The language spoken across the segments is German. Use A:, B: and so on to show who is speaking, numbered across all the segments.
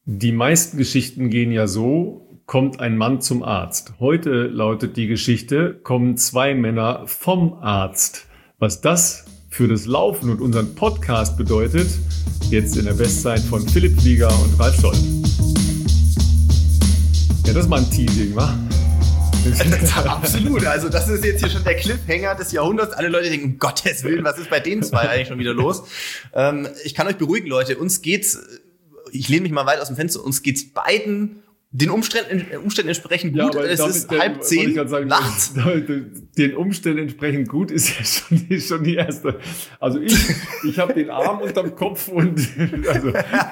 A: Die meisten Geschichten gehen ja so, kommt ein Mann zum Arzt. Heute lautet die Geschichte, kommen zwei Männer vom Arzt. Was das für das Laufen und unseren Podcast bedeutet, jetzt in der Bestzeit von Philipp Flieger und Ralf Scholz. Ja, das ist mal ein Teasing, wa?
B: Absolut, also das ist jetzt hier schon der Cliffhanger des Jahrhunderts. Alle Leute denken, um Gottes Willen, was ist bei den zwei eigentlich schon wieder los? Ich kann euch beruhigen, Leute, uns geht's, ich lehne mich mal weit aus dem Fenster, uns geht's beiden den Umständen entsprechend gut.
A: Ja,
B: es ist 9:30 nachts.
A: Den Umständen entsprechend gut ist ja schon die erste. Also ich habe den Arm unterm Kopf und also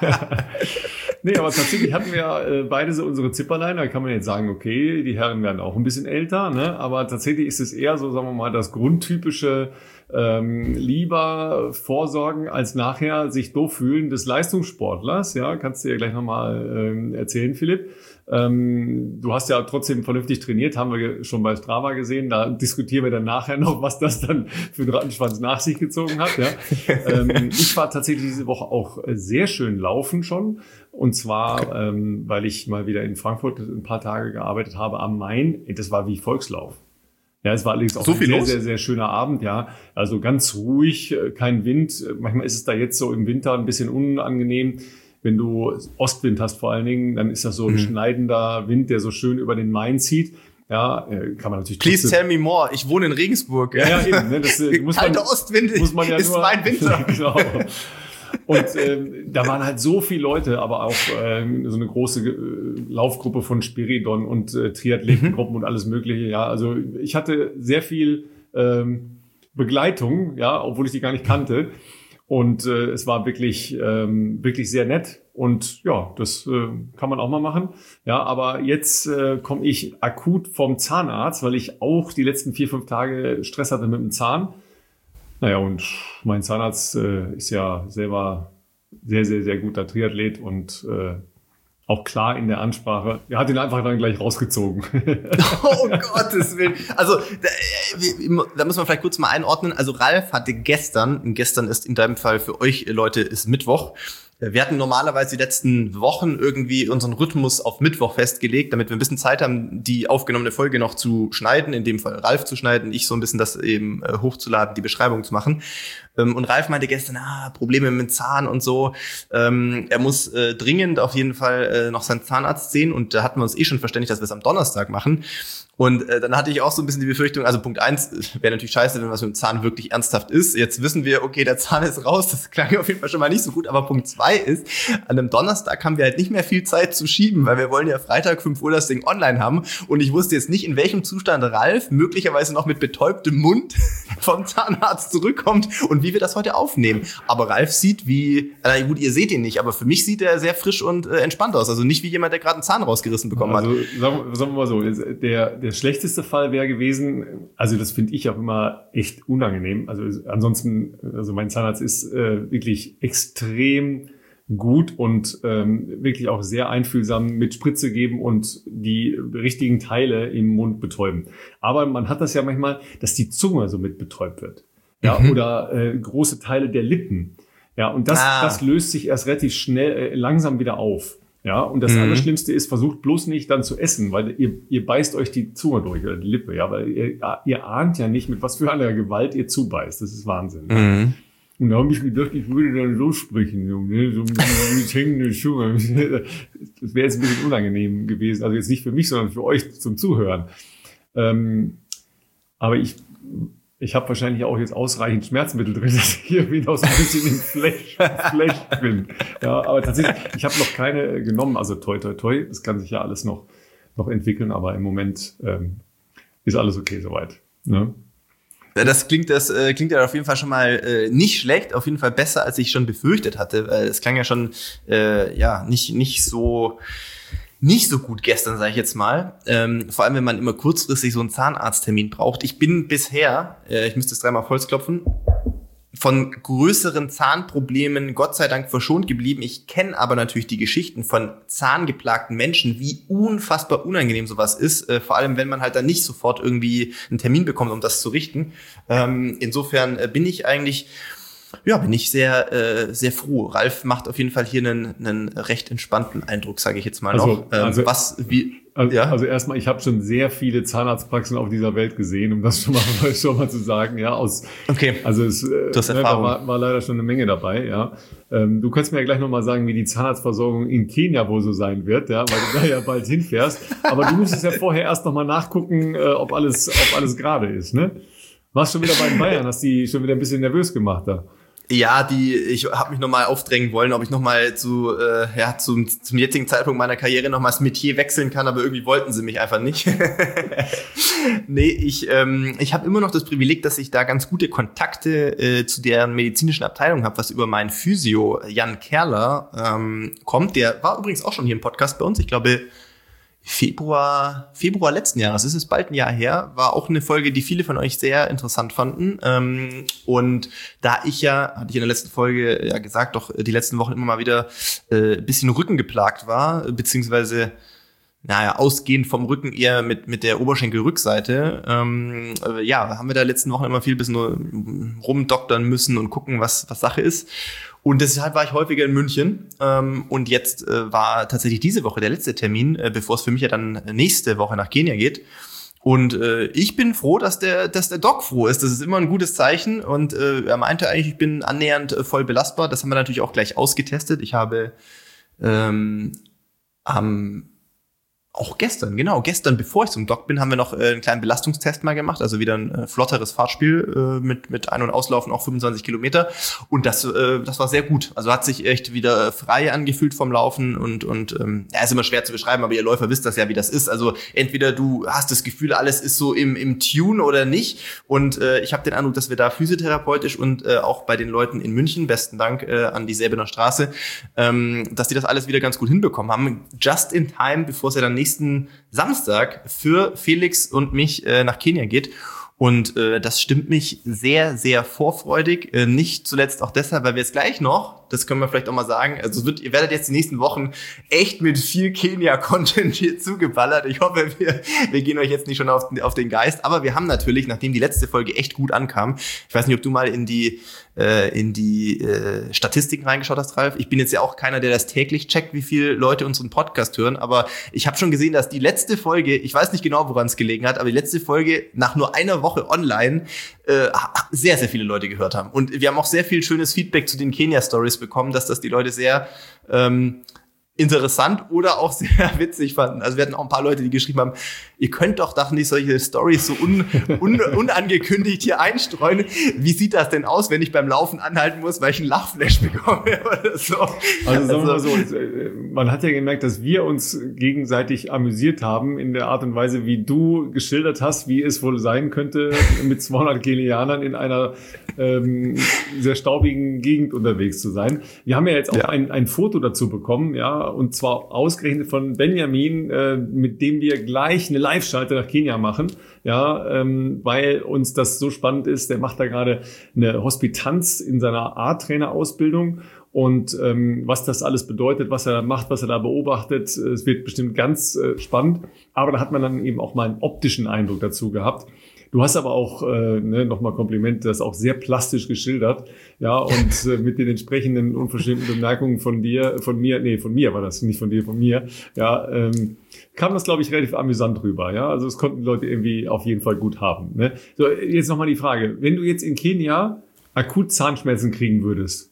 A: nee, aber tatsächlich hatten wir ja beide so unsere Zipperlein. Da kann man jetzt sagen, okay, die Herren werden auch ein bisschen älter, ne? Aber tatsächlich ist es eher so, sagen wir mal, das grundtypische lieber vorsorgen als nachher sich doof fühlen des Leistungssportlers. Ja, kannst du ja gleich nochmal erzählen, Philipp. Du hast ja trotzdem vernünftig trainiert, haben wir schon bei Strava gesehen. Da diskutieren wir dann nachher noch, was das dann für einen Rattenschwanz nach sich gezogen hat. Ja. Ich war tatsächlich diese Woche auch sehr schön laufen schon. Und zwar, weil ich mal wieder in Frankfurt ein paar Tage gearbeitet habe am Main. Das war wie Volkslauf. Ja, es war allerdings auch
B: so
A: ein sehr, sehr schöner Abend, ja. Also ganz ruhig, kein Wind. Manchmal ist es da jetzt so im Winter ein bisschen unangenehm. Wenn du Ostwind hast vor allen Dingen, dann ist das so ein schneidender Wind, der so schön über den Main zieht. Ja, kann man natürlich.
B: Please tell me more. Ich wohne in Regensburg.
A: Ja, eben. Ne, das
B: kalter Ostwind
A: muss man ja
B: ist mein Winter.
A: Genau. Und da waren halt so viele Leute, aber auch so eine große Laufgruppe von Spiridon und Triathletengruppen und alles Mögliche. Ja, also ich hatte sehr viel Begleitung, ja, obwohl ich die gar nicht kannte. Und es war wirklich sehr nett. Und ja, das kann man auch mal machen. Ja, aber jetzt komme ich akut vom Zahnarzt, weil ich auch die letzten 4-5 Tage Stress hatte mit dem Zahn. Naja, und mein Zahnarzt ist ja selber sehr, sehr, sehr guter Triathlet und auch klar in der Ansprache. Er hat ihn einfach dann gleich rausgezogen.
B: Oh Gottes Willen. Also da müssen wir vielleicht kurz mal einordnen. Also Ralf hatte gestern ist in deinem Fall für euch Leute, ist Mittwoch. Wir hatten normalerweise die letzten Wochen irgendwie unseren Rhythmus auf Mittwoch festgelegt, damit wir ein bisschen Zeit haben, die aufgenommene Folge noch zu schneiden, in dem Fall Ralf zu schneiden, ich so ein bisschen das eben hochzuladen, die Beschreibung zu machen. Und Ralf meinte gestern, Probleme mit dem Zahn und so. Er muss dringend auf jeden Fall noch seinen Zahnarzt sehen und da hatten wir uns schon verständigt, dass wir es am Donnerstag machen. Und dann hatte ich auch so ein bisschen die Befürchtung, also Punkt 1, wäre natürlich scheiße, wenn was mit dem Zahn wirklich ernsthaft ist. Jetzt wissen wir, okay, der Zahn ist raus, das klang auf jeden Fall schon mal nicht so gut. Aber Punkt 2 ist, an einem Donnerstag haben wir halt nicht mehr viel Zeit zu schieben, weil wir wollen ja Freitag 5 Uhr das Ding online haben. Und ich wusste jetzt nicht, in welchem Zustand Ralf möglicherweise noch mit betäubtem Mund vom Zahnarzt zurückkommt und wie wir das heute aufnehmen. Aber Ralf sieht gut, ihr seht ihn nicht, aber für mich sieht er sehr frisch und entspannt aus. Also nicht wie jemand, der gerade einen Zahn rausgerissen bekommen hat.
A: Also sagen wir mal so, der schlechteste Fall wäre gewesen, also das finde ich auch immer echt unangenehm. Also ansonsten, also mein Zahnarzt ist wirklich extrem gut und wirklich auch sehr einfühlsam mit Spritze geben und die richtigen Teile im Mund betäuben. Aber man hat das ja manchmal, dass die Zunge so mit betäubt wird. Ja, oder große Teile der Lippen. Ja, und das löst sich erst relativ schnell, langsam wieder auf. Ja, und das Allerschlimmste ist, versucht bloß nicht dann zu essen, weil ihr beißt euch die Zunge durch oder die Lippe, ja, weil ihr ahnt ja nicht, mit was für einer Gewalt ihr zubeißt. Das ist Wahnsinn. Ja. Und da habe ich gedacht, ich würde dann so sprechen, so mit hängender Zunge. Das wäre jetzt ein bisschen unangenehm gewesen. Also jetzt nicht für mich, sondern für euch zum Zuhören. Aber ich habe wahrscheinlich auch jetzt ausreichend Schmerzmittel drin, dass ich hier wieder so ein bisschen im Flash bin. Ja, aber tatsächlich, ich habe noch keine genommen. Also toi, toi, toi. Das kann sich ja alles noch entwickeln. Aber im Moment ist alles okay soweit. Ne?
B: Das klingt ja auf jeden Fall schon mal nicht schlecht. Auf jeden Fall besser, als ich schon befürchtet hatte. Weil es klang ja schon nicht so gut gestern, sage ich jetzt mal. Vor allem, wenn man immer kurzfristig so einen Zahnarzttermin braucht. Ich bin bisher, ich müsste es 3-mal auf Holz klopfen, von größeren Zahnproblemen Gott sei Dank verschont geblieben. Ich kenne aber natürlich die Geschichten von zahngeplagten Menschen, wie unfassbar unangenehm sowas ist. Vor allem, wenn man halt dann nicht sofort irgendwie einen Termin bekommt, um das zu richten. Insofern bin ich eigentlich Ja, bin ich sehr froh. Ralf macht auf jeden Fall hier einen recht entspannten Eindruck, sage ich jetzt mal noch.
A: Also erstmal, ich habe schon sehr viele Zahnarztpraxen auf dieser Welt gesehen, um das schon mal zu sagen. Ja,
B: okay.
A: Also
B: du hast Erfahrung.
A: Da war leider schon eine Menge dabei. Ja, du kannst mir ja gleich noch mal sagen, wie die Zahnarztversorgung in Kenia wohl so sein wird, ja, weil du da ja bald hinfährst. Aber du musstest ja vorher erst noch mal nachgucken, ob alles gerade ist, ne? Warst schon wieder bei den Bayern, hast die schon wieder ein bisschen nervös gemacht da.
B: Ja, ich habe mich nochmal aufdrängen wollen, ob ich nochmal zum jetzigen Zeitpunkt meiner Karriere nochmal das Metier wechseln kann, aber irgendwie wollten sie mich einfach nicht. Nee, ich habe immer noch das Privileg, dass ich da ganz gute Kontakte zu deren medizinischen Abteilung habe, was über meinen Physio Jan Kerler kommt. Der war übrigens auch schon hier im Podcast bei uns, ich glaube Februar letzten Jahres, es ist bald ein Jahr her, war auch eine Folge, die viele von euch sehr interessant fanden. Und da hatte ich in der letzten Folge ja gesagt, doch die letzten Wochen immer mal wieder ein bisschen Rücken geplagt war, beziehungsweise ausgehend vom Rücken eher mit der Oberschenkelrückseite. Haben wir da letzten Wochen immer viel bisschen nur rumdoktern müssen und gucken, was Sache ist. Und deshalb war ich häufiger in München. Und jetzt war tatsächlich diese Woche der letzte Termin, bevor es für mich ja dann nächste Woche nach Kenia geht. Und ich bin froh, dass der Doc froh ist. Das ist immer ein gutes Zeichen. Und er meinte eigentlich, ich bin annähernd voll belastbar. Das haben wir natürlich auch gleich ausgetestet. Ich habe auch gestern, bevor ich zum Doc bin, haben wir noch einen kleinen Belastungstest mal gemacht, also wieder ein flotteres Fahrtspiel mit Ein- und Auslaufen, auch 25 Kilometer. Und das war sehr gut. Also hat sich echt wieder frei angefühlt vom Laufen und ist immer schwer zu beschreiben, aber ihr Läufer wisst das ja, wie das ist. Also entweder du hast das Gefühl, alles ist so im Tune oder nicht. Und ich habe den Eindruck, dass wir da physiotherapeutisch und auch bei den Leuten in München, besten Dank an die Säbener Straße, dass die das alles wieder ganz gut hinbekommen haben. Just in time, bevor es ja dann nächsten Samstag für Felix und mich nach Kenia geht. Und das stimmt mich sehr, sehr vorfreudig. Nicht zuletzt auch deshalb, weil wir es gleich noch, das können wir vielleicht auch mal sagen, also ihr werdet jetzt die nächsten Wochen echt mit viel Kenia-Content hier zugeballert. Ich hoffe, wir gehen euch jetzt nicht schon auf den Geist. Aber wir haben natürlich, nachdem die letzte Folge echt gut ankam, ich weiß nicht, ob du mal in die Statistiken reingeschaut hast, Ralf. Ich bin jetzt ja auch keiner, der das täglich checkt, wie viele Leute unseren Podcast hören, aber ich habe schon gesehen, dass die letzte Folge, ich weiß nicht genau, woran es gelegen hat, aber die letzte Folge nach nur einer Woche online sehr, sehr viele Leute gehört haben. Und wir haben auch sehr viel schönes Feedback zu den Kenia-Stories bekommen, dass das die Leute sehr interessant oder auch sehr witzig fanden. Also wir hatten auch ein paar Leute, die geschrieben haben, ihr könnt doch nicht solche Stories so unangekündigt hier einstreuen. Wie sieht das denn aus, wenn ich beim Laufen anhalten muss, weil ich einen Lachflash bekomme oder so?
A: Also sagen wir mal so, man hat ja gemerkt, dass wir uns gegenseitig amüsiert haben in der Art und Weise, wie du geschildert hast, wie es wohl sein könnte, mit 200 Kenianern in einer sehr staubigen Gegend unterwegs zu sein. Wir haben ja jetzt auch ein Foto dazu bekommen, ja, und zwar ausgerechnet von Benjamin, mit dem wir gleich eine Live-Schalte nach Kenia machen, ja, weil uns das so spannend ist. Der macht da gerade eine Hospitanz in seiner A-Trainer-Ausbildung und was das alles bedeutet, was er da macht, was er da beobachtet, es wird bestimmt ganz spannend. Aber da hat man dann eben auch mal einen optischen Eindruck dazu gehabt. Du hast aber auch, nochmal Kompliment, das auch sehr plastisch geschildert, ja, und mit den entsprechenden unverschämten Bemerkungen von mir war das, nicht von dir, von mir, ja, kam das, glaube ich, relativ amüsant rüber, ja, also es konnten die Leute irgendwie auf jeden Fall gut haben, ne. So, jetzt nochmal die Frage, wenn du jetzt in Kenia akut Zahnschmerzen kriegen würdest,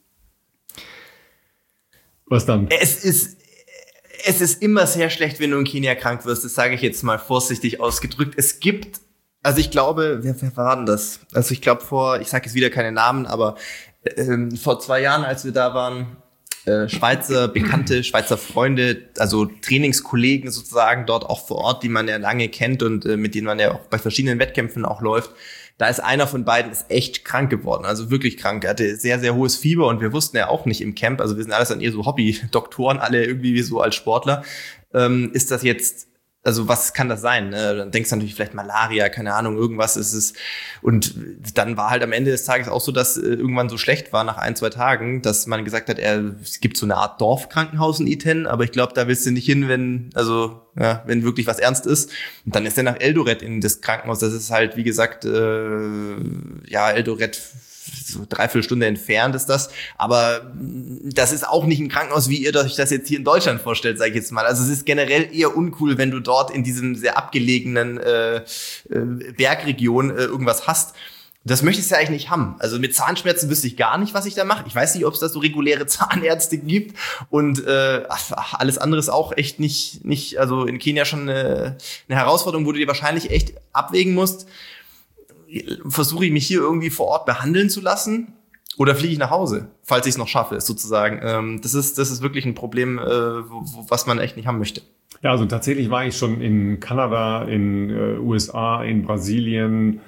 A: was dann?
B: Es ist immer sehr schlecht, wenn du in Kenia krank wirst, das sage ich jetzt mal vorsichtig ausgedrückt. Also ich glaube, wer war denn das? Also ich glaube ich sage jetzt wieder keine Namen, aber vor 2 Jahren, als wir da waren, Schweizer Freunde, also Trainingskollegen sozusagen dort auch vor Ort, die man ja lange kennt und mit denen man ja auch bei verschiedenen Wettkämpfen auch läuft. Da ist einer von beiden echt krank geworden, also wirklich krank. Er hatte sehr, sehr hohes Fieber und wir wussten ja auch nicht im Camp, also wir sind alles dann eher so Hobby-Doktoren, alle irgendwie wie so als Sportler. Ist das jetzt, also was kann das sein? Dann denkst du natürlich vielleicht Malaria, keine Ahnung, irgendwas ist es. Und dann war halt am Ende des Tages auch so, dass irgendwann so schlecht war nach 1-2 Tagen, dass man gesagt hat, es gibt so eine Art Dorfkrankenhaus in Iten, aber ich glaube, da willst du nicht hin, wenn wirklich was ernst ist. Und dann ist er nach Eldoret in das Krankenhaus. Das ist halt, wie gesagt, Eldoret so 3/4 Stunde entfernt ist das. Aber das ist auch nicht ein Krankenhaus, wie ihr euch das jetzt hier in Deutschland vorstellt, sage ich jetzt mal. Also es ist generell eher uncool, wenn du dort in diesem sehr abgelegenen Bergregion irgendwas hast. Das möchte ich ja eigentlich nicht haben. Also mit Zahnschmerzen wüsste ich gar nicht, was ich da mache. Ich weiß nicht, ob es da so reguläre Zahnärzte gibt. Und alles andere ist auch echt nicht, also in Kenia schon eine Herausforderung, wo du dir wahrscheinlich echt abwägen musst. Versuche ich mich hier irgendwie vor Ort behandeln zu lassen oder fliege ich nach Hause, falls ich es noch schaffe, sozusagen. Das ist wirklich ein Problem, was man echt nicht haben möchte.
A: Ja, also tatsächlich war ich schon in Kanada, in USA, in Brasilien,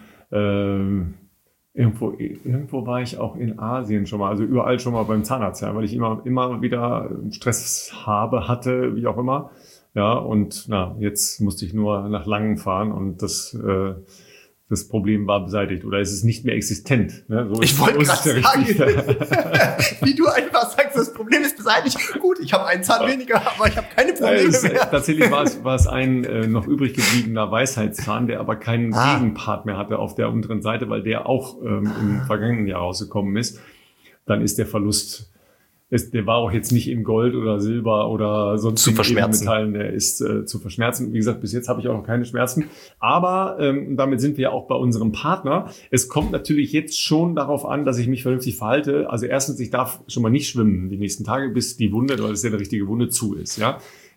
A: Irgendwo war ich auch in Asien schon mal, also überall schon mal beim Zahnarzt, ja, weil ich immer wieder Stress hatte, wie auch immer. Ja, und jetzt musste ich nur nach Langen fahren und das Problem war beseitigt oder es ist nicht mehr existent. Ne? So
B: ich wollte gerade sagen, wie du einfach sagst, das Problem ist beseitigt. Gut, ich habe einen Zahn weniger, aber ich habe keine Probleme mehr.
A: Tatsächlich war es ein noch übrig gebliebener Weisheitszahn, der aber keinen Gegenpart mehr hatte auf der unteren Seite, weil der auch im vergangenen Jahr rausgekommen ist. Dann ist der Verlust, der war auch jetzt nicht in Gold oder Silber oder sonst Metallen, der ist zu verschmerzen. Wie gesagt, bis jetzt habe ich auch noch keine Schmerzen. Aber damit sind wir ja auch bei unserem Partner. Es kommt natürlich jetzt schon darauf an, dass ich mich vernünftig verhalte. Also erstens, ich darf schon mal nicht schwimmen die nächsten Tage, bis die Wunde, oder das ist ja eine richtige Wunde, zu ist. Ja.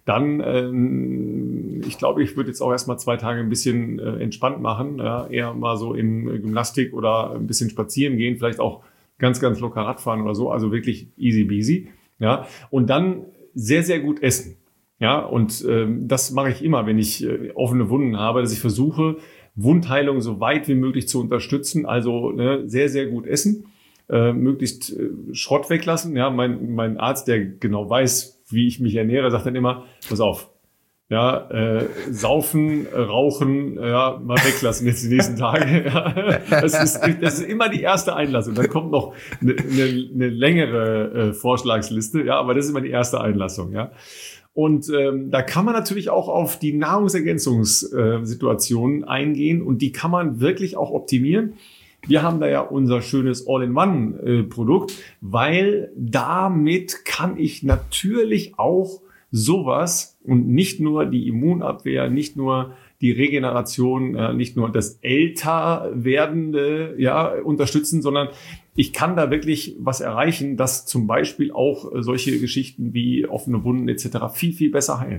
A: Dann, ich glaube, ich würde jetzt auch erstmal 2 Tage ein bisschen entspannt machen. Ja. Eher mal so in Gymnastik oder ein bisschen spazieren gehen, vielleicht auch ganz, ganz locker Radfahren oder so, also wirklich easy peasy, ja, und dann sehr, sehr gut essen, ja, und das mache ich immer, wenn ich offene Wunden habe, dass ich versuche, Wundheilung so weit wie möglich zu unterstützen, also sehr, sehr gut essen, möglichst Schrott weglassen, ja, mein Arzt, der genau weiß, wie ich mich ernähre, sagt dann immer, pass auf, ja, saufen, rauchen, ja, mal weglassen jetzt die nächsten Tage. Ja. Das ist immer die erste Einlassung. Dann kommt noch eine längere Vorschlagsliste, ja, aber das ist immer die erste Einlassung, ja. Und da kann man natürlich auch auf die Nahrungsergänzungssituationen eingehen und die kann man wirklich auch optimieren. Wir haben da ja unser schönes All-in-One-Produkt, weil damit kann ich natürlich auch sowas und nicht nur die Immunabwehr, nicht nur die Regeneration, nicht nur das Älterwerdende unterstützen, sondern ich kann da wirklich was erreichen, dass zum Beispiel auch solche Geschichten wie offene Wunden etc. viel, viel besser heilen.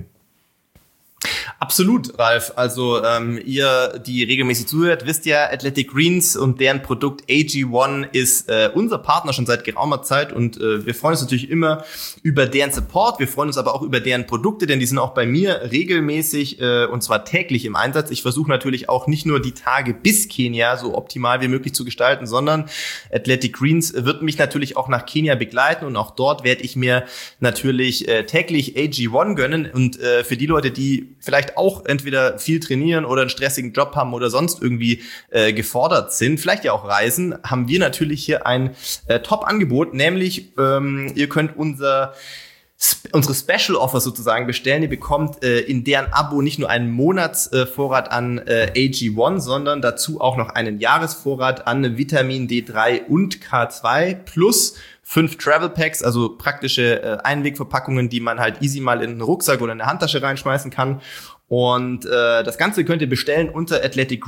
B: Absolut, Ralf. Also ihr, die regelmäßig zuhört, wisst ja, Athletic Greens und deren Produkt AG1 ist unser Partner schon seit geraumer Zeit und wir freuen uns natürlich immer über deren Support. Wir freuen uns aber auch über deren Produkte, denn die sind auch bei mir regelmäßig und zwar täglich im Einsatz. Ich versuche natürlich auch nicht nur die Tage bis Kenia so optimal wie möglich zu gestalten, sondern Athletic Greens wird mich natürlich auch nach Kenia begleiten und auch dort werde ich mir natürlich täglich AG1 gönnen und für die Leute, die vielleicht auch entweder viel trainieren oder einen stressigen Job haben oder sonst irgendwie gefordert sind, vielleicht ja auch reisen, haben wir natürlich hier ein Top-Angebot, nämlich ihr könnt unsere Special Offer sozusagen bestellen. Ihr bekommt in deren Abo nicht nur einen Monatsvorrat an AG1, sondern dazu auch noch einen Jahresvorrat an Vitamin D3 und K2 plus 5 Travel Packs, also praktische Einwegverpackungen, die man halt easy mal in einen Rucksack oder in eine Handtasche reinschmeißen kann. Und das Ganze könnt ihr bestellen unter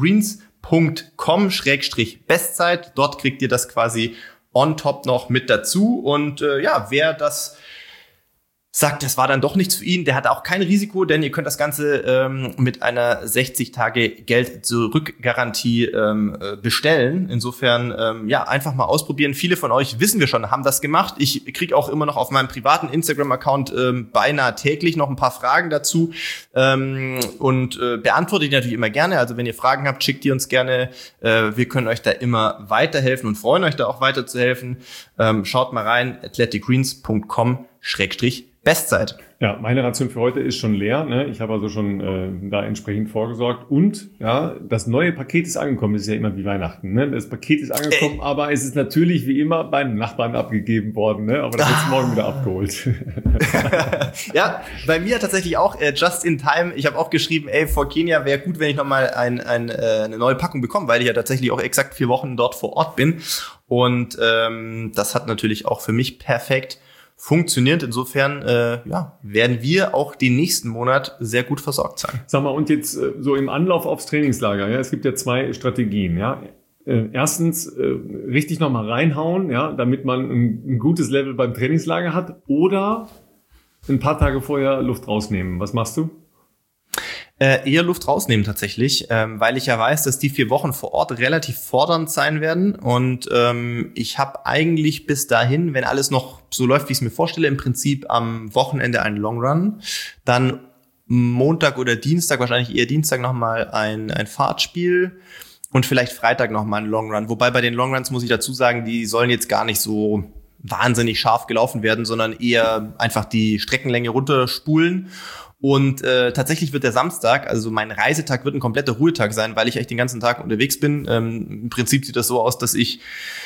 B: athleticgreens.com/Bestzeit. Dort kriegt ihr das quasi on top noch mit dazu. Und wer das sagt, das war dann doch nichts für ihn, der hat auch kein Risiko, denn ihr könnt das Ganze mit einer 60-Tage-Geld-Zurück-Garantie bestellen. Insofern, einfach mal ausprobieren. Viele von euch, wissen wir schon, haben das gemacht. Ich kriege auch immer noch auf meinem privaten Instagram-Account beinahe täglich noch ein paar Fragen dazu und beantworte die natürlich immer gerne. Also wenn ihr Fragen habt, schickt die uns gerne. Wir können euch da immer weiterhelfen und freuen euch da auch weiterzuhelfen. Schaut mal rein, athleticgreens.com/ Bestzeit.
A: Ja, meine Ration für heute ist schon leer. Ne? Ich habe also schon da entsprechend vorgesorgt. Und ja, das neue Paket ist angekommen. Das ist ja immer wie Weihnachten. Ne? Das Paket ist angekommen, aber es ist natürlich wie immer beim Nachbarn abgegeben worden. Ne? Aber das wird morgen wieder abgeholt.
B: Ja, bei mir tatsächlich auch just in time. Ich habe auch geschrieben, vor Kenia wäre gut, wenn ich nochmal eine neue Packung bekomme, weil ich ja tatsächlich auch exakt 4 Wochen dort vor Ort bin. Und das hat natürlich auch für mich perfekt funktioniert. Insofern werden wir auch den nächsten Monat sehr gut versorgt sein.
A: Sag mal, und jetzt so im Anlauf aufs Trainingslager, ja, es gibt ja 2 Strategien, ja. Erstens richtig nochmal reinhauen, ja, damit man ein gutes Level beim Trainingslager hat, oder ein paar Tage vorher Luft rausnehmen. Was machst du?
B: Eher Luft rausnehmen tatsächlich, weil ich ja weiß, dass die 4 Wochen vor Ort relativ fordernd sein werden. Und ich habe eigentlich bis dahin, wenn alles noch so läuft, wie ich es mir vorstelle, im Prinzip am Wochenende einen Long Run, dann Montag oder Dienstag, wahrscheinlich eher Dienstag nochmal ein Fahrtspiel und vielleicht Freitag nochmal einen Long Run. Wobei bei den Long Runs muss ich dazu sagen, die sollen jetzt gar nicht so wahnsinnig scharf gelaufen werden, sondern eher einfach die Streckenlänge runterspulen. Und tatsächlich wird der Samstag, also mein Reisetag, wird ein kompletter Ruhetag sein, weil ich echt den ganzen Tag unterwegs bin. Im Prinzip sieht das so aus, dass ich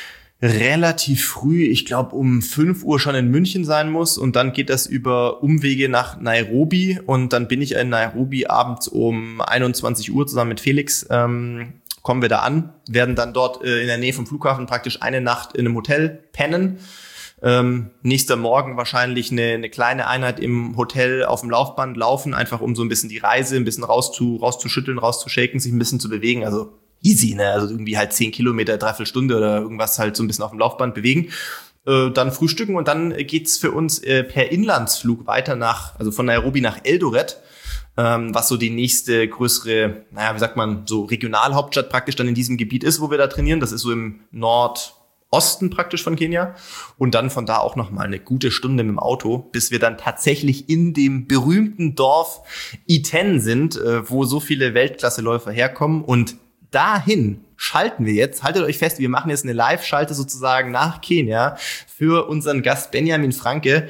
B: relativ früh, ich glaube um 5 Uhr schon in München sein muss, und dann geht das über Umwege nach Nairobi, und dann bin ich in Nairobi abends um 21 Uhr zusammen mit Felix, kommen wir da an, werden dann dort in der Nähe vom Flughafen praktisch eine Nacht in einem Hotel pennen. Nächster Morgen wahrscheinlich eine kleine Einheit im Hotel auf dem Laufband laufen, einfach um so ein bisschen die Reise ein bisschen rauszuschütteln, rauszushaken, sich ein bisschen zu bewegen. Also easy, ne? Also irgendwie halt 10 Kilometer, 3/4 Stunde oder irgendwas halt so ein bisschen auf dem Laufband bewegen. Dann frühstücken, und dann geht's für uns per Inlandsflug weiter also von Nairobi nach Eldoret, was so die nächste größere, wie sagt man, so Regionalhauptstadt praktisch dann in diesem Gebiet ist, wo wir da trainieren. Das ist so im Nordosten praktisch von Kenia, und dann von da auch noch mal eine gute Stunde mit dem Auto, bis wir dann tatsächlich in dem berühmten Dorf Iten sind, wo so viele Weltklasseläufer herkommen, und dahin schalten wir jetzt, haltet euch fest, wir machen jetzt eine Live-Schalte sozusagen nach Kenia für unseren Gast Benjamin Franke.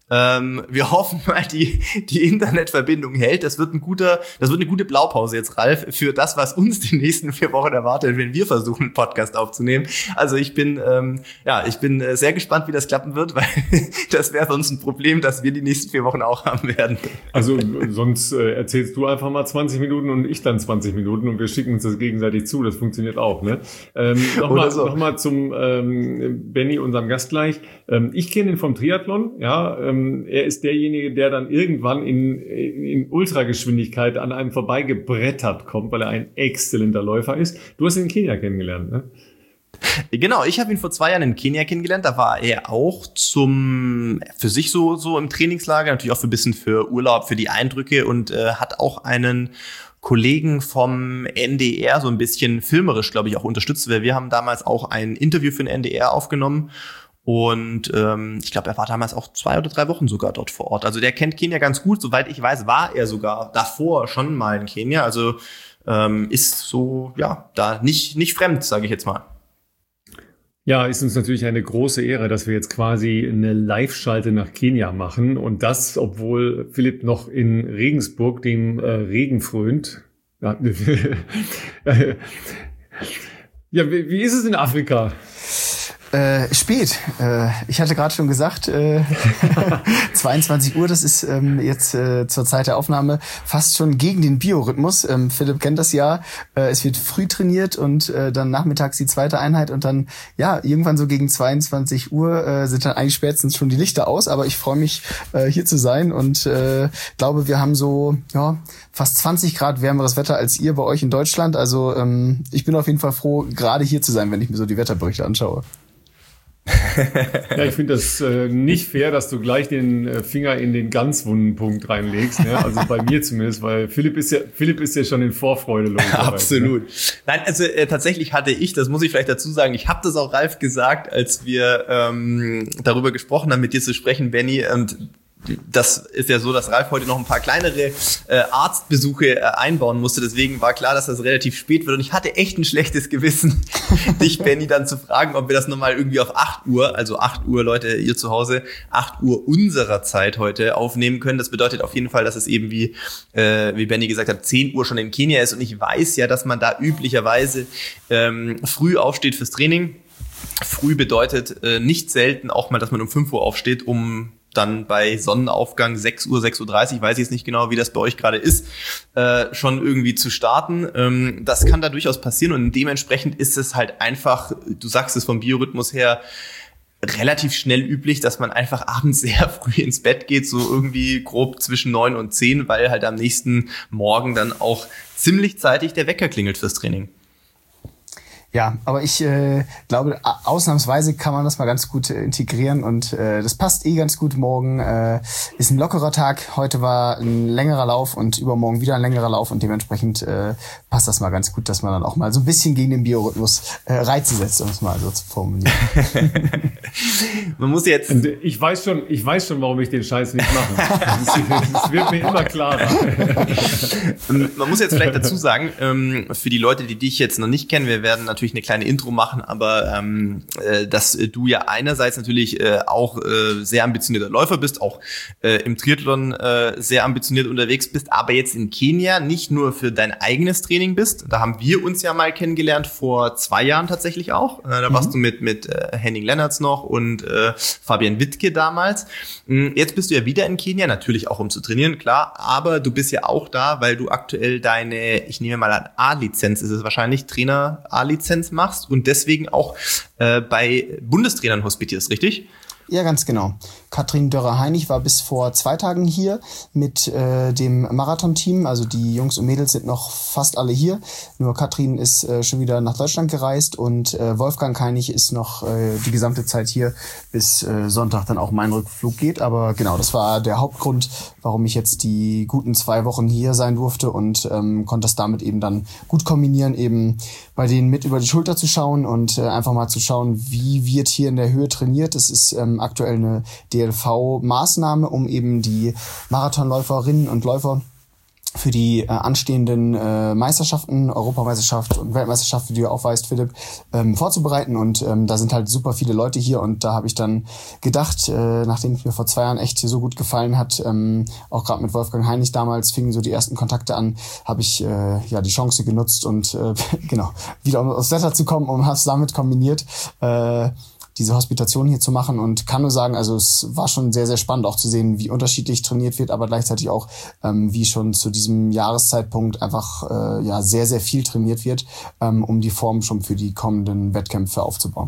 B: Wir hoffen mal, die Internetverbindung hält. Das wird eine gute Blaupause jetzt, Ralf, für das, was uns die nächsten 4 Wochen erwartet, wenn wir versuchen, einen Podcast aufzunehmen. Also ich bin sehr gespannt, wie das klappen wird, weil das wäre sonst ein Problem, das wir die nächsten 4 Wochen auch haben werden.
A: Also sonst erzählst du einfach mal 20 Minuten und ich dann 20 Minuten, und wir schicken uns das gegenseitig zu. Das funktioniert auch, ne? Nochmal zum Benny, unserem Gast gleich. Ich kenne ihn vom Triathlon, ja. Er ist derjenige, der dann irgendwann in Ultrageschwindigkeit an einem vorbeigebrettert kommt, weil er ein exzellenter Läufer ist. Du hast ihn in Kenia kennengelernt, ne?
B: Genau, ich habe ihn vor 2 Jahren in Kenia kennengelernt. Da war er auch für sich so im Trainingslager, natürlich auch für Urlaub, für die Eindrücke, und hat auch einen Kollegen vom NDR so ein bisschen filmerisch, glaube ich, auch unterstützt, weil wir haben damals auch ein Interview für den NDR aufgenommen. Und ich glaube, er war damals auch 2 oder 3 Wochen sogar dort vor Ort. Also der kennt Kenia ganz gut. Soweit ich weiß, war er sogar davor schon mal in Kenia. Also ist so, da nicht fremd, sage ich jetzt mal.
A: Ja, ist uns natürlich eine große Ehre, dass wir jetzt quasi eine Live-Schalte nach Kenia machen. Und das, obwohl Philipp noch in Regensburg dem Regen frönt. Ja, wie ist es in Afrika?
C: Spät. Ich hatte gerade schon gesagt, 22 Uhr, das ist jetzt zur Zeit der Aufnahme fast schon gegen den Biorhythmus. Philipp kennt das ja. Es wird früh trainiert, und dann nachmittags die zweite Einheit, und dann irgendwann so gegen 22 Uhr sind dann eigentlich spätestens schon die Lichter aus. Aber ich freue mich, hier zu sein, und glaube, wir haben so fast 20 Grad wärmeres Wetter als ihr bei euch in Deutschland. Also ich bin auf jeden Fall froh, gerade hier zu sein, wenn ich mir so die Wetterberichte anschaue.
A: Ja, ich finde das nicht fair, dass du gleich den Finger in den ganz wunden Punkt reinlegst. Ne? Also bei mir zumindest, weil Philipp ist ja schon in Vorfreude los.
B: Absolut. Ne? Nein, also tatsächlich hatte ich, das muss ich vielleicht dazu sagen, ich habe das auch Ralf gesagt, als wir darüber gesprochen haben, mit dir zu sprechen, Benny, und das ist ja so, dass Ralf heute noch ein paar kleinere Arztbesuche einbauen musste. Deswegen war klar, dass das relativ spät wird. Und ich hatte echt ein schlechtes Gewissen, dich, Benny, dann zu fragen, ob wir das nochmal irgendwie auf 8 Uhr, also 8 Uhr, Leute, ihr zu Hause, 8 Uhr unserer Zeit heute aufnehmen können. Das bedeutet auf jeden Fall, dass es eben, wie Benny gesagt hat, 10 Uhr schon in Kenia ist. Und ich weiß ja, dass man da üblicherweise früh aufsteht fürs Training. Früh bedeutet nicht selten auch mal, dass man um 5 Uhr aufsteht, um dann bei Sonnenaufgang 6 Uhr, 6.30 Uhr, weiß ich jetzt nicht genau, wie das bei euch gerade ist, schon irgendwie zu starten. Das kann da durchaus passieren und dementsprechend ist es halt einfach, du sagst es vom Biorhythmus her, relativ schnell üblich, dass man einfach abends sehr früh ins Bett geht, so irgendwie grob zwischen 9 und 10, weil halt am nächsten Morgen dann auch ziemlich zeitig der Wecker klingelt fürs Training.
C: Ja, aber ich glaube, ausnahmsweise kann man das mal ganz gut integrieren und das passt ganz gut. Morgen ist ein lockerer Tag. Heute war ein längerer Lauf und übermorgen wieder ein längerer Lauf und dementsprechend passt das mal ganz gut, dass man dann auch mal so ein bisschen gegen den Biorhythmus Reize setzt, um es mal so zu formulieren.
B: Man muss jetzt...
A: Und ich weiß schon, warum ich den Scheiß nicht mache. Das wird mir immer klarer.
B: Man muss jetzt vielleicht dazu sagen, für die Leute, die dich jetzt noch nicht kennen, wir werden natürlich eine kleine Intro machen, aber dass du ja einerseits natürlich auch sehr ambitionierter Läufer bist, auch im Triathlon sehr ambitioniert unterwegs bist, aber jetzt in Kenia nicht nur für dein eigenes Training bist. Da haben wir uns ja mal kennengelernt, vor 2 Jahren tatsächlich auch. Da warst du mit Henning Lennertz noch und Fabian Wittke damals. Jetzt bist du ja wieder in Kenia, natürlich auch um zu trainieren, klar, aber du bist ja auch da, weil du aktuell deine, ich nehme mal an, A-Lizenz ist es wahrscheinlich, Trainer A-Lizenz machst und deswegen auch bei Bundestrainern hospitierst, richtig?
C: Ja, ganz genau. Katrin Dörrer-Heinig war bis vor 2 Tagen hier mit dem Marathon-Team. Also die Jungs und Mädels sind noch fast alle hier. Nur Katrin ist schon wieder nach Deutschland gereist und Wolfgang Heinig ist noch die gesamte Zeit hier, bis Sonntag dann auch mein Rückflug geht. Aber genau, das war der Hauptgrund, warum ich jetzt die guten 2 Wochen hier sein durfte und konnte das damit eben dann gut kombinieren, eben bei denen mit über die Schulter zu schauen und einfach mal zu schauen, wie wird hier in der Höhe trainiert. Das ist aktuell eine DLV-Maßnahme, um eben die Marathonläuferinnen und Läufer für die anstehenden Meisterschaften, Europameisterschaft und Weltmeisterschaft, wie du ja auch weißt, Philipp, vorzubereiten. Und da sind halt super viele Leute hier. Und da habe ich dann gedacht, nachdem es mir vor 2 Jahren echt so gut gefallen hat, auch gerade mit Wolfgang Heinig damals fingen so die ersten Kontakte an, habe ich die Chance genutzt und genau, wieder aufs Wetter zu kommen und habe es damit kombiniert, diese Hospitation hier zu machen und kann nur sagen, also es war schon sehr, sehr spannend auch zu sehen, wie unterschiedlich trainiert wird, aber gleichzeitig auch, wie schon zu diesem Jahreszeitpunkt einfach sehr, sehr viel trainiert wird, um die Form schon für die kommenden Wettkämpfe aufzubauen.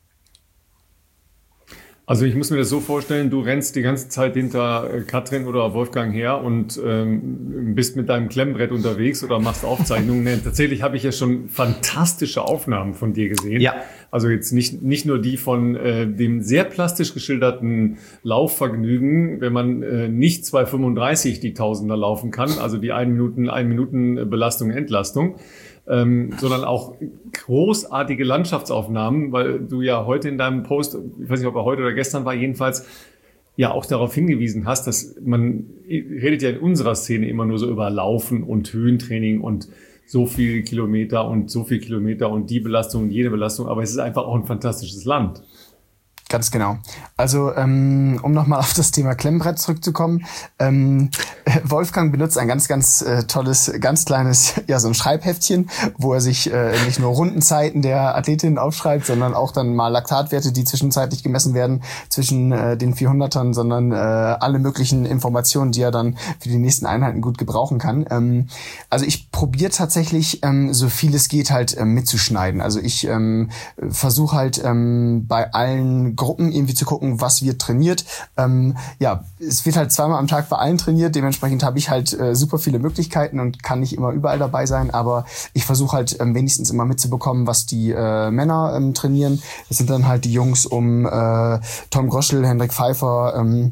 A: Also ich muss mir das so vorstellen, du rennst die ganze Zeit hinter Katrin oder Wolfgang her und bist mit deinem Klemmbrett unterwegs oder machst Aufzeichnungen. Tatsächlich habe ich ja schon fantastische Aufnahmen von dir gesehen.
B: Ja.
A: Also jetzt nicht nur die von dem sehr plastisch geschilderten Laufvergnügen, wenn man nicht 2,35 die Tausender laufen kann, also die 1 Minuten Belastung, Entlastung, sondern auch großartige Landschaftsaufnahmen, weil du ja heute in deinem Post, ich weiß nicht, ob er heute oder gestern war, jedenfalls ja auch darauf hingewiesen hast, dass man redet ja in unserer Szene immer nur so über Laufen und Höhentraining und so viel Kilometer und die Belastung und jene Belastung, aber es ist einfach auch ein fantastisches Land.
C: Ganz genau. Also um nochmal auf das Thema Klemmbrett zurückzukommen, Wolfgang benutzt ein ganz, ganz tolles, ganz kleines, so ein Schreibheftchen, wo er sich nicht nur Rundenzeiten der Athletinnen aufschreibt, sondern auch dann mal Laktatwerte, die zwischenzeitlich gemessen werden zwischen den 400ern, sondern alle möglichen Informationen, die er dann für die nächsten Einheiten gut gebrauchen kann. Also ich probiere tatsächlich, so viel es geht, halt mitzuschneiden. Also ich versuche halt bei allen Gruppen irgendwie zu gucken, was wird trainiert. Es wird halt 2-mal am Tag bei allen trainiert. Dementsprechend habe ich halt super viele Möglichkeiten und kann nicht immer überall dabei sein. Aber ich versuche halt wenigstens immer mitzubekommen, was die Männer trainieren. Das sind dann halt die Jungs um Tom Groschel, Hendrik Pfeiffer,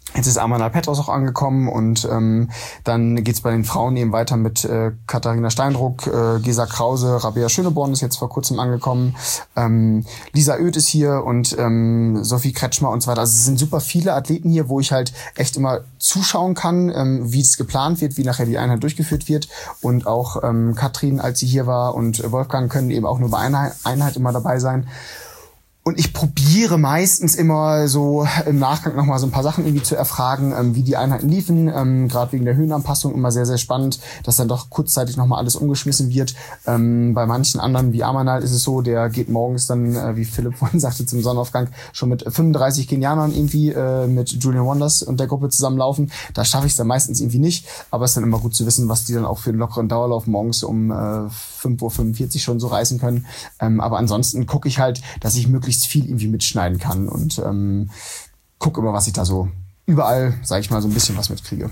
C: Jetzt ist Amanal Petros auch angekommen und dann geht's bei den Frauen eben weiter mit Katharina Steindruck, Gesa Krause, Rabea Schöneborn ist jetzt vor kurzem angekommen, Lisa Oeth ist hier und Sophie Kretschmer und so weiter. Also es sind super viele Athleten hier, wo ich halt echt immer zuschauen kann, wie es geplant wird, wie nachher die Einheit durchgeführt wird. Und auch Katrin, als sie hier war, und Wolfgang können eben auch nur bei einer Einheit immer dabei sein. Und ich probiere meistens immer so im Nachgang nochmal so ein paar Sachen irgendwie zu erfragen, wie die Einheiten liefen, gerade wegen der Höhenanpassung immer sehr, sehr spannend, dass dann doch kurzzeitig nochmal alles umgeschmissen wird. Bei manchen anderen, wie Amanal, ist es so, der geht morgens dann, wie Philipp vorhin sagte, zum Sonnenaufgang schon mit 35 Kenianern irgendwie mit Julian Wonders und der Gruppe zusammenlaufen. Da schaffe ich es dann meistens irgendwie nicht, aber es ist dann immer gut zu wissen, was die dann auch für einen lockeren Dauerlauf morgens um 5:45 Uhr schon so reißen können. Aber ansonsten gucke ich halt, dass ich möglichst viel irgendwie mitschneiden kann und gucke immer, was ich da so überall, sage ich mal, so ein bisschen was mitkriege.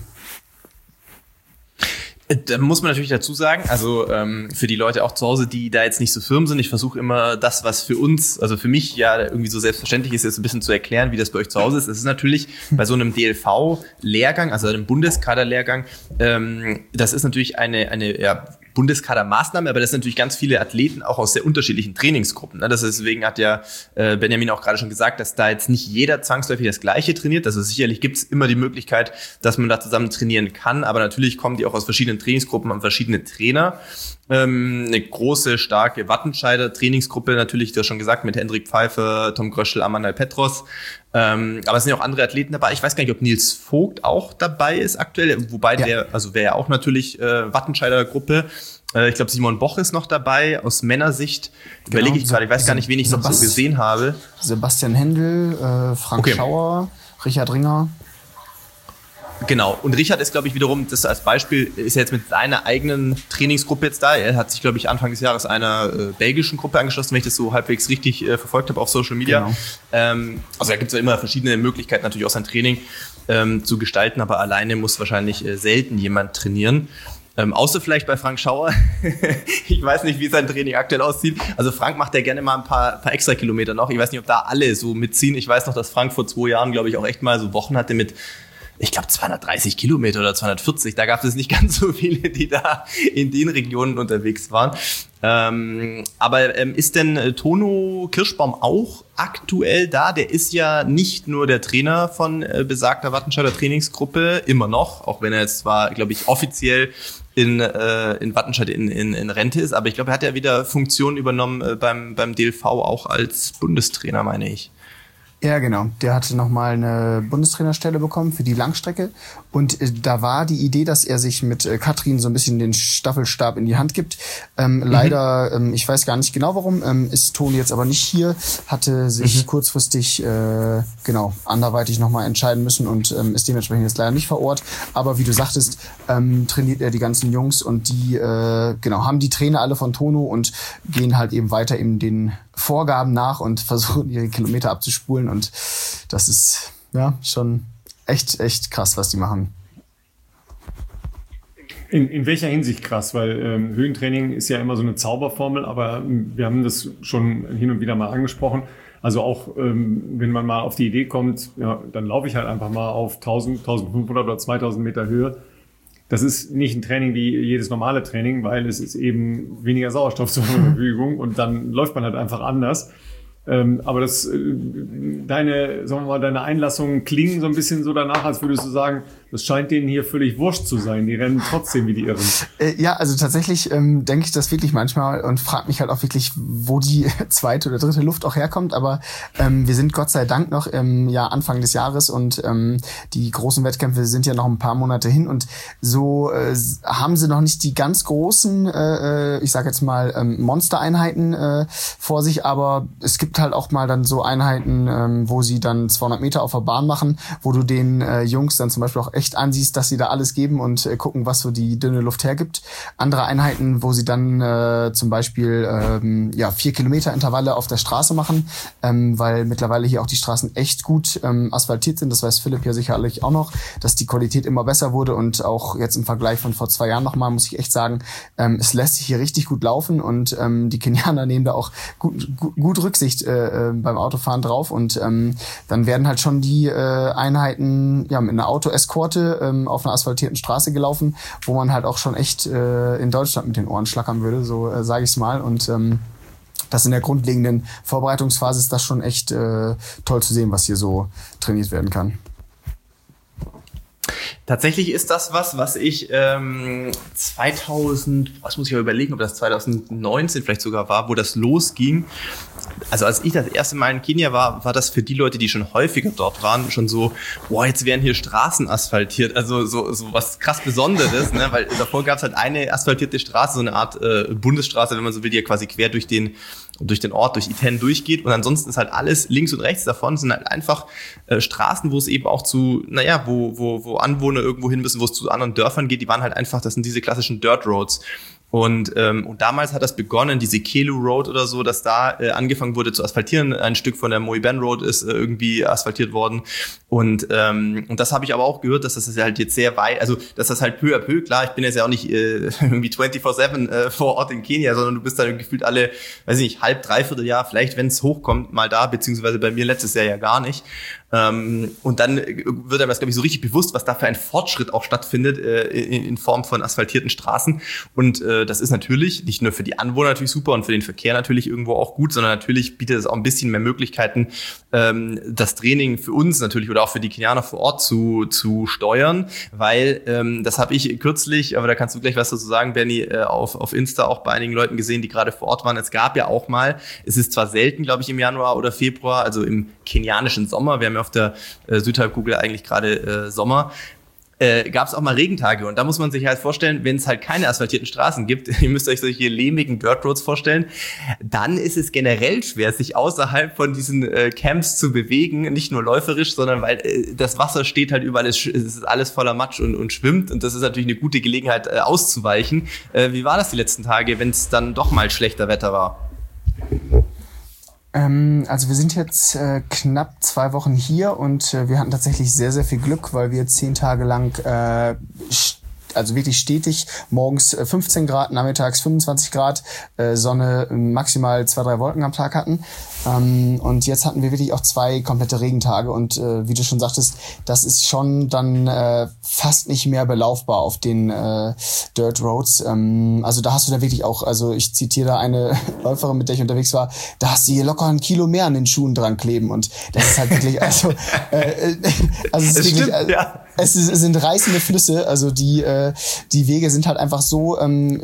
B: Da muss man natürlich dazu sagen, also für die Leute auch zu Hause, die da jetzt nicht so firm sind, ich versuche immer das, was für uns, also für mich ja irgendwie so selbstverständlich ist, jetzt ein bisschen zu erklären, wie das bei euch zu Hause ist. Es ist natürlich bei so einem DLV-Lehrgang, also einem Bundeskader-Lehrgang, das ist natürlich eine ja, Bundeskader-Maßnahme, aber das sind natürlich ganz viele Athleten auch aus sehr unterschiedlichen Trainingsgruppen. Deswegen hat ja Benjamin auch gerade schon gesagt, dass da jetzt nicht jeder zwangsläufig das Gleiche trainiert. Also sicherlich gibt es immer die Möglichkeit, dass man da zusammen trainieren kann, aber natürlich kommen die auch aus verschiedenen Trainingsgruppen, haben verschiedene Trainer. Eine große, starke Wattenscheider Trainingsgruppe, natürlich, du hast schon gesagt, mit Hendrik Pfeiffer, Tom Gröschel, Amanal Petros. Aber es sind ja auch andere Athleten dabei. Ich weiß gar nicht, ob Nils Vogt auch dabei ist aktuell, wobei der, also wäre ja auch natürlich Wattenscheider Gruppe. Ich glaube, Simon Boch ist noch dabei, aus Männersicht. Genau, überlege ich gerade, ich weiß gar nicht, wen ich noch so gesehen habe.
C: Sebastian Händel, Frank Schauer, Richard Ringer.
B: Genau, und Richard ist, glaube ich, wiederum, das als Beispiel, ist jetzt mit seiner eigenen Trainingsgruppe jetzt da. Er hat sich, glaube ich, Anfang des Jahres einer belgischen Gruppe angeschlossen, wenn ich das so halbwegs richtig verfolgt habe auf Social Media. Genau. Also da gibt es ja immer verschiedene Möglichkeiten, natürlich auch sein Training zu gestalten, aber alleine muss wahrscheinlich selten jemand trainieren. Außer vielleicht bei Frank Schauer. Ich weiß nicht, wie sein Training aktuell aussieht. Also Frank macht ja gerne mal ein paar extra Kilometer noch. Ich weiß nicht, ob da alle so mitziehen. Ich weiß noch, dass Frank vor 2 Jahren, glaube ich, auch echt mal so Wochen hatte mit, ich glaube, 230 Kilometer oder 240. Da gab es nicht ganz so viele, die da in den Regionen unterwegs waren. Aber ist denn Tono Kirschbaum auch aktuell da? Der ist ja nicht nur der Trainer von besagter Wattenscheider Trainingsgruppe, immer noch, auch wenn er jetzt zwar, glaube ich, offiziell in Wattenscheid in Rente ist, aber ich glaube, er hat ja wieder Funktionen übernommen beim DLV auch als Bundestrainer, meine ich.
C: Ja, genau. Der hatte nochmal eine Bundestrainerstelle bekommen für die Langstrecke. Und da war die Idee, dass er sich mit Katrin so ein bisschen den Staffelstab in die Hand gibt. Leider, ich weiß gar nicht genau warum, ist Toni jetzt aber nicht hier, hatte sich kurzfristig anderweitig nochmal entscheiden müssen und ist dementsprechend jetzt leider nicht vor Ort. Aber wie du sagtest, trainiert er die ganzen Jungs und die haben die Trainer alle von Tono und gehen halt eben weiter eben den Vorgaben nach und versuchen ihre Kilometer abzuspulen und das ist ja schon echt krass, was die machen.
A: In welcher Hinsicht krass? Weil Höhentraining ist ja immer so eine Zauberformel, aber wir haben das schon hin und wieder mal angesprochen. Also auch wenn man mal auf die Idee kommt, ja, dann laufe ich halt einfach mal auf 1000, 1500 oder 2000 Meter Höhe. Das ist nicht ein Training wie jedes normale Training, weil es ist eben weniger Sauerstoff zur Verfügung und dann läuft man halt einfach anders. Aber deine Einlassungen klingen so ein bisschen so danach, als würdest du sagen, das scheint denen hier völlig wurscht zu sein. Die rennen trotzdem wie die Irren.
C: Ja, also tatsächlich denke ich das wirklich manchmal und frage mich halt auch wirklich, wo die zweite oder dritte Luft auch herkommt. Aber wir sind Gott sei Dank noch im Anfang des Jahres und die großen Wettkämpfe sind ja noch ein paar Monate hin. Und so haben sie noch nicht die ganz großen, ich sage jetzt mal, Monstereinheiten vor sich. Aber es gibt halt auch mal dann so Einheiten, wo sie dann 200 Meter auf der Bahn machen, wo du den Jungs dann zum Beispiel auch echt echt ansiehst, dass sie da alles geben und gucken, was so die dünne Luft hergibt. Andere Einheiten, wo sie dann zum Beispiel 4 Kilometer Intervalle auf der Straße machen, weil mittlerweile hier auch die Straßen echt gut asphaltiert sind. Das weiß Philipp ja sicherlich auch noch, dass die Qualität immer besser wurde und auch jetzt im Vergleich von vor 2 Jahren nochmal, muss ich echt sagen, es lässt sich hier richtig gut laufen und die Kenianer nehmen da auch gut Rücksicht beim Autofahren drauf und dann werden halt schon die Einheiten mit einer Auto-Eskorte auf einer asphaltierten Straße gelaufen, wo man halt auch schon echt in Deutschland mit den Ohren schlackern würde, so sage ich es mal. Und das in der grundlegenden Vorbereitungsphase ist das schon echt toll zu sehen, was hier so trainiert werden kann.
B: Tatsächlich ist das was ich 2000, was muss ich mal überlegen, ob das 2019 vielleicht sogar war, wo das losging. Also als ich das erste Mal in Kenia war das für die Leute, die schon häufiger dort waren, schon so, boah, jetzt werden hier Straßen asphaltiert. Also so was krass Besonderes, ne? Weil davor gab es halt eine asphaltierte Straße, so eine Art Bundesstraße, wenn man so will, die ja quasi quer durch den Ort, durch Iten durchgeht. Und ansonsten ist halt alles links und rechts davon sind halt einfach Straßen, wo es eben auch zu, wo Anwohner irgendwo hin müssen, wo es zu anderen Dörfern geht. Die waren halt einfach, das sind diese klassischen Dirt Roads. Und damals hat das begonnen, diese Kelu Road oder so, dass da angefangen wurde zu asphaltieren. Ein Stück von der Moiben Road ist irgendwie asphaltiert worden. Und das habe ich aber auch gehört, dass das halt jetzt sehr weit, also dass das halt peu à peu, klar, ich bin jetzt ja auch nicht irgendwie 24/7 vor Ort in Kenia, sondern du bist dann gefühlt alle, weiß ich nicht, halb, dreiviertel Jahr, vielleicht, wenn es hochkommt, mal da, beziehungsweise bei mir letztes Jahr ja gar nicht. Und dann wird einem das, glaube ich, so richtig bewusst, was da für ein Fortschritt auch stattfindet in Form von asphaltierten Straßen. Und das ist natürlich nicht nur für die Anwohner natürlich super und für den Verkehr natürlich irgendwo auch gut, sondern natürlich bietet es auch ein bisschen mehr Möglichkeiten, das Training für uns natürlich oder auch für die Kenianer vor Ort zu steuern, weil das habe ich kürzlich, aber da kannst du gleich was dazu sagen, Benni, auf Insta auch bei einigen Leuten gesehen, die gerade vor Ort waren. Es gab ja auch mal, es ist zwar selten, glaube ich, im Januar oder Februar, also im kenianischen Sommer, wir haben ja auf der Südhalbkugel eigentlich gerade Sommer, gab es auch mal Regentage. Und da muss man sich halt vorstellen, wenn es halt keine asphaltierten Straßen gibt, ihr müsst euch solche lehmigen Dirt Roads vorstellen, dann ist es generell schwer, sich außerhalb von diesen Camps zu bewegen, nicht nur läuferisch, sondern weil das Wasser steht halt überall, es ist alles voller Matsch und schwimmt und das ist natürlich eine gute Gelegenheit auszuweichen. Wie war das die letzten Tage, wenn es dann doch mal schlechter Wetter war?
C: Also wir sind jetzt knapp 2 Wochen hier und wir hatten tatsächlich sehr, sehr viel Glück, weil wir 10 Tage lang also wirklich stetig morgens 15 Grad, nachmittags 25 Grad, Sonne, maximal 2, 3 Wolken am Tag hatten. Und jetzt hatten wir wirklich auch 2 komplette Regentage und wie du schon sagtest, das ist schon dann fast nicht mehr belaufbar auf den Dirt Roads. Also da hast du dann wirklich auch, also ich zitiere da eine Läuferin, mit der ich unterwegs war, da hast du hier locker 1 Kilo mehr an den Schuhen dran kleben und das ist halt wirklich, also es ist wirklich,
B: stimmt, ja.
C: Es sind reißende Flüsse, also die Wege sind halt einfach so,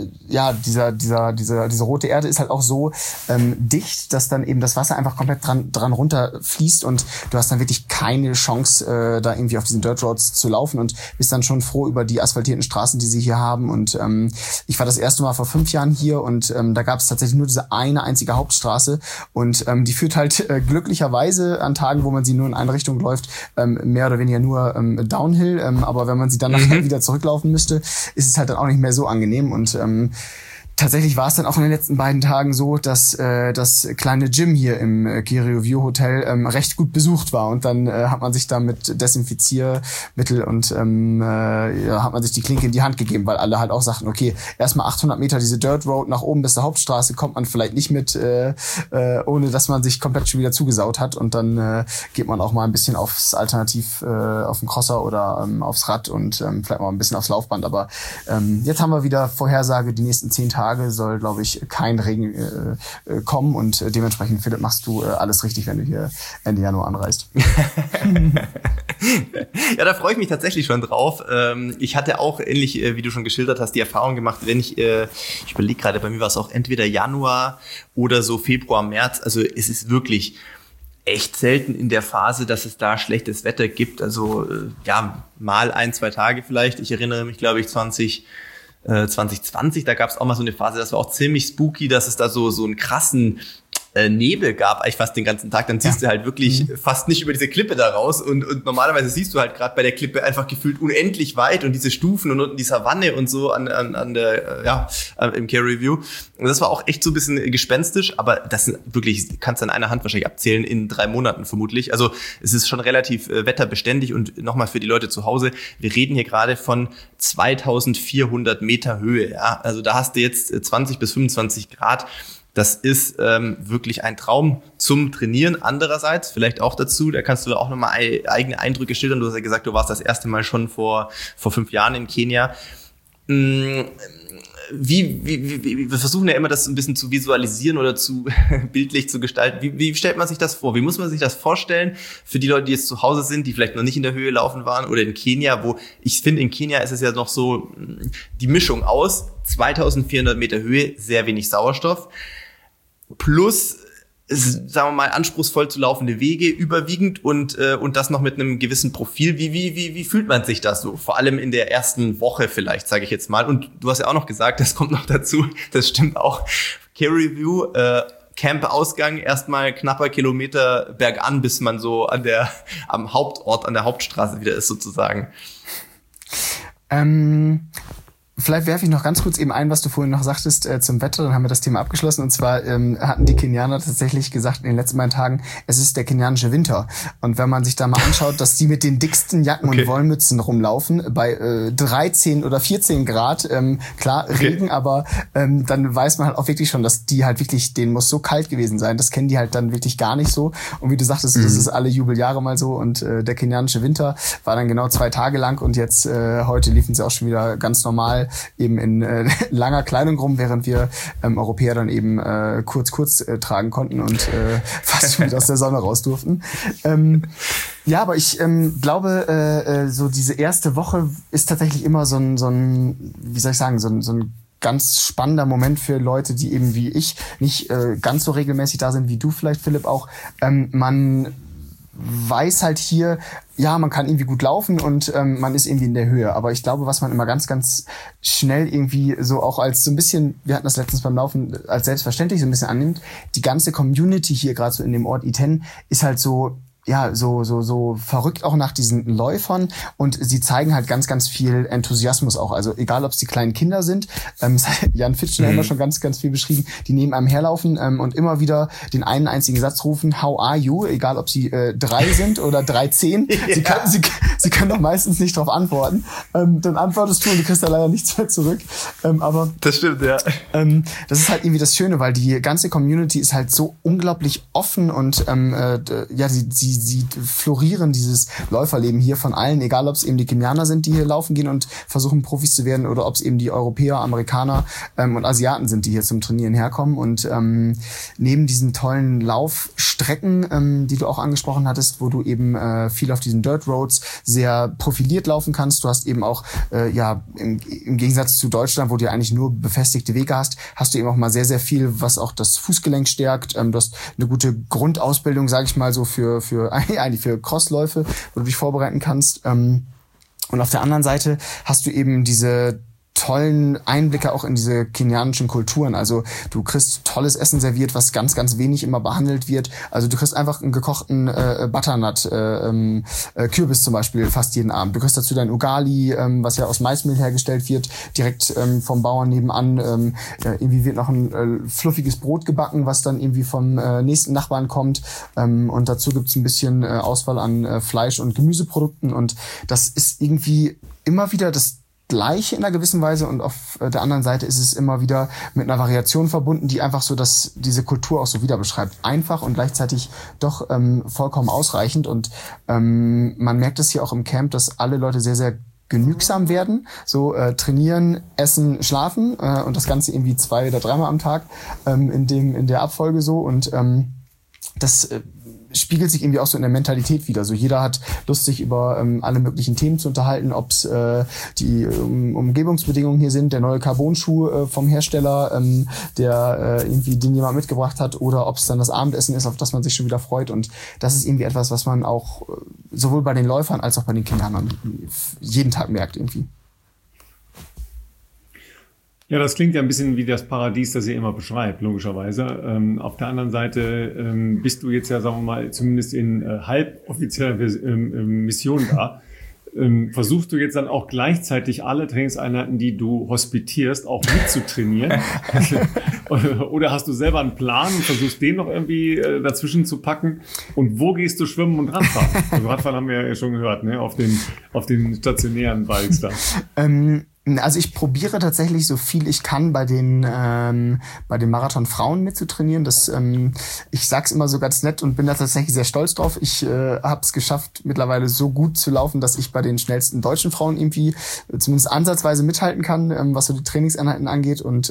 C: diese rote Erde ist halt auch so dicht, dass dann eben das Wasser einfach komplett dran runterfließt und du hast dann wirklich keine Chance, da irgendwie auf diesen Dirt Roads zu laufen und bist dann schon froh über die asphaltierten Straßen, die sie hier haben. Und ich war das erste Mal vor 5 Jahren hier und da gab es tatsächlich nur diese eine einzige Hauptstraße und die führt halt glücklicherweise an Tagen, wo man sie nur in eine Richtung läuft, mehr oder weniger nur Downhill. Aber wenn man sie dann nachher wieder zurücklaufen müsste, ist es halt dann auch nicht mehr so angenehm und tatsächlich war es dann auch in den letzten beiden Tagen so, dass das kleine Gym hier im Kirio View Hotel recht gut besucht war und dann hat man sich da mit Desinfiziermittel und hat man sich die Klinke in die Hand gegeben, weil alle halt auch sagten, okay, erstmal 800 Meter diese Dirt Road nach oben bis zur Hauptstraße kommt man vielleicht nicht mit, ohne dass man sich komplett schon wieder zugesaut hat und dann geht man auch mal ein bisschen aufs Alternativ auf den Crosser oder aufs Rad und vielleicht mal ein bisschen aufs Laufband, aber jetzt haben wir wieder Vorhersage, die nächsten 10 Tage soll, glaube ich, kein Regen kommen und dementsprechend, Philipp, machst du alles richtig, wenn du hier Ende Januar anreist.
B: Ja, da freue ich mich tatsächlich schon drauf. Ich hatte auch, ähnlich wie du schon geschildert hast, die Erfahrung gemacht, wenn ich überlege gerade, bei mir war es auch entweder Januar oder so Februar, März, also es ist wirklich echt selten in der Phase, dass es da schlechtes Wetter gibt, also mal 1, 2 Tage vielleicht. Ich erinnere mich, glaube ich, 2020, da gab es auch mal so eine Phase, das war auch ziemlich spooky, dass es da so einen krassen Nebel gab, eigentlich fast den ganzen Tag, dann siehst du halt wirklich fast nicht über diese Klippe da raus und normalerweise siehst du halt gerade bei der Klippe einfach gefühlt unendlich weit und diese Stufen und unten die Savanne und so an der, im Care Review. Und das war auch echt so ein bisschen gespenstisch, aber das sind wirklich, kannst du an einer Hand wahrscheinlich abzählen, in 3 Monaten vermutlich. Also es ist schon relativ wetterbeständig und nochmal für die Leute zu Hause, wir reden hier gerade von 2400 Meter Höhe, ja. Also da hast du jetzt 20 bis 25 Grad. Das ist wirklich ein Traum zum Trainieren. Andererseits, vielleicht auch dazu, da kannst du auch nochmal eigene Eindrücke schildern. Du hast ja gesagt, du warst das erste Mal schon vor 5 Jahren in Kenia. Wir versuchen ja immer, das ein bisschen zu visualisieren oder zu bildlich zu gestalten. Wie stellt man sich das vor? Wie muss man sich das vorstellen für die Leute, die jetzt zu Hause sind, die vielleicht noch nicht in der Höhe laufen waren oder in Kenia, wo ich finde, in Kenia ist es ja noch so die Mischung aus 2400 Meter Höhe, sehr wenig Sauerstoff, plus, sagen wir mal, anspruchsvoll zu laufende Wege überwiegend und das noch mit einem gewissen Profil. Wie fühlt man sich das so? Vor allem in der ersten Woche vielleicht, sage ich jetzt mal. Und du hast ja auch noch gesagt, das kommt noch dazu, das stimmt auch. Care Review, Camp-Ausgang, erstmal knapper Kilometer bergan, bis man so am Hauptort, an der Hauptstraße wieder ist sozusagen.
C: Vielleicht werfe ich noch ganz kurz eben ein, was du vorhin noch sagtest zum Wetter, dann haben wir das Thema abgeschlossen. Und zwar hatten die Kenianer tatsächlich gesagt in den letzten beiden Tagen, es ist der kenianische Winter. Und wenn man sich da mal anschaut, dass die mit den dicksten Jacken und Wollmützen rumlaufen, bei 13 oder 14 Grad, klar, Regen, aber dann weiß man halt auch wirklich schon, dass die halt wirklich, denen muss so kalt gewesen sein. Das kennen die halt dann wirklich gar nicht so. Und wie du sagtest, das ist alle Jubeljahre mal so. Und der kenianische Winter war dann genau 2 Tage lang und jetzt heute liefen sie auch schon wieder ganz normal eben in langer Kleidung rum, während wir Europäer dann eben kurz tragen konnten und fast schon wieder aus der Sonne raus durften. Ja, aber ich glaube, so diese erste Woche ist tatsächlich immer so ein, wie soll ich sagen, so ein ganz spannender Moment für Leute, die eben wie ich nicht ganz so regelmäßig da sind, wie du vielleicht, Philipp, auch. Man weiß halt hier, ja, man kann irgendwie gut laufen und man ist irgendwie in der Höhe. Aber ich glaube, was man immer ganz, ganz schnell irgendwie so auch als so ein bisschen, wir hatten das letztens beim Laufen, als selbstverständlich so ein bisschen annimmt, die ganze Community hier gerade so in dem Ort Iten ist halt so, ja, so verrückt auch nach diesen Läufern und sie zeigen halt ganz, ganz viel Enthusiasmus auch. Also egal, ob es die kleinen Kinder sind, Jan Fitschner haben wir schon ganz, ganz viel beschrieben, die neben einem herlaufen und immer wieder den einen einzigen Satz rufen, how are you? Egal, ob sie 3 sind oder 13. Ja. Sie können doch meistens nicht darauf antworten. Dann antwortest du und du kriegst da leider nichts mehr zurück. Aber
B: das stimmt, ja.
C: Das ist halt irgendwie das Schöne, weil die ganze Community ist halt so unglaublich offen und ja, sie florieren dieses Läuferleben hier von allen, egal ob es eben die Kenianer sind, die hier laufen gehen und versuchen Profis zu werden oder ob es eben die Europäer, Amerikaner und Asiaten sind, die hier zum Trainieren herkommen. Und neben diesen tollen Laufstrecken, die du auch angesprochen hattest, wo du eben viel auf diesen Dirt Roads sehr profiliert laufen kannst, du hast eben auch ja im Gegensatz zu Deutschland, wo du ja eigentlich nur befestigte Wege hast du eben auch mal sehr, sehr viel, was auch das Fußgelenk stärkt. Du hast eine gute Grundausbildung, sage ich mal so, eigentlich für Crossläufe, wo du dich vorbereiten kannst. Und auf der anderen Seite hast du eben diese tollen Einblicke auch in diese kenianischen Kulturen. Also du kriegst tolles Essen serviert, was ganz, ganz wenig immer behandelt wird. Also du kriegst einfach einen gekochten Butternut, Kürbis zum Beispiel fast jeden Abend. Du kriegst dazu dein Ugali, was ja aus Maismehl hergestellt wird, direkt vom Bauern nebenan. Irgendwie wird noch ein fluffiges Brot gebacken, was dann irgendwie vom nächsten Nachbarn kommt. Und dazu gibt's ein bisschen Auswahl an Fleisch- und Gemüseprodukten. Und das ist irgendwie immer wieder das Gleiche in einer gewissen Weise und auf der anderen Seite ist es immer wieder mit einer Variation verbunden, die einfach so diese Kultur auch so wieder beschreibt. Einfach und gleichzeitig doch vollkommen ausreichend und man merkt es hier auch im Camp, dass alle Leute sehr, sehr genügsam werden, so trainieren, essen, schlafen und das Ganze irgendwie 2 oder 3 Mal am Tag in der Abfolge so und das spiegelt sich irgendwie auch so in der Mentalität wieder. So jeder hat Lust, sich über alle möglichen Themen zu unterhalten, ob es die Umgebungsbedingungen hier sind, der neue Carbon-Schuh vom Hersteller, der irgendwie den jemand mitgebracht hat, oder ob es dann das Abendessen ist, auf das man sich schon wieder freut. Und das ist irgendwie etwas, was man auch sowohl bei den Läufern als auch bei den Kindern jeden Tag merkt irgendwie.
A: Ja, das klingt ja ein bisschen wie das Paradies, das ihr immer beschreibt, logischerweise. Auf der anderen Seite bist du jetzt ja, sagen wir mal, zumindest in halboffizieller Mission da. Versuchst du jetzt dann auch gleichzeitig alle Trainingseinheiten, die du hospitierst, auch mitzutrainieren? Oder hast du selber einen Plan und versuchst den noch irgendwie dazwischen zu packen? Und wo gehst du schwimmen und Radfahren? Also Radfahren haben wir ja schon gehört, ne? Auf den stationären Bikes da.
C: Also ich probiere tatsächlich so viel ich kann bei den Marathon Frauen mitzutrainieren. Ich sag's immer so ganz nett und bin da tatsächlich sehr stolz drauf. Ich habe es geschafft, mittlerweile so gut zu laufen, dass ich bei den schnellsten deutschen Frauen irgendwie zumindest ansatzweise mithalten kann, was so die Trainingseinheiten angeht. Und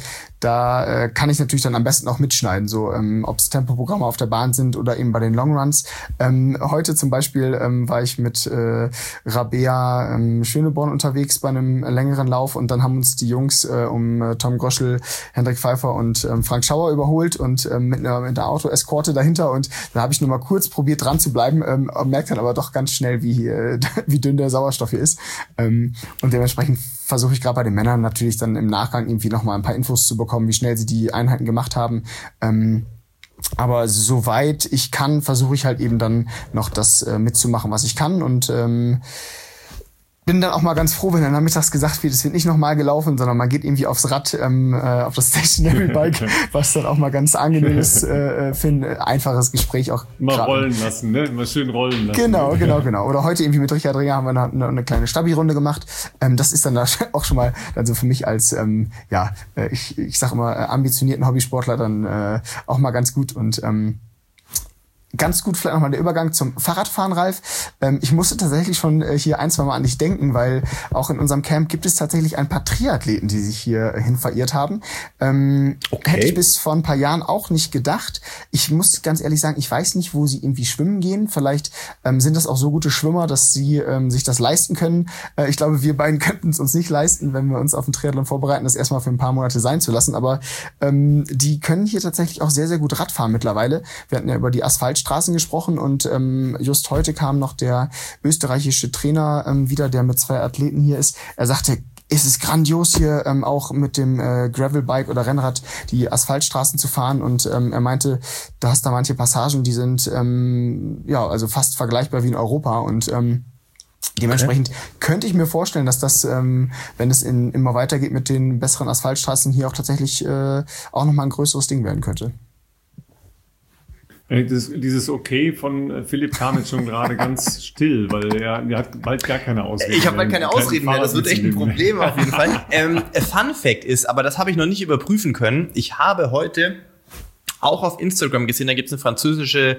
C: da kann ich natürlich dann am besten auch mitschneiden, so ob es Tempoprogramme auf der Bahn sind oder eben bei den Longruns. Heute zum Beispiel war ich mit Rabea Schöneborn unterwegs bei einem längeren Lauf und dann haben uns die Jungs um Tom Groschel, Hendrik Pfeiffer und Frank Schauer überholt und mit einer Auto-Eskorte dahinter und da habe ich nur mal kurz probiert dran zu bleiben, merkt dann aber doch ganz schnell, wie dünn der Sauerstoff hier ist. Und dementsprechend versuche ich gerade bei den Männern natürlich dann im Nachgang irgendwie nochmal ein paar Infos zu bekommen, wie schnell sie die Einheiten gemacht haben. Aber soweit ich kann, versuche ich halt eben dann noch das mitzumachen, was ich kann und bin dann auch mal ganz froh, wenn dann nachmittags gesagt wird, es wird nicht nochmal gelaufen, sondern man geht irgendwie aufs Rad, auf das Stationary Bike, was dann auch mal ganz angenehm ist für ein einfaches Gespräch auch.
A: Mal rollen lassen, ne? Mal schön rollen lassen.
C: Genau. Oder heute irgendwie mit Richard Ringer haben wir eine kleine Stabi-Runde gemacht. Das ist dann da auch schon mal dann so für mich als, ich sag immer, ambitionierten Hobbysportler dann auch mal ganz gut und ganz gut vielleicht nochmal der Übergang zum Fahrradfahren, Ralf. Ich musste tatsächlich schon hier ein, zwei Mal an dich denken, weil auch in unserem Camp gibt es tatsächlich ein paar Triathleten, die sich hierhin verirrt haben. Hätte ich bis vor ein paar Jahren auch nicht gedacht. Ich muss ganz ehrlich sagen, ich weiß nicht, wo sie irgendwie schwimmen gehen. Vielleicht sind das auch so gute Schwimmer, dass sie sich das leisten können. Ich glaube, wir beiden könnten es uns nicht leisten, wenn wir uns auf den Triathlon vorbereiten, das erstmal für ein paar Monate sein zu lassen. Aber die können hier tatsächlich auch sehr, sehr gut Radfahren mittlerweile. Wir hatten ja über die Asphaltstraßen gesprochen und just heute kam noch der österreichische Trainer wieder, der mit 2 Athleten hier ist. Er sagte, es ist grandios hier auch mit dem Gravelbike oder Rennrad die Asphaltstraßen zu fahren und er meinte, da hast da manche Passagen, die sind also fast vergleichbar wie in Europa und dementsprechend könnte ich mir vorstellen, dass das, wenn es immer weitergeht mit den besseren Asphaltstraßen, hier auch tatsächlich auch nochmal ein größeres Ding werden könnte.
A: Dieses Okay von Philipp kam jetzt schon gerade ganz still, weil er hat bald gar keine Ausreden mehr.
B: Ich habe bald keine Ausreden mehr, das wird echt ein Problem auf jeden Fall. Fun Fact ist, aber das habe ich noch nicht überprüfen können, ich habe heute auch auf Instagram gesehen, da gibt es eine französische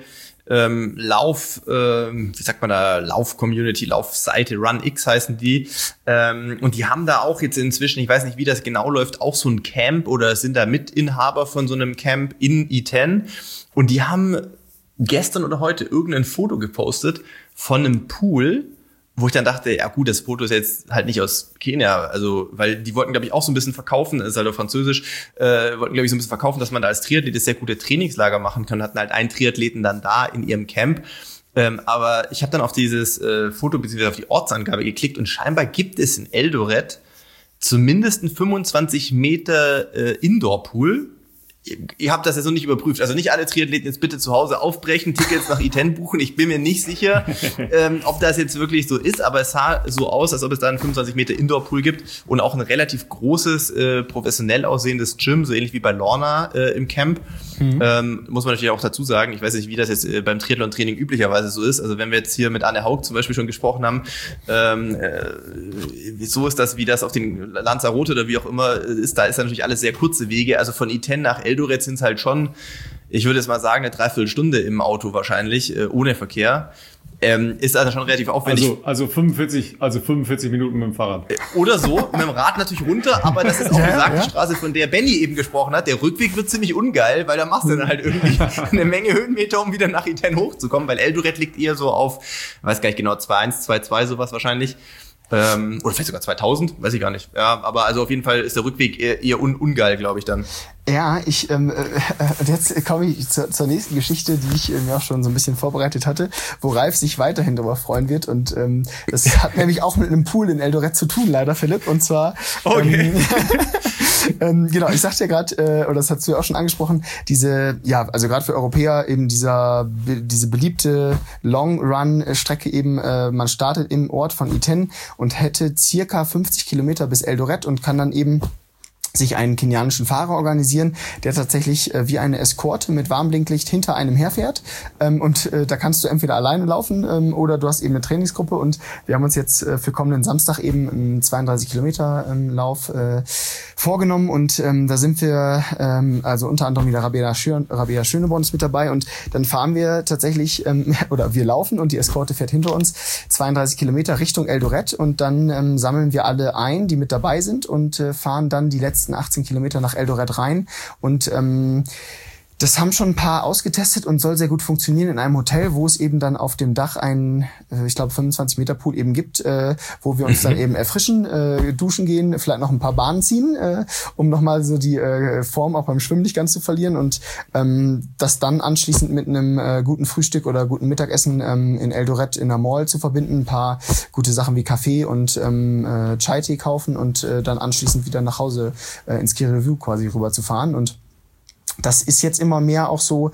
B: Lauf-Community, Laufseite, RunX heißen die. Und die haben da auch jetzt inzwischen, ich weiß nicht, wie das genau läuft, auch so ein Camp oder sind da Mitinhaber von so einem Camp in I10. Und die haben gestern oder heute irgendein Foto gepostet von einem Pool, wo ich dann dachte, ja gut, das Foto ist jetzt halt nicht aus Kenia, also, weil die wollten, glaube ich, auch so ein bisschen verkaufen, das ist halt auf Französisch, wollten, glaube ich, so ein bisschen verkaufen, dass man da als Triathlet sehr gute Trainingslager machen kann, hatten halt einen Triathleten dann da in ihrem Camp. Aber ich habe dann auf dieses Foto bzw. auf die Ortsangabe geklickt und scheinbar gibt es in Eldoret zumindest einen 25 Meter Indoor-Pool. Ihr habt das jetzt noch nicht überprüft. Also nicht alle Triathleten jetzt bitte zu Hause aufbrechen, Tickets nach I10 buchen. Ich bin mir nicht sicher, ob das jetzt wirklich so ist, aber es sah so aus, als ob es da einen 25 Meter Indoor-Pool gibt und auch ein relativ großes, professionell aussehendes Gym, so ähnlich wie bei Lorna im Camp. Muss man natürlich auch dazu sagen, ich weiß nicht, wie das jetzt beim Triathlon-Training üblicherweise so ist. Also wenn wir jetzt hier mit Anne Haug zum Beispiel schon gesprochen haben, so ist das, wie das auf den Lanzarote oder wie auch immer ist, da ist natürlich alles sehr kurze Wege. Also von I10 nach Eldoret sind es halt schon, ich würde jetzt mal sagen, eine Dreiviertelstunde im Auto wahrscheinlich, ohne Verkehr. Ist also schon relativ aufwendig.
A: Also 45 Minuten mit dem Fahrrad.
B: Oder so, mit dem Rad natürlich runter, aber das ist auch besagte Straße, von der Benny eben gesprochen hat. Der Rückweg wird ziemlich ungeil, weil da machst du dann halt irgendwie eine Menge Höhenmeter, um wieder nach I10 hochzukommen, weil Eldoret liegt eher so auf, weiß gar nicht genau, 2,1, 2,2 sowas wahrscheinlich. Oder vielleicht sogar 2000, weiß ich gar nicht. Ja, aber also auf jeden Fall ist der Rückweg eher ungeil, glaube ich dann.
C: Ja, jetzt komme ich zur nächsten Geschichte, die ich mir auch schon so ein bisschen vorbereitet hatte, wo Ralf sich weiterhin darüber freuen wird. Und das hat nämlich auch mit einem Pool in Eldoret zu tun, leider, Philipp. Und zwar Genau, ich sagte ja gerade, oder das hast du ja auch schon angesprochen, also gerade für Europäer eben diese beliebte Long-Run-Strecke eben, man startet im Ort von Iten und hätte circa 50 Kilometer bis Eldoret und kann dann eben sich einen kenianischen Fahrer organisieren, der tatsächlich wie eine Eskorte mit Warnblinklicht hinter einem herfährt. Da kannst du entweder alleine laufen oder du hast eben eine Trainingsgruppe. Und wir haben uns jetzt für kommenden Samstag eben einen 32 Kilometer Lauf vorgenommen. Und da sind wir, also unter anderem wieder Rabea Schöneborn ist mit dabei. Und dann fahren wir tatsächlich, oder wir laufen und die Eskorte fährt hinter uns 32 Kilometer Richtung Eldoret. Und dann sammeln wir alle ein, die mit dabei sind und fahren dann die letzten 18 Kilometer nach Eldoret rein und das haben schon ein paar ausgetestet und soll sehr gut funktionieren in einem Hotel, wo es eben dann auf dem Dach einen, ich glaube 25 Meter Pool eben gibt, wo wir uns dann eben erfrischen, duschen gehen, vielleicht noch ein paar Bahnen ziehen, um nochmal so die Form auch beim Schwimmen nicht ganz zu verlieren und das dann anschließend mit einem guten Frühstück oder guten Mittagessen in Eldoret in der Mall zu verbinden, ein paar gute Sachen wie Kaffee und Chai-Tee kaufen und dann anschließend wieder nach Hause ins Kirrivu quasi rüber zu fahren und das ist jetzt immer mehr auch so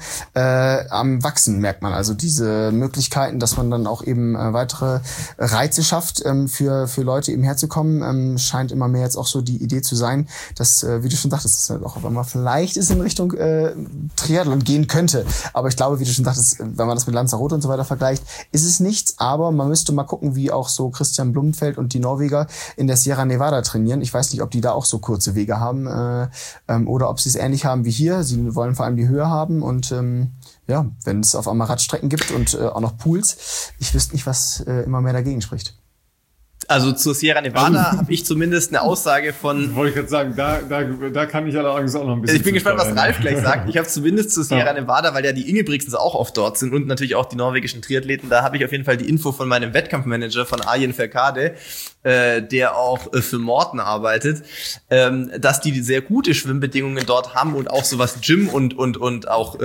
C: am Wachsen, merkt man. Also diese Möglichkeiten, dass man dann auch eben weitere Reize schafft, für Leute eben herzukommen, scheint immer mehr jetzt auch so die Idee zu sein, dass, wie du schon sagtest, dass halt auch auf einmal vielleicht es in Richtung Triathlon gehen könnte. Aber ich glaube, wie du schon sagtest, wenn man das mit Lanzarote und so weiter vergleicht, ist es nichts. Aber man müsste mal gucken, wie auch so Christian Blumenfeld und die Norweger in der Sierra Nevada trainieren. Ich weiß nicht, ob die da auch so kurze Wege haben oder ob sie es ähnlich haben wie hier. Sie wollen vor allem die Höhe haben und wenn es auf einmal Radstrecken gibt und auch noch Pools, ich wüsste nicht, was immer mehr dagegen spricht.
B: Also zur Sierra Nevada habe ich zumindest eine Aussage von...
A: Wollte ich gerade sagen, da kann ich allerdings auch noch ein bisschen...
B: Ich bin gespannt, was Ralf gleich sagt. Ich habe zumindest zur Sierra Nevada, weil ja die Ingebrigtsens auch oft dort sind und natürlich auch die norwegischen Triathleten, da habe ich auf jeden Fall die Info von meinem Wettkampfmanager, von Arjen Verkade, der auch für Morten arbeitet, dass die sehr gute Schwimmbedingungen dort haben und auch sowas Gym und auch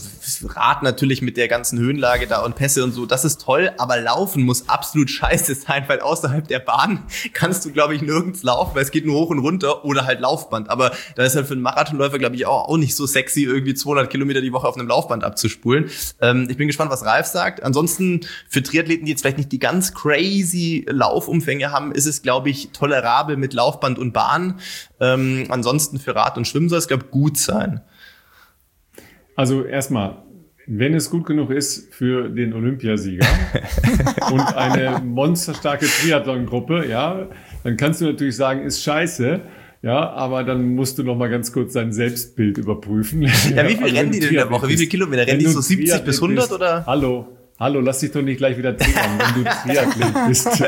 B: Rad natürlich mit der ganzen Höhenlage da und Pässe und so, das ist toll, aber Laufen muss absolut scheiße sein, weil außerhalb der Bahn kannst du, glaube ich, nirgends laufen, weil es geht nur hoch und runter oder halt Laufband, aber da ist halt für einen Marathonläufer, glaube ich, auch nicht so sexy, irgendwie 200 Kilometer die Woche auf einem Laufband abzuspulen. Ich bin gespannt, was Ralf sagt. Ansonsten für Triathleten, die jetzt vielleicht nicht die ganz crazy Laufumfänge haben, ist es, glaube ich, tolerabel mit Laufband und Bahn. Ansonsten für Rad und Schwimmen soll es, glaube ich, gut sein.
A: Also erstmal, wenn es gut genug ist für den Olympiasieger und eine monsterstarke Triathlon-Gruppe, ja, dann kannst du natürlich sagen, ist scheiße, ja, aber dann musst du noch mal ganz kurz dein Selbstbild überprüfen.
B: Ja, wie viel rennen die denn in der Woche? Wie viele Kilometer? Rennen die so 70 bis 100 oder?
A: Hallo, lass dich doch nicht gleich wieder triggern, wenn du Triathlet bist.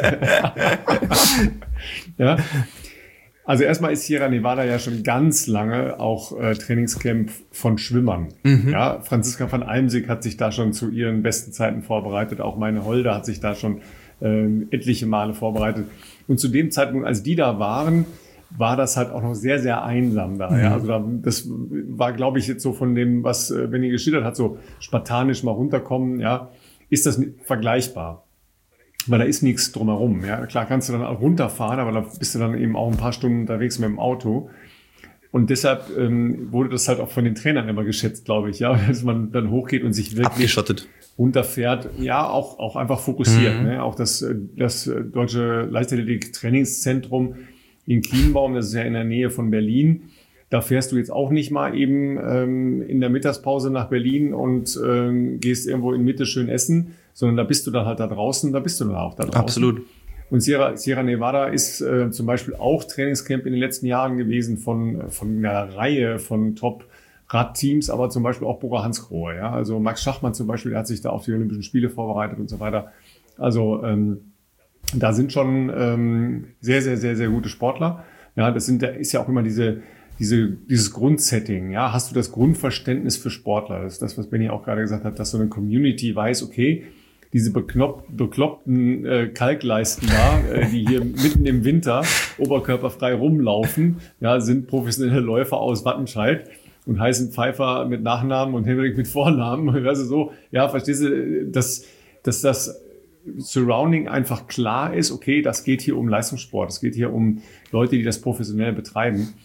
A: Ja. Also erstmal ist Sierra Nevada ja schon ganz lange auch Trainingscamp von Schwimmern. Ja, Franziska van Almsick hat sich da schon zu ihren besten Zeiten vorbereitet. Auch meine Holde hat sich da schon etliche Male vorbereitet. Und zu dem Zeitpunkt, als die da waren, war das halt auch noch sehr, sehr einsam da. Ja? Also das war, glaube ich, jetzt so von dem, was Benny geschildert hat, so spartanisch mal runterkommen, ja, ist das vergleichbar. Weil da ist nichts drumherum. Ja, klar kannst du dann auch runterfahren, aber da bist du dann eben auch ein paar Stunden unterwegs mit dem Auto. Und deshalb wurde das halt auch von den Trainern immer geschätzt, glaube ich, ja, dass man dann hochgeht und sich wirklich
B: abgeschottet
A: runterfährt. Ja, auch einfach fokussiert. Ne? Auch das Deutsche Leichtathletik-Trainingszentrum in Kienbaum, das ist ja in der Nähe von Berlin. Da fährst du jetzt auch nicht mal eben in der Mittagspause nach Berlin und gehst irgendwo in Mitte schön essen, sondern da bist du dann halt da draußen, da bist du dann auch da draußen.
B: Absolut.
A: Und Sierra Nevada ist zum Beispiel auch Trainingscamp in den letzten Jahren gewesen von einer Reihe von Top-Radteams, aber zum Beispiel auch Bora Hansgrohe. Ja? Also Max Schachmann zum Beispiel, der hat sich da auf die Olympischen Spiele vorbereitet und so weiter. Also da sind schon sehr, sehr, sehr, sehr gute Sportler. Ja, da ist ja auch immer dieses Grundsetting, ja, hast du das Grundverständnis für Sportler? Das ist das, was Benny auch gerade gesagt hat, dass so eine Community weiß, okay, diese bekloppten Kalkleisten da, die hier mitten im Winter oberkörperfrei rumlaufen, ja, sind professionelle Läufer aus Wattenscheid und heißen Pfeiffer mit Nachnamen und Henrik mit Vornamen. Also so, ja, verstehst du, dass das Surrounding einfach klar ist, okay, das geht hier um Leistungssport, es geht hier um Leute, die das professionell betreiben.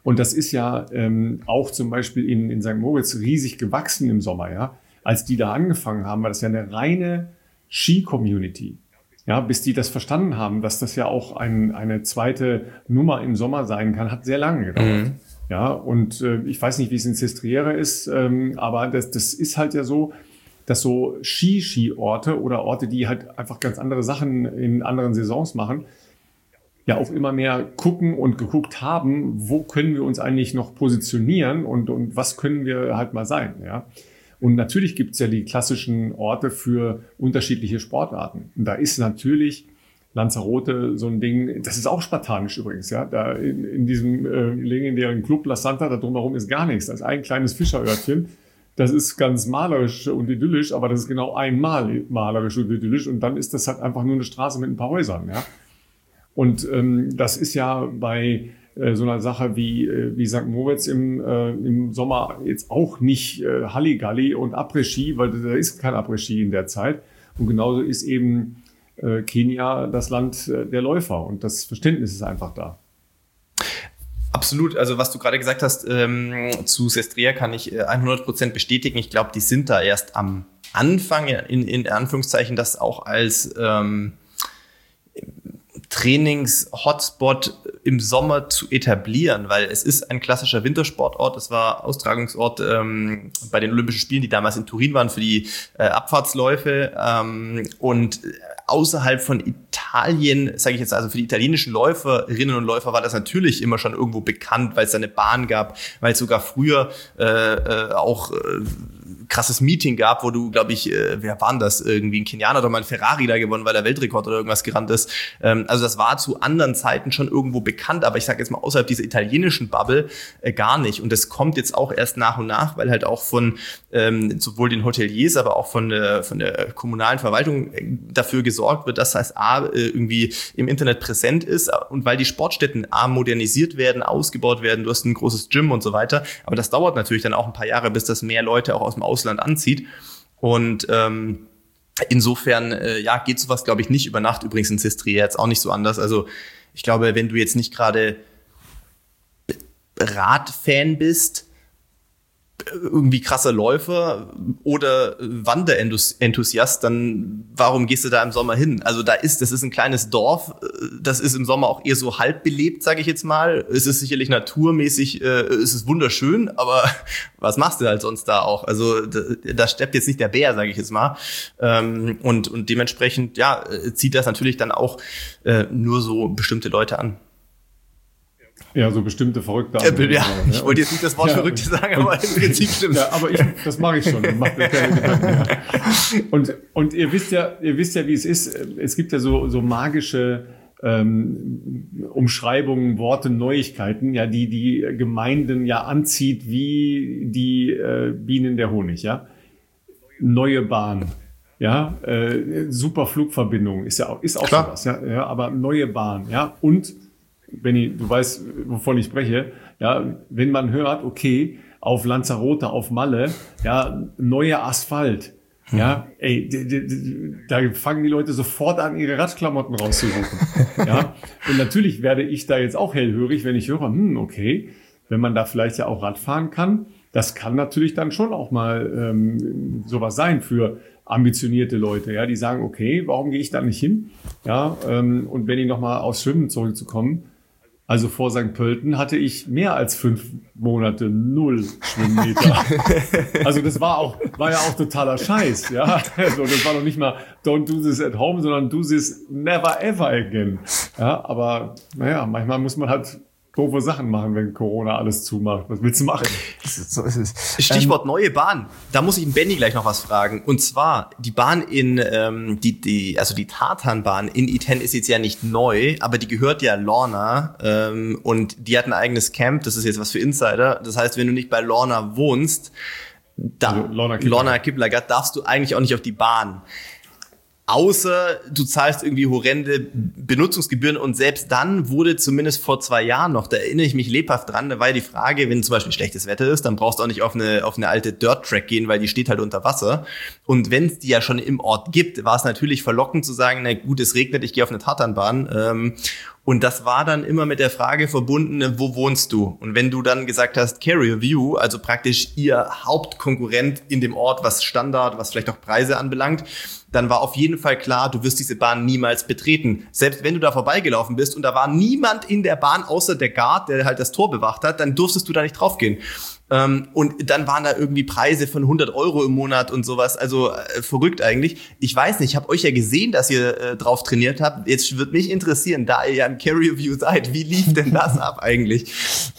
A: Und das ist ja auch zum Beispiel in St. Moritz riesig gewachsen im Sommer, ja. Als die da angefangen haben, war das ja eine reine Ski-Community. Ja, bis die das verstanden haben, dass das ja auch eine zweite Nummer im Sommer sein kann, hat sehr lange gedauert. Ja, und ich weiß nicht, wie es in Sestriere ist, aber das ist halt ja so, dass so Ski-Orte oder Orte, die halt einfach ganz andere Sachen in anderen Saisons machen, ja auch immer mehr gucken und geguckt haben, wo können wir uns eigentlich noch positionieren und was können wir halt mal sein, ja. Und natürlich gibt's ja die klassischen Orte für unterschiedliche Sportarten. Und da ist natürlich Lanzarote so ein Ding, das ist auch spartanisch übrigens, ja. Da in diesem legendären Club La Santa, da drumherum ist gar nichts. Das ist ein kleines Fischerörtchen. Das ist ganz malerisch und idyllisch, aber das ist genau einmal malerisch und idyllisch. Und dann ist das halt einfach nur eine Straße mit ein paar Häusern, ja. Und das ist ja bei so einer Sache wie St. Moritz im Sommer jetzt auch nicht Halligalli und Après-Ski, weil da ist kein Après-Ski in der Zeit. Und genauso ist eben Kenia das Land der Läufer und das Verständnis ist einfach da.
B: Absolut. Also was du gerade gesagt hast zu Sestriere kann ich 100% bestätigen. Ich glaube, die sind da erst am Anfang, in Anführungszeichen, das auch als Trainings-Hotspot im Sommer zu etablieren, weil es ist ein klassischer Wintersportort. Es war Austragungsort bei den Olympischen Spielen, die damals in Turin waren für die Abfahrtsläufe und außerhalb von Italien, sage ich jetzt also für die italienischen Läuferinnen und Läufer war das natürlich immer schon irgendwo bekannt, weil es da eine Bahn gab, weil es sogar früher auch krasses Meeting gab, wo du, glaube ich, wer waren das? Irgendwie ein Kenianer oder mal ein Ferrari da gewonnen, weil der Weltrekord oder irgendwas gerannt ist. Also das war zu anderen Zeiten schon irgendwo bekannt, aber ich sage jetzt mal außerhalb dieser italienischen Bubble gar nicht. Und das kommt jetzt auch erst nach und nach, weil halt auch von sowohl den Hoteliers, aber auch von der kommunalen Verwaltung dafür gesorgt wird, dass das irgendwie im Internet präsent ist und weil die Sportstätten modernisiert werden, ausgebaut werden, du hast ein großes Gym und so weiter. Aber das dauert natürlich dann auch ein paar Jahre, bis das mehr Leute auch aus dem Ausland anzieht. Und insofern geht sowas, glaube ich, nicht über Nacht. Übrigens in Sestriere jetzt auch nicht so anders. Also ich glaube, wenn du jetzt nicht gerade Radfan bist, irgendwie krasser Läufer oder Wanderenthusiast, dann warum gehst du da im Sommer hin? Also das ist ein kleines Dorf, das ist im Sommer auch eher so halb belebt, sage ich jetzt mal. Es ist sicherlich naturmäßig, es ist wunderschön, aber was machst du halt sonst da auch? Also da steppt jetzt nicht der Bär, sage ich jetzt mal. Und dementsprechend, zieht das natürlich dann auch nur so bestimmte Leute an.
A: Ja, so bestimmte Verrückte.
B: Ich wollte jetzt nicht das Wort Verrückte sagen, aber im Prinzip stimmt.
A: Ja, aber das mache ich schon. Macht mir keine Gedanken mehr. Und ihr wisst ja, wie es ist. Es gibt ja so magische Umschreibungen, Worte, Neuigkeiten, ja, die Gemeinden ja anzieht wie die Bienen der Honig, ja. Neue Bahn. Ja, super Flugverbindung ist auch sowas, ja, aber neue Bahn, ja, und Benni, du weißt, wovon ich spreche, ja, wenn man hört, okay, auf Lanzarote, auf Malle, ja, neuer Asphalt, ja, da fangen die Leute sofort an, ihre Radklamotten rauszusuchen, ja, und natürlich werde ich da jetzt auch hellhörig, wenn ich höre, okay, wenn man da vielleicht ja auch Rad fahren kann, das kann natürlich dann schon auch mal sowas sein für ambitionierte Leute, ja, die sagen, okay, warum gehe ich da nicht hin, ja, und wenn ich nochmal aufs Schwimmen zurückzukommen, also vor St. Pölten hatte ich mehr als 5 Monate 0 Schwimmmeter. Also das war ja auch totaler Scheiß, ja. Also das war noch nicht mal don't do this at home, sondern do this never ever again. Ja, aber manchmal muss man halt doofe Sachen machen, wenn Corona alles zumacht. Was willst du machen?
C: So ist es.
B: Stichwort neue Bahn. Da muss ich den Benni gleich noch was fragen. Und zwar, die Bahn die Tartanbahn in Iten ist jetzt ja nicht neu, aber die gehört ja Lorna. Und die hat ein eigenes Camp. Das ist jetzt was für Insider. Das heißt, wenn du nicht bei Lorna wohnst, Lorna Kiplagat, darfst du eigentlich auch nicht auf die Bahn. Außer du zahlst irgendwie horrende Benutzungsgebühren und selbst dann wurde zumindest vor 2 Jahren noch, da erinnere ich mich lebhaft dran, da war ja die Frage, wenn zum Beispiel schlechtes Wetter ist, dann brauchst du auch nicht auf eine alte Dirt-Track gehen, weil die steht halt unter Wasser. Und wenn es die ja schon im Ort gibt, war es natürlich verlockend zu sagen, na gut, es regnet, ich gehe auf eine Tartanbahn. Und das war dann immer mit der Frage verbunden, wo wohnst du? Und wenn du dann gesagt hast, Carrier View, also praktisch ihr Hauptkonkurrent in dem Ort, was Standard, was vielleicht auch Preise anbelangt, dann war auf jeden Fall klar, du wirst diese Bahn niemals betreten. Selbst wenn du da vorbeigelaufen bist und da war niemand in der Bahn außer der Guard, der halt das Tor bewacht hat, dann durftest du da nicht draufgehen. Und dann waren da irgendwie Preise von 100 € im Monat und sowas, also verrückt eigentlich. Ich weiß nicht, ich habe euch ja gesehen, dass ihr drauf trainiert habt. Jetzt wird mich interessieren, da ihr ja im Carrier View seid, wie lief denn das ab eigentlich?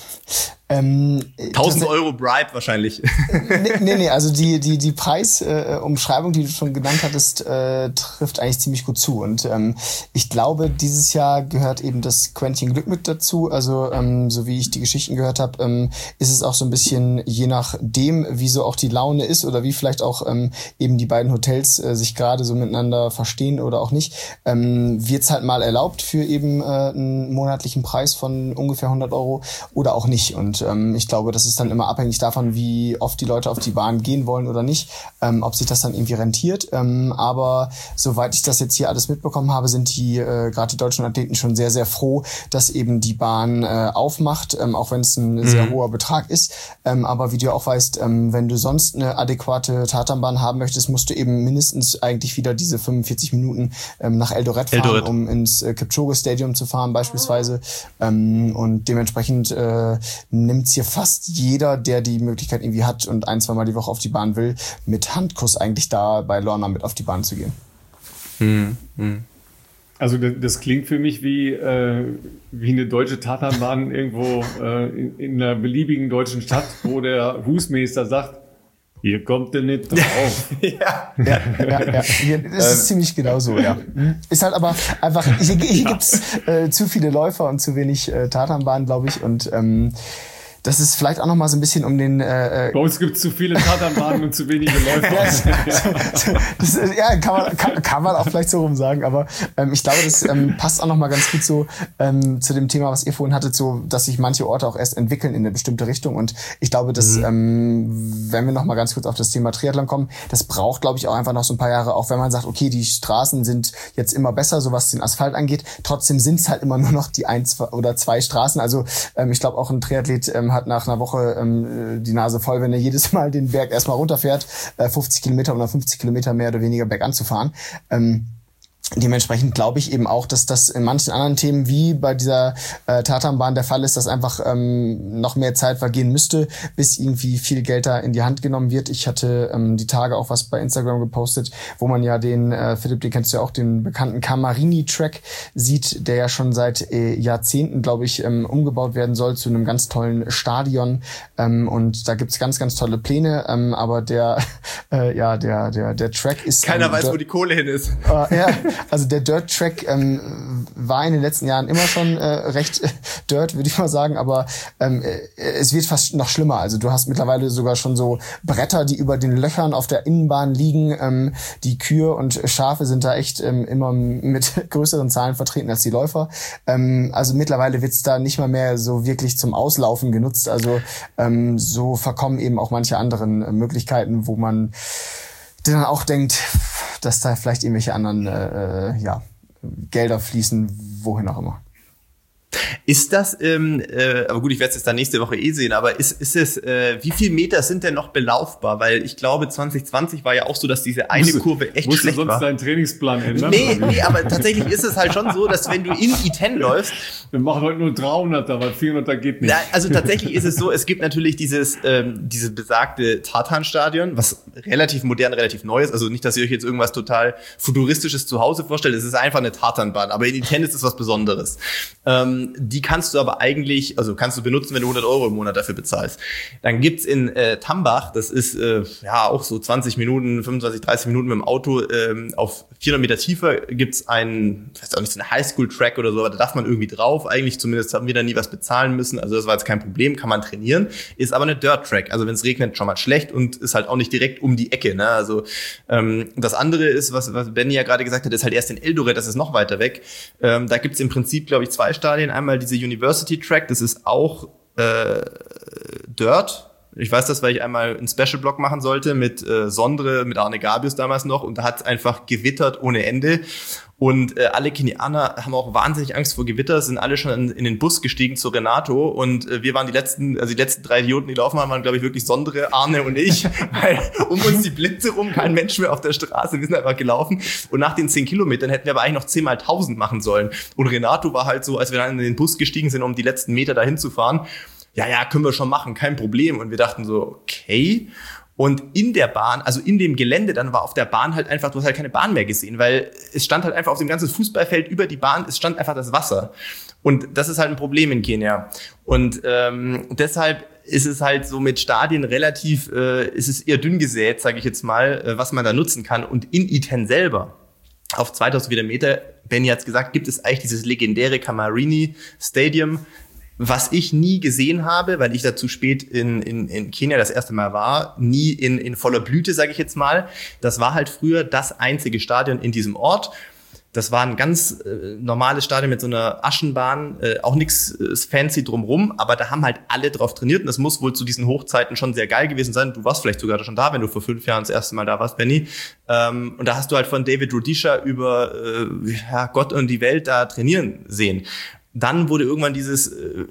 B: 1.000 € Bribe wahrscheinlich.
C: Nee, also die Preisumschreibung, die du schon genannt hattest, trifft eigentlich ziemlich gut zu. Und ich glaube, dieses Jahr gehört eben das Quäntchen Glück mit dazu. Also so wie ich die Geschichten gehört habe, ist es auch so ein bisschen, je nachdem, wie so auch die Laune ist oder wie vielleicht auch eben die beiden Hotels sich gerade so miteinander verstehen oder auch nicht, wird's halt mal erlaubt für eben einen monatlichen Preis von ungefähr 100 € oder auch nicht. Und ich glaube, das ist dann immer abhängig davon, wie oft die Leute auf die Bahn gehen wollen oder nicht, ob sich das dann irgendwie rentiert. Aber soweit ich das jetzt hier alles mitbekommen habe, sind die gerade die deutschen Athleten schon sehr, sehr froh, dass eben die Bahn aufmacht, auch wenn es ein sehr hoher Betrag ist. Aber wie du auch weißt, wenn du sonst eine adäquate Tatanbahn haben möchtest, musst du eben mindestens eigentlich wieder diese 45 Minuten nach Eldoret fahren, um ins Kipchoge Stadium zu fahren beispielsweise. Und dementsprechend nimmt's hier fast jeder, der die Möglichkeit irgendwie hat und 1-2 Mal die Woche auf die Bahn will, mit Handkuss eigentlich da bei Lorna mit auf die Bahn zu gehen.
A: Also das klingt für mich wie eine deutsche Tatanbahn irgendwo in einer beliebigen deutschen Stadt, wo der Husmeister sagt, hier kommt der nicht drauf.
C: Ja. Das ist ziemlich genau so, ja. Ist halt aber einfach, hier gibt's zu viele Läufer und zu wenig Tatanbahnen, glaube ich. Und das ist vielleicht auch noch mal so ein bisschen um den...
A: Bei uns gibt es zu viele Tatanbahnen und zu wenige Läufer.
C: Kann man auch vielleicht so rum sagen, aber ich glaube, das passt auch noch mal ganz gut so zu dem Thema, was ihr vorhin hattet, so, dass sich manche Orte auch erst entwickeln in eine bestimmte Richtung. Und ich glaube, dass, wenn wir noch mal ganz kurz auf das Thema Triathlon kommen, das braucht, glaube ich, auch einfach noch so ein paar Jahre, auch wenn man sagt, okay, die Straßen sind jetzt immer besser, so was den Asphalt angeht. Trotzdem sind es halt immer nur noch die 1 oder 2 Straßen. Also ich glaube, auch ein Triathlet hat nach einer Woche die Nase voll, wenn er jedes Mal den Berg erstmal runterfährt, 50 Kilometer oder 50 Kilometer mehr oder weniger bergan zu fahren. Dementsprechend glaube ich eben auch, dass das in manchen anderen Themen wie bei dieser Tatanbahn der Fall ist, dass einfach noch mehr Zeit vergehen müsste, bis irgendwie viel Geld da in die Hand genommen wird. Ich hatte die Tage auch was bei Instagram gepostet, wo man ja den, Philipp, den kennst du ja auch, den bekannten Camarini-Track sieht, der ja schon seit Jahrzehnten, glaube ich, umgebaut werden soll zu einem ganz tollen Stadion. Und da gibt's ganz, ganz tolle Pläne. Aber der Track ist...
B: Keiner weiß, wo die Kohle hin ist.
C: Also der Dirt-Track war in den letzten Jahren immer schon recht dirt, würde ich mal sagen, aber es wird fast noch schlimmer. Also du hast mittlerweile sogar schon so Bretter, die über den Löchern auf der Innenbahn liegen. Die Kühe und Schafe sind da echt immer mit größeren Zahlen vertreten als die Läufer. Also mittlerweile wird's da nicht mal mehr so wirklich zum Auslaufen genutzt. Also so verkommen eben auch manche anderen Möglichkeiten, wo man dann auch denkt, dass da vielleicht irgendwelche anderen Gelder fließen, wohin auch immer.
B: Ist das, aber gut, ich werde es jetzt dann nächste Woche sehen, aber ist es, wie viel Meter sind denn noch belaufbar? Weil ich glaube, 2020 war ja auch so, dass diese eine Kurve echt schlecht war.
A: Musst du sonst deinen Trainingsplan ändern?
B: Nee, aber tatsächlich ist es halt schon so, dass wenn du in E10 läufst...
A: Wir machen heute nur 300er, weil 400er geht nicht.
B: Na, also tatsächlich ist es so, es gibt natürlich dieses besagte Tartan-Stadion, was relativ modern, relativ neu ist. Also nicht, dass ihr euch jetzt irgendwas total Futuristisches zu Hause vorstellt. Es ist einfach eine Tartanbahn, aber in E10 ist es was Besonderes. Die kannst du aber eigentlich, also kannst du benutzen, wenn du 100 € im Monat dafür bezahlst. Dann gibt's in Tambach, das ist auch so 20 Minuten, 25, 30 Minuten mit dem Auto, auf 400 Meter tiefer gibt's einen, ich weiß auch nicht, so einen Highschool-Track oder so, aber da darf man irgendwie drauf. Eigentlich zumindest haben wir da nie was bezahlen müssen, also das war jetzt kein Problem, kann man trainieren. Ist aber eine Dirt-Track, also wenn es regnet, schon mal schlecht und ist halt auch nicht direkt um die Ecke. Ne? Also das andere ist, was Benny ja gerade gesagt hat, ist halt erst in Eldoret, das ist noch weiter weg. Da gibt's im Prinzip, glaube ich, 2 Stadien. Einmal diese University Track, das ist auch Dirt, Ich weiß das, weil ich einmal einen Special-Blog machen sollte mit Sondre, mit Arne Gabius damals noch, und da hat es einfach gewittert ohne Ende. Und alle Kenianer haben auch wahnsinnig Angst vor Gewitter, sind alle schon in den Bus gestiegen zu Renato, und wir waren die letzten 3 Idioten, die laufen waren, glaube ich wirklich Sondre, Arne und ich, weil um uns die Blitze rum, kein Mensch mehr auf der Straße, wir sind einfach gelaufen, und nach den 10 Kilometern hätten wir aber eigentlich noch 10 mal 1000 machen sollen, und Renato war halt so, als wir dann in den Bus gestiegen sind, um die letzten Meter dahin zu fahren, ja, können wir schon machen, kein Problem, und wir dachten so, okay. Und in der Bahn, also in dem Gelände, dann war auf der Bahn halt einfach, du hast halt keine Bahn mehr gesehen, weil es stand halt einfach auf dem ganzen Fußballfeld über die Bahn, es stand einfach das Wasser. Und das ist halt ein Problem in Kenia. Und deshalb ist es halt so mit Stadien relativ, ist es eher dünn gesät, sage ich jetzt mal, was man da nutzen kann. Und in Iten selber, auf 2000 Meter, Benny hat's gesagt, gibt es eigentlich dieses legendäre Kamarini Stadium, was ich nie gesehen habe, weil ich da zu spät in Kenia das erste Mal war, nie in voller Blüte, sage ich jetzt mal. Das war halt früher das einzige Stadion in diesem Ort. Das war ein ganz normales Stadion mit so einer Aschenbahn, auch nichts fancy drumrum, aber da haben halt alle drauf trainiert, und das muss wohl zu diesen Hochzeiten schon sehr geil gewesen sein. Du warst vielleicht sogar schon da, wenn du vor 5 Jahren das erste Mal da warst, Benny. Und da hast du halt von David Rudisha über Gott und die Welt da trainieren sehen. Dann wurde irgendwann dieses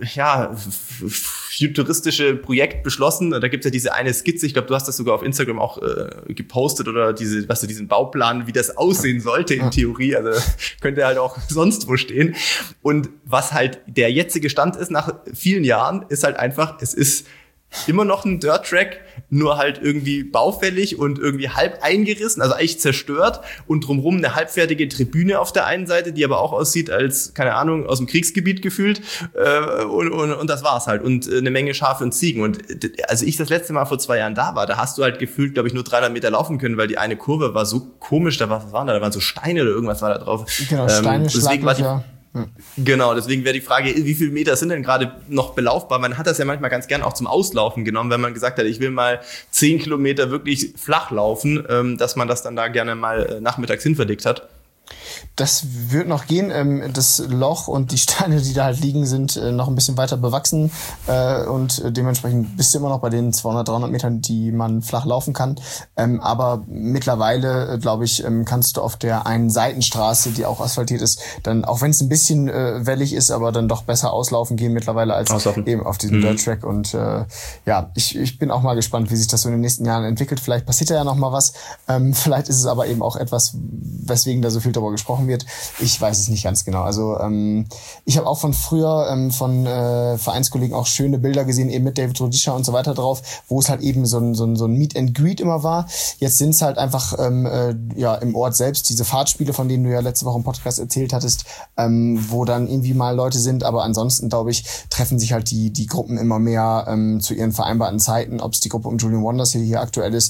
B: futuristische Projekt beschlossen. Da gibt's ja diese eine Skizze, ich glaube, du hast das sogar auf Instagram auch gepostet, oder diesen Bauplan, wie das aussehen sollte in Theorie. Also könnte halt auch sonst wo stehen. Und was halt der jetzige Stand ist nach vielen Jahren, ist halt einfach, es ist immer noch ein Dirt-Track, nur halt irgendwie baufällig und irgendwie halb eingerissen, also eigentlich zerstört, und drumherum eine halbfertige Tribüne auf der einen Seite, die aber auch aussieht als, keine Ahnung, aus dem Kriegsgebiet gefühlt, und das war's halt, und eine Menge Schafe und Ziegen. Und als ich das letzte Mal vor 2 Jahren da war, da hast du halt gefühlt, glaube ich, nur 300 Meter laufen können, weil die eine Kurve war so komisch, was waren da? Da waren so Steine oder irgendwas war da drauf.
C: Genau, Steine, Schlaglöcher.
B: Genau, deswegen wäre die Frage, wie viele Meter sind denn gerade noch belaufbar? Man hat das ja manchmal ganz gern auch zum Auslaufen genommen, wenn man gesagt hat, ich will mal 10 Kilometer wirklich flach laufen, dass man das dann da gerne mal nachmittags hinverlegt hat.
C: Das wird noch gehen. Das Loch und die Steine, die da halt liegen, sind noch ein bisschen weiter bewachsen, und dementsprechend bist du immer noch bei den 200, 300 Metern, die man flach laufen kann. Aber mittlerweile, glaube ich, kannst du auf der einen Seitenstraße, die auch asphaltiert ist, dann, auch wenn es ein bisschen wellig ist, aber dann doch besser auslaufen gehen mittlerweile als eben auf diesem Dirt-Track. Und ich bin auch mal gespannt, wie sich das so in den nächsten Jahren entwickelt. Vielleicht passiert da ja noch mal was. Vielleicht ist es aber eben auch etwas, weswegen da so viel darüber gesprochen wird. Ich weiß es nicht ganz genau. Also ich habe auch von früher von Vereinskollegen auch schöne Bilder gesehen, eben mit David Rudisha und so weiter drauf, wo es halt eben so ein Meet and Greet immer war. Jetzt sind es halt einfach im Ort selbst diese Fahrtspiele, von denen du ja letzte Woche im Podcast erzählt hattest, wo dann irgendwie mal Leute sind, aber ansonsten, glaube ich, treffen sich halt die Gruppen immer mehr zu ihren vereinbarten Zeiten, ob es die Gruppe um Julian Wonders hier aktuell ist,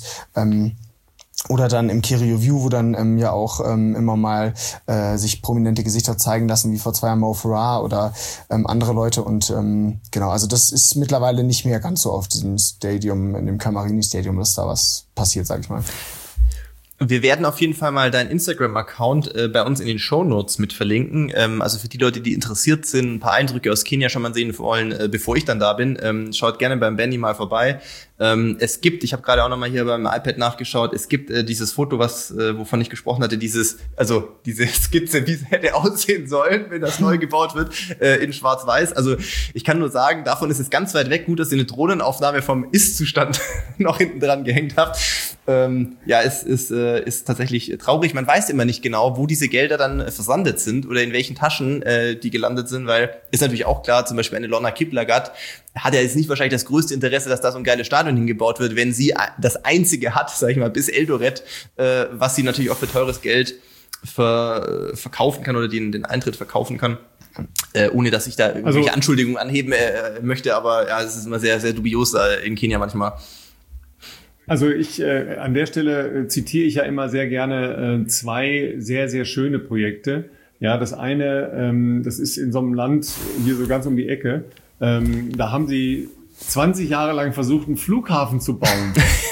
C: oder dann im Kerio View, wo dann auch immer mal sich prominente Gesichter zeigen lassen, wie vor 2 Jahren Mo Farah oder andere Leute. Und genau, also das ist mittlerweile nicht mehr ganz so auf diesem Stadium, in dem Kamarini Stadium, dass da was passiert, sag ich mal.
B: Wir werden auf jeden Fall mal deinen Instagram-Account bei uns in den Shownotes mit verlinken. Also für die Leute, die interessiert sind, ein paar Eindrücke aus Kenia schon mal sehen wollen, bevor ich dann da bin, schaut gerne beim Benny mal vorbei. Es gibt, ich habe gerade auch nochmal hier beim iPad nachgeschaut, es gibt dieses Foto, wovon ich gesprochen hatte, diese Skizze, wie es hätte aussehen sollen, wenn das neu gebaut wird, in Schwarz-Weiß. Also ich kann nur sagen, davon ist es ganz weit weg. Gut, dass ihr eine Drohnenaufnahme vom Ist-Zustand noch hinten dran gehängt habt. Es ist tatsächlich traurig. Man weiß immer nicht genau, wo diese Gelder dann versandet sind oder in welchen Taschen die gelandet sind, weil ist natürlich auch klar, zum Beispiel eine Lorna Kiplagat hat ja jetzt nicht wahrscheinlich das größte Interesse, dass da so ein geiles Stadion hingebaut wird, wenn sie das einzige hat, sag ich mal, bis Eldoret, was sie natürlich auch für teures Geld verkaufen kann oder den Eintritt verkaufen kann. Ohne dass ich da irgendwelche Anschuldigungen anheben möchte, aber ja, es ist immer sehr, sehr dubios da in Kenia manchmal.
A: Also an der Stelle zitiere ich ja immer sehr gerne 2 sehr, sehr schöne Projekte. Ja, das eine, das ist in so einem Land hier so ganz um die Ecke. Da haben sie 20 Jahre lang versucht, einen Flughafen zu bauen.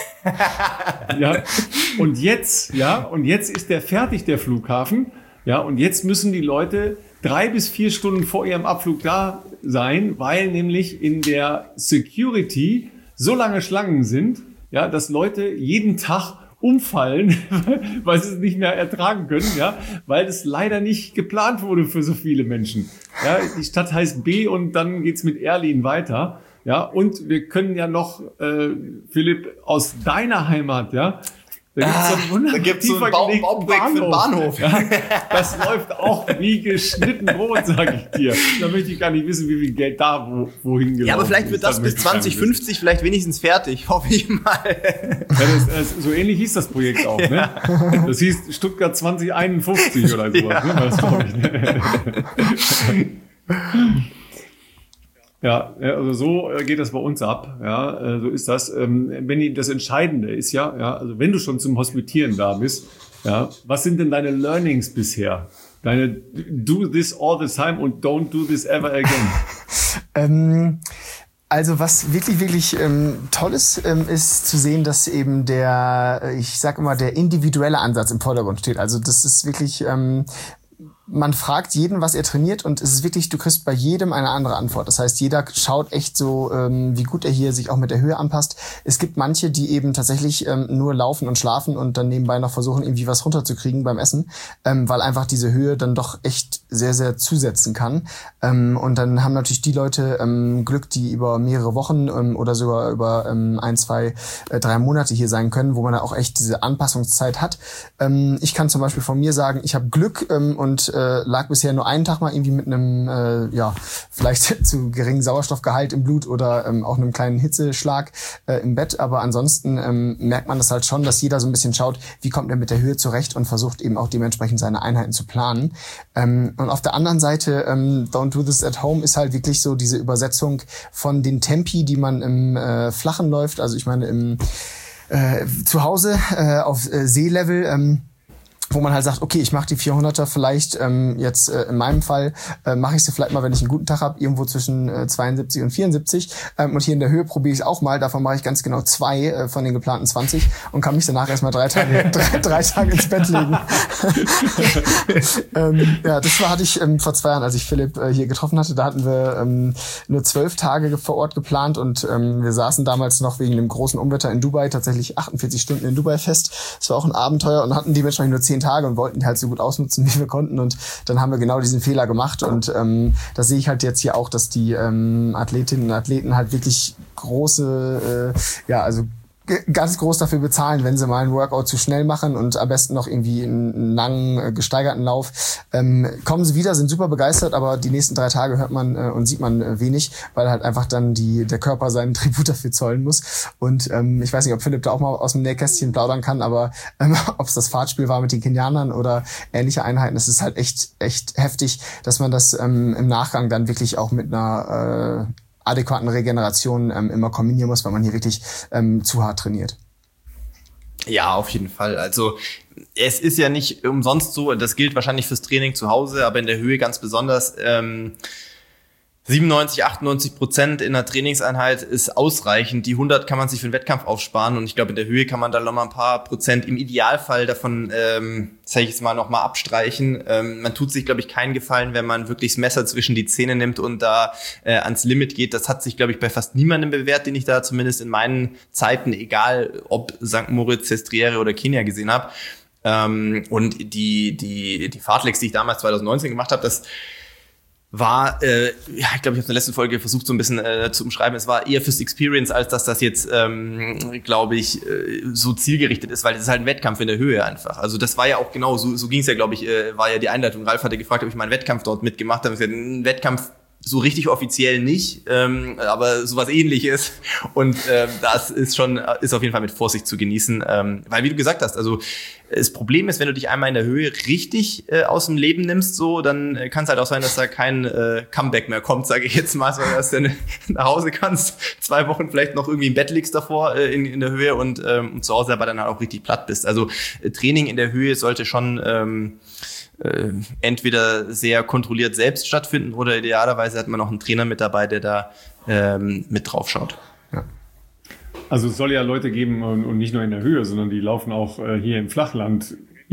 A: Und jetzt ist der fertig, der Flughafen. Ja, und jetzt müssen die Leute 3 bis 4 Stunden vor ihrem Abflug da sein, weil nämlich in der Security so lange Schlangen sind, ja, dass Leute jeden Tag umfallen, weil sie es nicht mehr ertragen können, ja, weil es leider nicht geplant wurde für so viele Menschen. Ja, die Stadt heißt B und dann geht's mit Erlin weiter. Ja, und wir können ja noch, Philipp, aus deiner Heimat, ja,
B: da gibt's so ein Bauprojekt für den Bahnhof.
A: Ja, das läuft auch wie geschnitten Brot, sage ich dir. Da möchte ich gar nicht wissen, wie viel Geld da wohin gelaufen ist.
B: Ja, aber vielleicht wird das bis 2050 vielleicht wenigstens fertig, hoffe ich mal.
A: Ja, so ähnlich hieß das Projekt auch, ne? Das hieß Stuttgart 2051 oder sowas, ja. Ne? Das glaube ich, ne? Ja, also so geht das bei uns ab. Ja, so ist das. Benni, das Entscheidende ist ja, also wenn du schon zum Hospitieren da bist, ja, was sind denn deine Learnings bisher? Deine do this all the time und don't do this ever again.
C: Also was wirklich, wirklich toll ist, ist zu sehen, dass eben der individuelle Ansatz im Vordergrund steht. Also das ist wirklich, man fragt jeden, was er trainiert, und es ist wirklich, du kriegst bei jedem eine andere Antwort. Das heißt, jeder schaut echt so, wie gut er hier sich auch mit der Höhe anpasst. Es gibt manche, die eben tatsächlich nur laufen und schlafen und dann nebenbei noch versuchen, irgendwie was runterzukriegen beim Essen, weil einfach diese Höhe dann doch echt sehr, sehr zusetzen kann. Und dann haben natürlich die Leute Glück, die über mehrere Wochen oder sogar über 1, 2, 3 Monate hier sein können, wo man da auch echt diese Anpassungszeit hat. Ich kann zum Beispiel von mir sagen, ich habe Glück und lag bisher nur einen Tag mal irgendwie mit einem, vielleicht zu geringen Sauerstoffgehalt im Blut oder auch einem kleinen Hitzeschlag im Bett. Aber ansonsten merkt man das halt schon, dass jeder so ein bisschen schaut, wie kommt er mit der Höhe zurecht, und versucht eben auch dementsprechend seine Einheiten zu planen. Und auf der anderen Seite, Don't Do This at Home ist halt wirklich so diese Übersetzung von den Tempi, die man im Flachen läuft. Also ich meine im zu Hause auf Seelevel, wo man halt sagt, okay, ich mache die 400er vielleicht jetzt in meinem Fall mache ich sie vielleicht mal, wenn ich einen guten Tag habe, irgendwo zwischen 72 und 74 und hier in der Höhe probiere ich es auch mal, davon mache ich ganz genau 2 von den geplanten 20 und kann mich danach erstmal 3 Tage ins Bett legen. Hatte ich vor 2 Jahren, als ich Philipp hier getroffen hatte, da hatten wir nur 12 Tage vor Ort geplant, und wir saßen damals noch wegen dem großen Unwetter in Dubai tatsächlich 48 Stunden in Dubai fest. Das war auch ein Abenteuer, und hatten dementsprechend nur 10 Tage und wollten die halt so gut ausnutzen, wie wir konnten, und dann haben wir genau diesen Fehler gemacht, und das sehe ich halt jetzt hier auch, dass die Athletinnen und Athleten halt wirklich große, ganz groß dafür bezahlen, wenn sie mal einen Workout zu schnell machen und am besten noch irgendwie einen langen, gesteigerten Lauf. Kommen sie wieder, sind super begeistert, aber die nächsten 3 Tage hört man und sieht man wenig, weil halt einfach dann der Körper seinen Tribut dafür zollen muss. Und ich weiß nicht, ob Philipp da auch mal aus dem Nähkästchen plaudern kann, aber ob es das Fahrtspiel war mit den Kenianern oder ähnliche Einheiten, es ist halt echt heftig, dass man das im Nachgang dann wirklich auch mit einer adäquaten Regeneration immer kombinieren muss, weil man hier wirklich zu hart trainiert.
B: Ja, auf jeden Fall. Also es ist ja nicht umsonst so, das gilt wahrscheinlich fürs Training zu Hause, aber in der Höhe ganz besonders. 97-98% in der Trainingseinheit ist ausreichend. Die 100 kann man sich für den Wettkampf aufsparen, und ich glaube, in der Höhe kann man dann noch mal ein paar Prozent im Idealfall davon, sag ich jetzt mal, noch mal abstreichen. Man tut sich, glaube ich, keinen Gefallen, wenn man wirklich das Messer zwischen die Zähne nimmt und da ans Limit geht. Das hat sich, glaube ich, bei fast niemandem bewährt, den ich da zumindest in meinen Zeiten, egal ob St. Moritz, Sestriere oder Kenia gesehen habe. Und die Fartleks, die ich damals 2019 gemacht habe, das war, ich glaube, ich habe in der letzten Folge versucht, so ein bisschen zu umschreiben, es war eher fürs Experience, als dass das jetzt, glaube ich, so zielgerichtet ist, weil es ist halt ein Wettkampf in der Höhe einfach. Also das war ja auch genau, so ging es ja, glaube ich, war ja die Einleitung. Ralf hatte gefragt, ob ich meinen Wettkampf dort mitgemacht habe. Ich habe gesagt, ein Wettkampf so richtig offiziell nicht, aber sowas Ähnliches, und das ist auf jeden Fall mit Vorsicht zu genießen, weil, wie du gesagt hast, also das Problem ist, wenn du dich einmal in der Höhe richtig aus dem Leben nimmst, so, dann kann es halt auch sein, dass da kein Comeback mehr kommt, sage ich jetzt mal, so, dass du nach Hause kannst, 2 Wochen vielleicht noch irgendwie im Bett liegst davor in der Höhe und zu Hause aber dann halt auch richtig platt bist. Also Training in der Höhe sollte schon entweder sehr kontrolliert selbst stattfinden, oder idealerweise hat man noch einen Trainer mit dabei, der da mit drauf schaut.
A: Ja. Also es soll ja Leute geben, und nicht nur in der Höhe, sondern die laufen auch hier im Flachland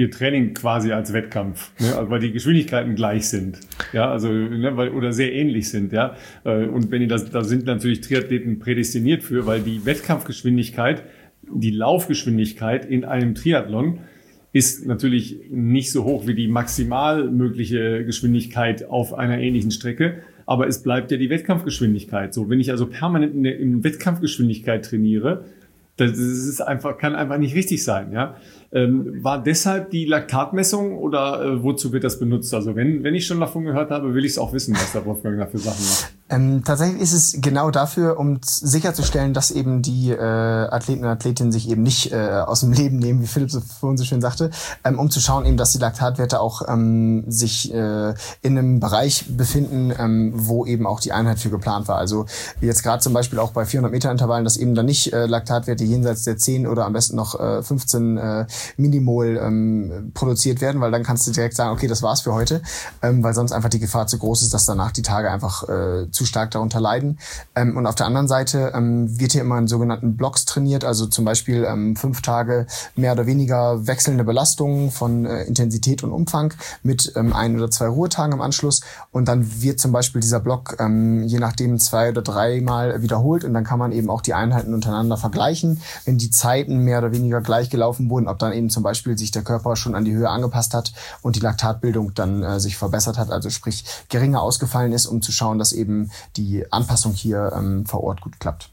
A: ihr Training quasi als Wettkampf, ne? Also, weil die Geschwindigkeiten gleich sind, ja, also ne, oder sehr ähnlich sind, ja. Und wenn da sind natürlich Triathleten prädestiniert für, weil die Wettkampfgeschwindigkeit, die Laufgeschwindigkeit in einem Triathlon ist natürlich nicht so hoch wie die maximal mögliche Geschwindigkeit auf einer ähnlichen Strecke, aber es bleibt ja die Wettkampfgeschwindigkeit. So, wenn ich also permanent in Wettkampfgeschwindigkeit trainiere, das ist einfach, kann einfach nicht richtig sein, ja. War deshalb die Laktatmessung oder wozu wird das benutzt? Also wenn ich schon davon gehört habe, will ich es auch wissen, was der Wolfgang da für Sachen macht.
C: Tatsächlich ist es genau dafür, um sicherzustellen, dass eben die Athleten und Athletinnen sich eben nicht aus dem Leben nehmen, wie Philipp vorhin so schön sagte, um zu schauen eben, dass die Laktatwerte auch sich in einem Bereich befinden, wo eben auch die Einheit für geplant war. Also jetzt gerade zum Beispiel auch bei 400 Meter Intervallen, dass eben dann nicht Laktatwerte jenseits der 10 oder am besten noch 15 Millimol produziert werden, weil dann kannst du direkt sagen, okay, das war's für heute, weil sonst einfach die Gefahr zu groß ist, dass danach die Tage einfach zu stark darunter leiden. Und auf der anderen Seite wird hier immer in sogenannten Blocks trainiert, also zum Beispiel 5 Tage mehr oder weniger wechselnde Belastungen von Intensität und Umfang mit 1 oder 2 Ruhetagen im Anschluss, und dann wird zum Beispiel dieser Block je nachdem 2 oder 3 Mal wiederholt, und dann kann man eben auch die Einheiten untereinander vergleichen, wenn die Zeiten mehr oder weniger gleich gelaufen wurden, ob dann eben zum Beispiel sich der Körper schon an die Höhe angepasst hat und die Laktatbildung dann sich verbessert hat, also sprich geringer ausgefallen ist, um zu schauen, dass eben die Anpassung hier vor Ort gut klappt.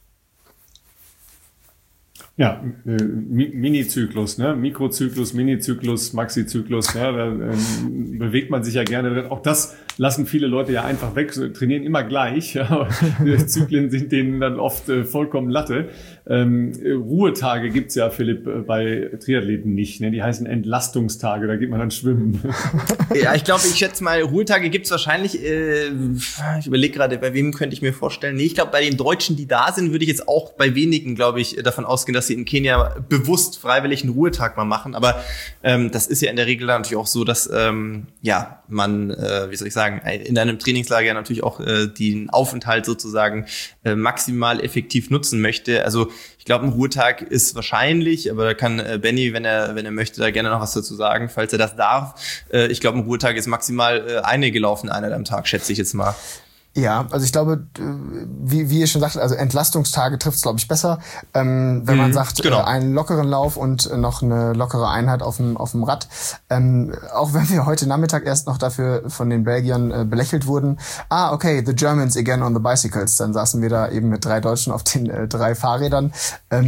A: Ja, Mini-Zyklus, ne? Mikrozyklus, Mini-Zyklus, Maxi-Zyklus, ja, da bewegt man sich ja gerne drin. Auch das lassen viele Leute ja einfach weg, trainieren immer gleich. Ja. Zyklen sind denen dann oft vollkommen Latte. Ruhetage gibt's ja, Philipp, bei Triathleten nicht. Ne? Die heißen Entlastungstage, da geht man dann schwimmen.
B: Ja, ich glaube, ich schätze mal, Ruhetage gibt's wahrscheinlich. Ich überlege gerade, bei wem könnte ich mir vorstellen. Nee, ich glaube, bei den Deutschen, die da sind, würde ich jetzt auch bei wenigen, glaube ich, davon ausgehen, dass sie in Kenia bewusst freiwillig einen Ruhetag mal machen. Aber das ist ja in der Regel natürlich auch so, dass ja man, wie soll ich sagen, in einem Trainingslager natürlich auch den Aufenthalt sozusagen maximal effektiv nutzen möchte. Also ich glaube, ein Ruhetag ist wahrscheinlich, aber da kann Benny, wenn er möchte, da gerne noch was dazu sagen, falls er das darf. Ich glaube, ein Ruhetag ist maximal eine gelaufene Einheit am Tag, schätze ich jetzt mal.
C: Ja, also ich glaube, wie ihr schon sagtet, also Entlastungstage trifft es, glaube ich, besser. Wenn man sagt,
B: genau,
C: einen lockeren Lauf und noch eine lockere Einheit auf dem Rad. Auch wenn wir heute Nachmittag erst noch dafür von den Belgiern belächelt wurden. Okay, the Germans again on the bicycles. Dann saßen wir da eben mit 3 Deutschen auf den 3 Fahrrädern.
B: Aber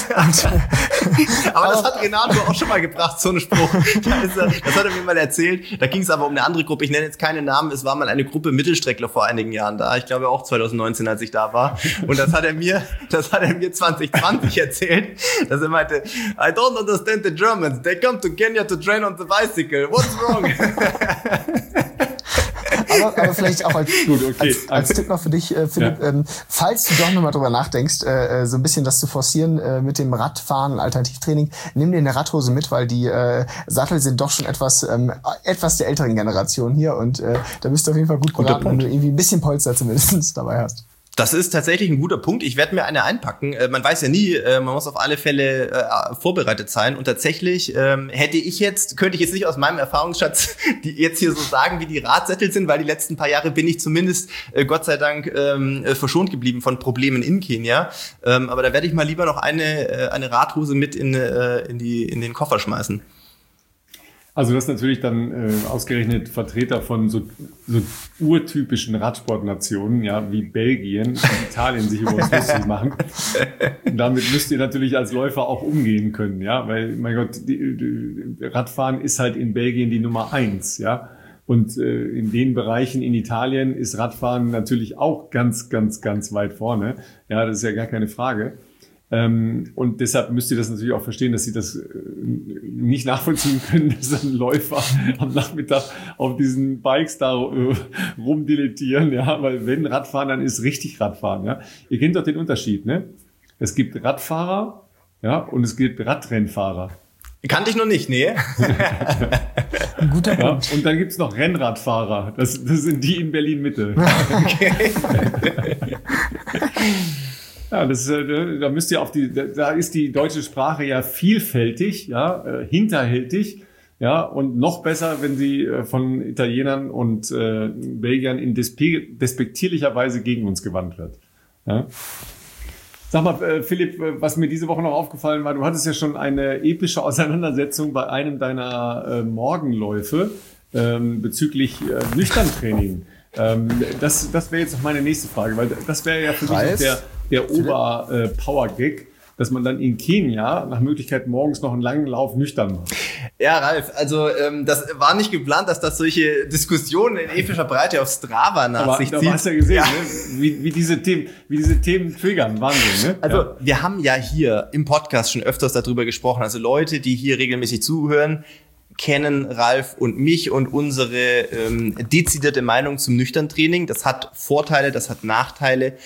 B: das hat Renato auch schon mal gebracht, so einen Spruch. Das hat er mir mal erzählt. Da ging es aber um eine andere Gruppe. Ich nenne jetzt keine Namen. Es war mal eine Gruppe Mittelstreckler vor einigen Jahren da. Ich glaube auch 2019, als ich da war. Und das hat er mir 2020 erzählt, dass er meinte, I don't understand the Germans. They come to Kenya to train on the bicycle. What's wrong?
C: Aber vielleicht auch als Tipp noch für dich, Philipp, ja. Falls du doch nochmal drüber nachdenkst, so ein bisschen das zu forcieren mit dem Radfahren, Alternativtraining, nimm dir eine Radhose mit, weil die Sattel sind doch schon etwas der älteren Generation hier, und da bist du auf jeden Fall gut beraten, wenn du irgendwie ein bisschen Polster zumindest dabei hast.
B: Das ist tatsächlich ein guter Punkt. Ich werde mir eine einpacken. Man weiß ja nie, man muss auf alle Fälle vorbereitet sein. Und tatsächlich könnte ich jetzt nicht aus meinem Erfahrungsschatz die jetzt hier so sagen, wie die Radsättel sind, weil die letzten paar Jahre bin ich zumindest Gott sei Dank verschont geblieben von Problemen in Kenia. Aber da werde ich mal lieber noch eine Radhose mit in den Koffer schmeißen.
A: Also das ist natürlich dann ausgerechnet Vertreter von so urtypischen Radsportnationen, ja, wie Belgien und Italien sich über uns lustig machen. Und damit müsst ihr natürlich als Läufer auch umgehen können, ja, weil, mein Gott, Radfahren ist halt in Belgien die Nummer 1, ja. Und in den Bereichen in Italien ist Radfahren natürlich auch ganz, ganz, ganz weit vorne. Ja, das ist ja gar keine Frage. Und deshalb müsst ihr das natürlich auch verstehen, dass sie das nicht nachvollziehen können, dass dann Läufer am Nachmittag auf diesen Bikes da rumdilettieren, ja, weil wenn Radfahren, dann ist richtig Radfahren, ja. Ihr kennt doch den Unterschied, ne? Es gibt Radfahrer, ja, und es gibt Radrennfahrer.
B: Kannte ich noch nicht, nee.
C: Ein guter Punkt.
A: Ja, und dann gibt's noch Rennradfahrer. Das sind die in Berlin-Mitte.
B: Okay.
A: Ja, da müsst ihr da ist die deutsche Sprache ja vielfältig, ja, hinterhältig. Ja, und noch besser, wenn sie von Italienern und Belgiern in despektierlicher Weise gegen uns gewandt wird. Ja? Sag mal, Philipp, was mir diese Woche noch aufgefallen war, du hattest ja schon eine epische Auseinandersetzung bei einem deiner Morgenläufe bezüglich Nüchterntraining. Das wäre jetzt noch meine nächste Frage, weil das wäre ja für mich der Ober-Power-Gag, dass man dann in Kenia nach Möglichkeit morgens noch einen langen Lauf nüchtern macht.
B: Ja, Ralf, also das war nicht geplant, dass das solche Diskussionen in epischer Breite auf Strava nach sich zieht.
A: Aber hast ja gesehen, ne? wie diese Themen triggern. Wahnsinn, ne?
B: Also wir haben ja hier im Podcast schon öfters darüber gesprochen. Also Leute, die hier regelmäßig zuhören, kennen Ralf und mich und unsere dezidierte Meinung zum Nüchterntraining. Das hat Vorteile, das hat Nachteile.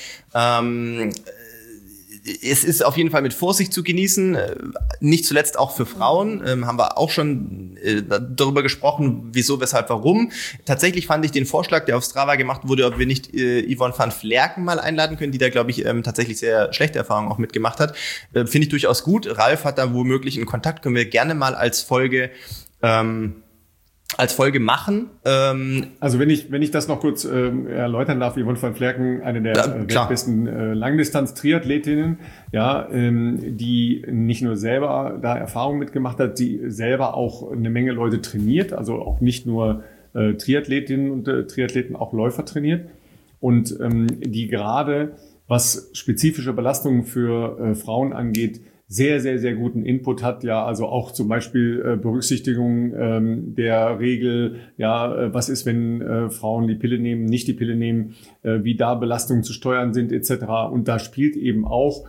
B: Es ist auf jeden Fall mit Vorsicht zu genießen, nicht zuletzt auch für Frauen, haben wir auch schon darüber gesprochen, wieso, weshalb, warum. Tatsächlich fand ich den Vorschlag, der auf Strava gemacht wurde, ob wir nicht Yvonne van Vlerken mal einladen können, die da, glaube ich, tatsächlich sehr schlechte Erfahrungen auch mitgemacht hat, finde ich durchaus gut. Ralf hat da womöglich einen Kontakt, können wir gerne mal als Folge machen.
A: Also wenn ich das noch kurz erläutern darf, Yvonne van Vlerken, eine der weltbesten Langdistanz-Triathletinnen, ja, die nicht nur selber da Erfahrung mitgemacht hat, die selber auch eine Menge Leute trainiert, also auch nicht nur Triathletinnen und Triathleten, auch Läufer trainiert und die gerade, was spezifische Belastungen für Frauen angeht, sehr, sehr, sehr guten Input hat, ja, also auch zum Beispiel Berücksichtigung der Regel, ja, was ist, wenn Frauen die Pille nehmen, nicht die Pille nehmen, wie da Belastungen zu steuern sind, etc. Und da spielt eben auch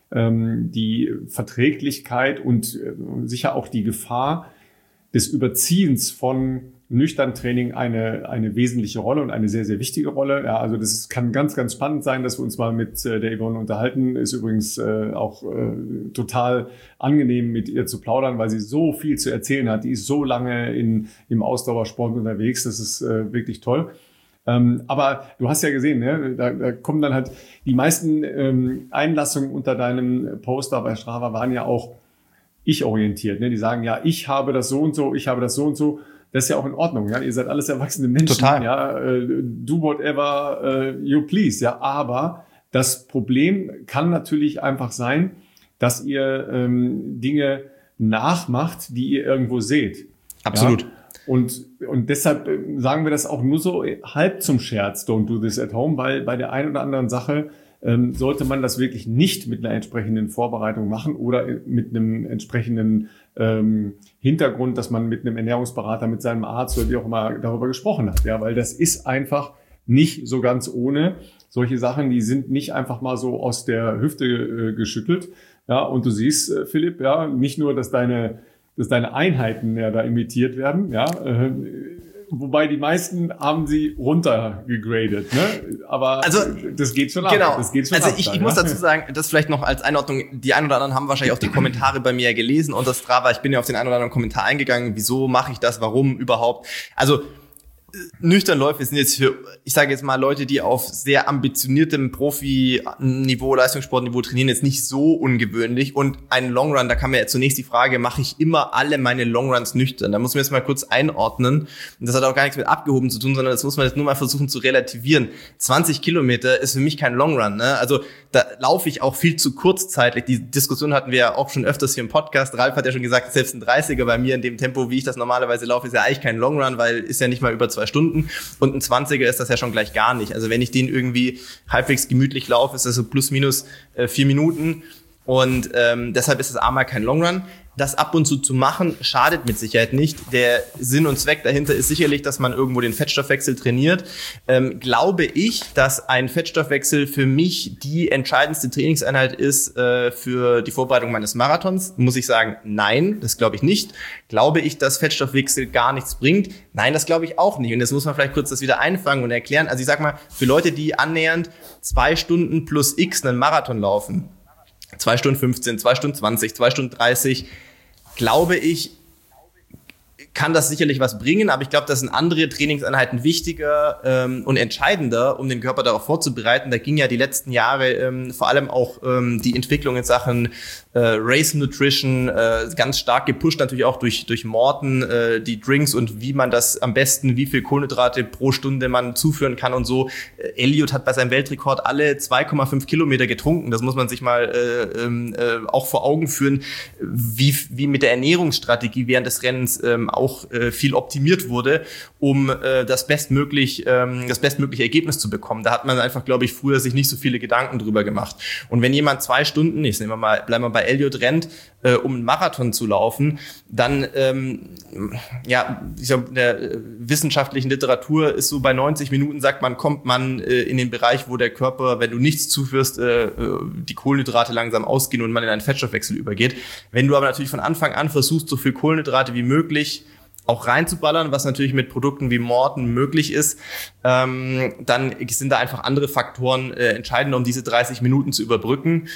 A: die Verträglichkeit und sicher auch die Gefahr des Überziehens von Nüchterntraining eine wesentliche Rolle und eine sehr, sehr wichtige Rolle. Ja, also das kann ganz, ganz spannend sein, dass wir uns mal mit der Yvonne unterhalten. Ist übrigens auch total angenehm, mit ihr zu plaudern, weil sie so viel zu erzählen hat. Die ist so lange im Ausdauersport unterwegs. Das ist wirklich toll. Aber du hast ja gesehen, ne? Da kommen dann halt die meisten Einlassungen unter deinem Poster bei Strava waren ja auch ich-orientiert. Ne? Die sagen, ja, ich habe das so und so, ich habe das so und so. Das ist ja auch in Ordnung, ja. Ihr seid alles erwachsene Menschen.
B: Total.
A: Ja. Do whatever you please, ja. Aber das Problem kann natürlich einfach sein, dass ihr Dinge nachmacht, die ihr irgendwo seht.
B: Absolut.
A: Ja? Und deshalb sagen wir das auch nur so halb zum Scherz, don't do this at home, weil bei der einen oder anderen Sache sollte man das wirklich nicht mit einer entsprechenden Vorbereitung machen oder mit einem entsprechenden Hintergrund, dass man mit einem Ernährungsberater, mit seinem Arzt oder wie auch immer darüber gesprochen hat. Ja, weil das ist einfach nicht so ganz ohne. Solche Sachen, die sind nicht einfach mal so aus der Hüfte geschüttelt. Ja, und du siehst, Philipp, ja, nicht nur, dass deine Einheiten ja da imitiert werden, ja, wobei die meisten haben sie runtergegradet, ne? Aber
B: also,
A: das geht schon
B: genau.
A: ab. Das geht schon
B: also
A: ab,
B: ich muss dazu sagen, das vielleicht noch als Einordnung, die einen oder anderen haben wahrscheinlich auch die Kommentare bei mir gelesen unter Strava. Ich bin ja auf den einen oder anderen Kommentar eingegangen. Wieso mache ich das? Warum überhaupt? Also Nüchternläufe sind jetzt für, ich sage jetzt mal, Leute, die auf sehr ambitioniertem Profi-Niveau, Leistungssportniveau trainieren, jetzt nicht so ungewöhnlich. Und ein Longrun, da kam ja zunächst die Frage, mache ich immer alle meine Longruns nüchtern? Da muss man jetzt mal kurz einordnen. Und das hat auch gar nichts mit abgehoben zu tun, sondern das muss man jetzt nur mal versuchen zu relativieren. 20 Kilometer ist für mich kein Longrun, ne? Also da laufe ich auch viel zu kurzzeitlich. Die Diskussion hatten wir ja auch schon öfters hier im Podcast. Ralf hat ja schon gesagt, selbst ein 30er bei mir in dem Tempo, wie ich das normalerweise laufe, ist ja eigentlich kein Longrun, weil ist ja nicht mal über 2 Stunden. Und ein 20er ist das ja schon gleich gar nicht. Also wenn ich den irgendwie halbwegs gemütlich laufe, ist das so plus minus 4 Minuten. Und deshalb ist es einmal kein Longrun. Das ab und zu machen, schadet mit Sicherheit nicht. Der Sinn und Zweck dahinter ist sicherlich, dass man irgendwo den Fettstoffwechsel trainiert. Glaube ich, dass ein Fettstoffwechsel für mich die entscheidendste Trainingseinheit ist für die Vorbereitung meines Marathons? Muss ich sagen, nein, das glaube ich nicht. Glaube ich, dass Fettstoffwechsel gar nichts bringt? Nein, das glaube ich auch nicht. Und jetzt muss man vielleicht kurz das wieder einfangen und erklären. Also ich sag mal, für Leute, die annähernd 2 Stunden plus X einen Marathon laufen, 2 Stunden 15, 2 Stunden 20, 2 Stunden 30, glaube ich, kann das sicherlich was bringen, aber ich glaube, das sind andere Trainingseinheiten wichtiger und entscheidender, um den Körper darauf vorzubereiten. Da ging ja die letzten Jahre vor allem auch die Entwicklung in Sachen Race Nutrition ganz stark gepusht, natürlich auch durch Morten, die Drinks und wie man das am besten, wie viel Kohlenhydrate pro Stunde man zuführen kann und so. Elliot hat bei seinem Weltrekord alle 2,5 Kilometer getrunken. Das muss man sich mal auch vor Augen führen, wie mit der Ernährungsstrategie während des Rennens auch viel optimiert wurde, um das bestmögliche Ergebnis zu bekommen. Da hat man einfach, glaube ich, früher sich nicht so viele Gedanken drüber gemacht. Und wenn jemand 2 Stunden, bleiben wir bei Elliot rennt, um einen Marathon zu laufen, dann, ich glaube, in der wissenschaftlichen Literatur ist so bei 90 Minuten, sagt man, kommt man in den Bereich, wo der Körper, wenn du nichts zuführst, die Kohlenhydrate langsam ausgehen und man in einen Fettstoffwechsel übergeht. Wenn du aber natürlich von Anfang an versuchst, so viel Kohlenhydrate wie möglich auch reinzuballern, was natürlich mit Produkten wie Morten möglich ist, dann sind da einfach andere Faktoren entscheidend, um diese 30 Minuten zu überbrücken.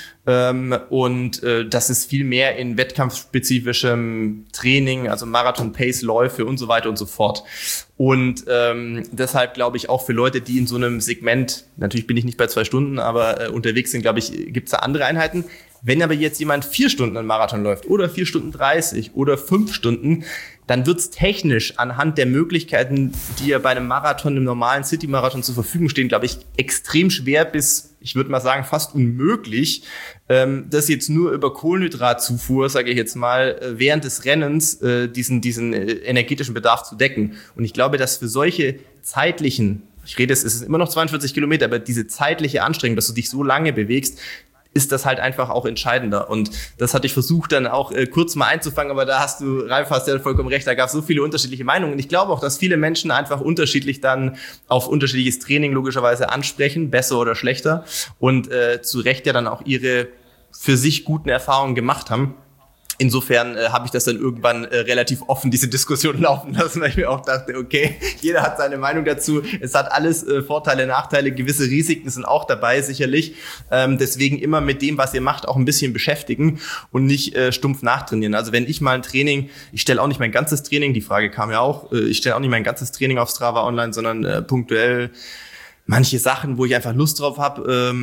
B: Das ist viel mehr in wettkampfspezifischem Training, also Marathon-Pace-Läufe und so weiter und so fort. Und deshalb glaube ich auch für Leute, die in so einem Segment, natürlich bin ich nicht bei 2 Stunden, aber unterwegs sind, glaube ich, gibt es da andere Einheiten. Wenn aber jetzt jemand 4 Stunden einen Marathon läuft oder 4 Stunden 30 oder 5 Stunden, dann wird's technisch anhand der Möglichkeiten, die ja bei einem Marathon, einem normalen City-Marathon zur Verfügung stehen, glaube ich, extrem schwer bis, ich würde mal sagen, fast unmöglich, das jetzt nur über Kohlenhydratzufuhr, sage ich jetzt mal, während des Rennens diesen energetischen Bedarf zu decken. Und ich glaube, dass für solche zeitlichen, es ist immer noch 42 Kilometer, aber diese zeitliche Anstrengung, dass du dich so lange bewegst, ist das halt einfach auch entscheidender. Und das hatte ich versucht dann auch kurz mal einzufangen, aber da Ralf, hast ja vollkommen recht, da gab es so viele unterschiedliche Meinungen. Und ich glaube auch, dass viele Menschen einfach unterschiedlich dann auf unterschiedliches Training logischerweise ansprechen, besser oder schlechter, und zu Recht ja dann auch ihre für sich guten Erfahrungen gemacht haben. Insofern habe ich das dann irgendwann relativ offen, diese Diskussion laufen lassen, weil ich mir auch dachte, okay, jeder hat seine Meinung dazu. Es hat alles Vorteile, Nachteile, gewisse Risiken sind auch dabei, sicherlich. Deswegen immer mit dem, was ihr macht, auch ein bisschen beschäftigen und nicht stumpf nachtrainieren. Also wenn ich mal ein Training, ich stelle auch nicht mein ganzes Training, die Frage kam ja auch, ich stelle auch nicht mein ganzes Training auf Strava online, sondern punktuell manche Sachen, wo ich einfach Lust drauf habe.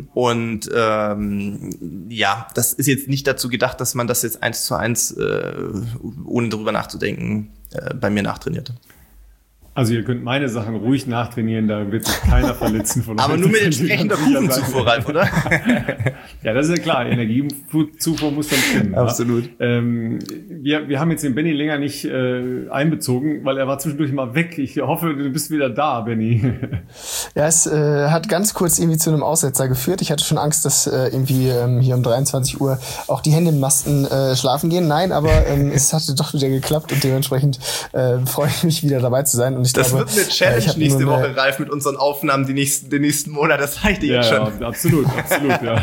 B: Das ist jetzt nicht dazu gedacht, dass man das jetzt 1:1, ohne darüber nachzudenken, bei mir nachtrainiert.
A: Also ihr könnt meine Sachen ruhig nachtrainieren, da wird sich keiner verletzen von euch.
B: Aber nur mit entsprechender Kuchenzufuhr, Ralf, oder?
A: Ja, das ist ja klar. Energiezufuhr muss dann stimmen.
B: Absolut.
A: Ja? Wir haben jetzt den Benny länger nicht einbezogen, weil er war zwischendurch mal weg. Ich hoffe, du bist wieder da, Benny.
C: Ja, es hat ganz kurz irgendwie zu einem Aussetzer geführt. Ich hatte schon Angst, dass irgendwie hier um 23 Uhr auch die Hände im Masten schlafen gehen. Nein, aber es hatte doch wieder geklappt und dementsprechend freue ich mich wieder dabei zu sein. Und
B: das wird eine Challenge nächste Woche, Ralf, mit unseren Aufnahmen den nächsten Monat. Das reicht dir jetzt schon.
A: Ja, absolut, ja.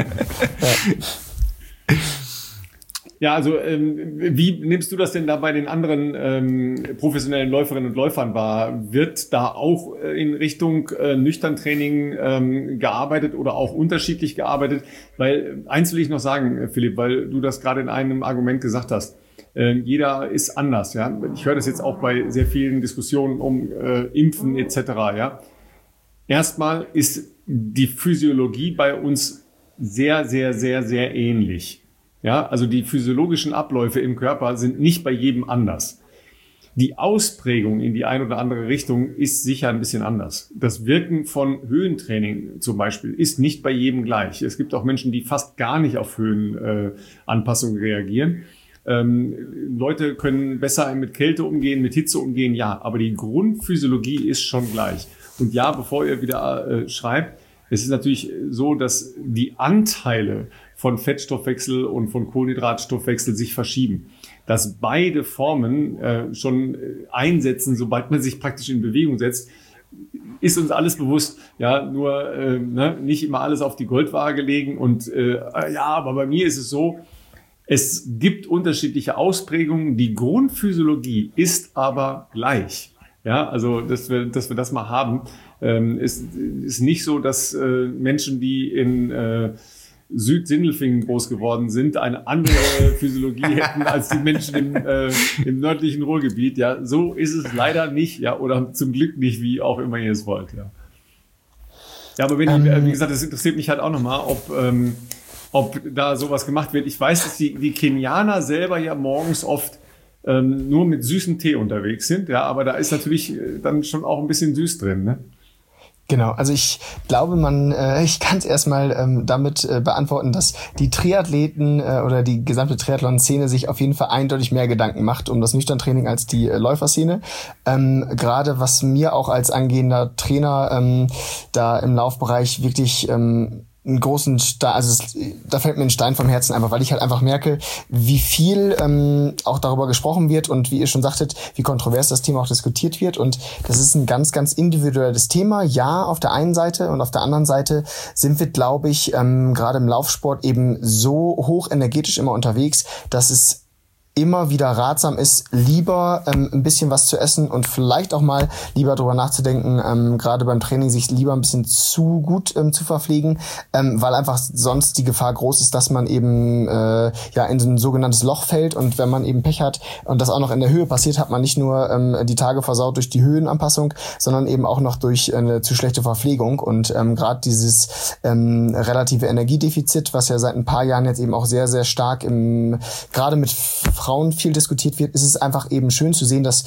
A: Ja, also wie nimmst du das denn da bei den anderen professionellen Läuferinnen und Läufern wahr? Wird da auch in Richtung Nüchtern-Training gearbeitet oder auch unterschiedlich gearbeitet? Weil eins will ich noch sagen, Philipp, weil du das gerade in einem Argument gesagt hast. Jeder ist anders, ja. Ich höre das jetzt auch bei sehr vielen Diskussionen um Impfen etc., ja. Erstmal ist die Physiologie bei uns sehr, sehr, sehr, sehr ähnlich. Ja, also die physiologischen Abläufe im Körper sind nicht bei jedem anders. Die Ausprägung in die eine oder andere Richtung ist sicher ein bisschen anders. Das Wirken von Höhentraining zum Beispiel ist nicht bei jedem gleich. Es gibt auch Menschen, die fast gar nicht auf Höhenanpassungen reagieren. Leute können besser mit Kälte umgehen, mit Hitze umgehen, ja, aber die Grundphysiologie ist schon gleich. Und ja, bevor ihr wieder schreibt, es ist natürlich so, dass die Anteile von Fettstoffwechsel und von Kohlenhydratstoffwechsel sich verschieben. Dass beide Formen schon einsetzen, sobald man sich praktisch in Bewegung setzt, ist uns alles bewusst. Ja, nur nicht immer alles auf die Goldwaage legen. Und aber bei mir ist es so, es gibt unterschiedliche Ausprägungen. Die Grundphysiologie ist aber gleich. Ja, also dass wir das mal haben, ist nicht so, dass Menschen, die Südsindelfingen groß geworden sind, eine andere Physiologie hätten als die Menschen im nördlichen Ruhrgebiet. Ja, so ist es leider nicht, ja, oder zum Glück nicht, wie auch immer ihr es wollt, ja. Ja, aber wie gesagt, das interessiert mich halt auch nochmal, ob da sowas gemacht wird. Ich weiß, dass die Kenianer selber ja morgens oft nur mit süßem Tee unterwegs sind, ja, aber da ist natürlich dann schon auch ein bisschen süß drin, ne?
C: Genau, also ich glaube, ich kann es erstmal damit beantworten, dass die Triathleten oder die gesamte Triathlon-Szene sich auf jeden Fall eindeutig mehr Gedanken macht um das Nüchtern-Training als die Läuferszene. Gerade was mir auch als angehender Trainer da im Laufbereich wirklich einen großen Stein, da fällt mir ein Stein vom Herzen einfach, weil ich halt einfach merke, wie viel auch darüber gesprochen wird und wie ihr schon sagtet, wie kontrovers das Thema auch diskutiert wird, und das ist ein ganz, ganz individuelles Thema. Ja, auf der einen Seite, und auf der anderen Seite sind wir, glaube ich, gerade im Laufsport eben so hoch energetisch immer unterwegs, dass es immer wieder ratsam ist, lieber ein bisschen was zu essen und vielleicht auch mal lieber drüber nachzudenken, gerade beim Training sich lieber ein bisschen zu gut zu verpflegen, weil einfach sonst die Gefahr groß ist, dass man eben in so ein sogenanntes Loch fällt, und wenn man eben Pech hat und das auch noch in der Höhe passiert, hat man nicht nur die Tage versaut durch die Höhenanpassung, sondern eben auch noch durch eine zu schlechte Verpflegung, und gerade dieses relative Energiedefizit, was ja seit ein paar Jahren jetzt eben auch sehr, sehr stark gerade mit Frauen viel diskutiert wird, ist es einfach eben schön zu sehen, dass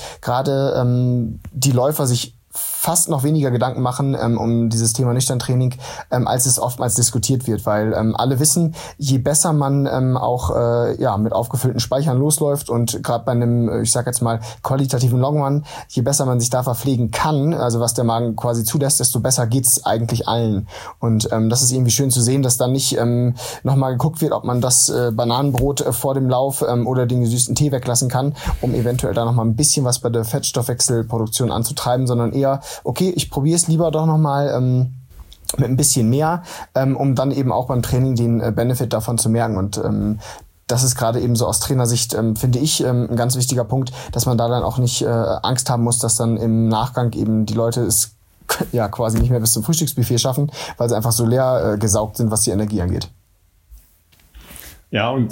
C: gerade die Läufer sich fast noch weniger Gedanken machen um dieses Thema Nüchtern-Training, als es oftmals diskutiert wird, weil alle wissen, je besser man auch mit aufgefüllten Speichern losläuft, und gerade bei einem, ich sag jetzt mal, qualitativen Longrun, je besser man sich da verpflegen kann, also was der Magen quasi zulässt, desto besser geht's eigentlich allen. Und das ist irgendwie schön zu sehen, dass dann nicht nochmal geguckt wird, ob man das Bananenbrot vor dem Lauf oder den gesüßten Tee weglassen kann, um eventuell da nochmal ein bisschen was bei der Fettstoffwechselproduktion anzutreiben, sondern eher, okay, ich probiere es lieber doch nochmal mit ein bisschen mehr, um dann eben auch beim Training den Benefit davon zu merken. Und das ist gerade eben so aus Trainersicht, finde ich, ein ganz wichtiger Punkt, dass man da dann auch nicht Angst haben muss, dass dann im Nachgang eben die Leute es ja quasi nicht mehr bis zum Frühstücksbuffet schaffen, weil sie einfach so leer gesaugt sind, was die Energie angeht.
A: Ja, und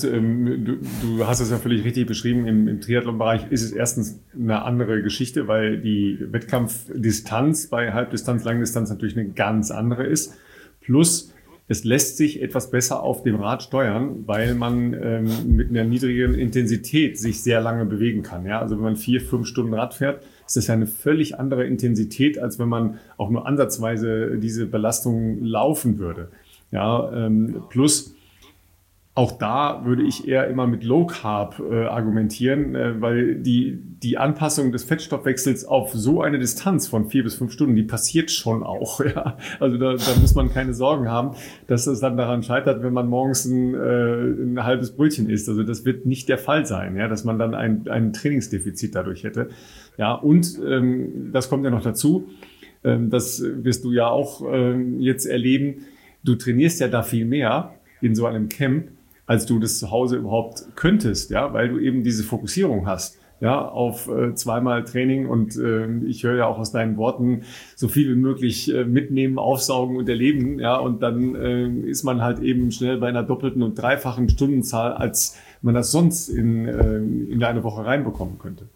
A: du hast es ja völlig richtig beschrieben, im Triathlon-Bereich ist es erstens eine andere Geschichte, weil die Wettkampfdistanz bei Halbdistanz, Langdistanz natürlich eine ganz andere ist. Plus, es lässt sich etwas besser auf dem Rad steuern, weil man mit einer niedrigeren Intensität sich sehr lange bewegen kann. Ja? Also wenn man 4-5 Stunden Rad fährt, ist das ja eine völlig andere Intensität, als wenn man auch nur ansatzweise diese Belastung laufen würde. Ja, plus auch da würde ich eher immer mit Low Carb argumentieren, weil die Anpassung des Fettstoffwechsels auf so eine Distanz von 4 bis 5 Stunden, die passiert schon auch. Ja. Also da muss man keine Sorgen haben, dass es dann daran scheitert, wenn man morgens ein halbes Brötchen isst. Also das wird nicht der Fall sein, ja, dass man dann ein Trainingsdefizit dadurch hätte. Ja, und das kommt ja noch dazu, das wirst du ja auch jetzt erleben, du trainierst ja da viel mehr in so einem Camp, als du das zu Hause überhaupt könntest, ja, weil du eben diese Fokussierung hast, ja, auf zweimal Training, und ich höre ja auch aus deinen Worten, so viel wie möglich mitnehmen, aufsaugen und erleben, ja, und dann ist man halt eben schnell bei einer doppelten und dreifachen Stundenzahl, als man das sonst in eine Woche reinbekommen könnte.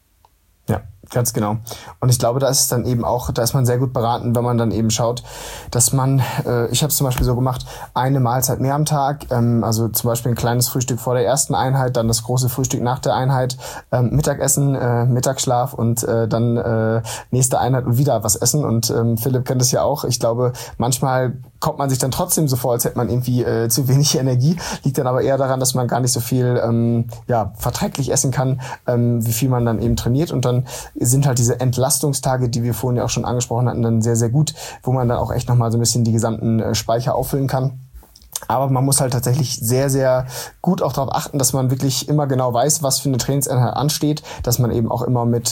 C: Ja, ganz genau. Und ich glaube, da ist es dann eben auch, da ist man sehr gut beraten, wenn man dann eben schaut, dass man, ich habe es zum Beispiel so gemacht, eine Mahlzeit mehr am Tag, also zum Beispiel ein kleines Frühstück vor der ersten Einheit, dann das große Frühstück nach der Einheit, Mittagessen, Mittagsschlaf und dann nächste Einheit und wieder was essen. Und Philipp kennt es ja auch. Ich glaube, manchmal kommt man sich dann trotzdem so vor, als hätte man irgendwie zu wenig Energie, liegt dann aber eher daran, dass man gar nicht so viel verträglich essen kann, wie viel man dann eben trainiert, und dann sind halt diese Entlastungstage, die wir vorhin ja auch schon angesprochen hatten, dann sehr, sehr gut, wo man dann auch echt nochmal so ein bisschen die gesamten Speicher auffüllen kann. Aber man muss halt tatsächlich sehr, sehr gut auch darauf achten, dass man wirklich immer genau weiß, was für eine Trainingseinheit ansteht, dass man eben auch immer mit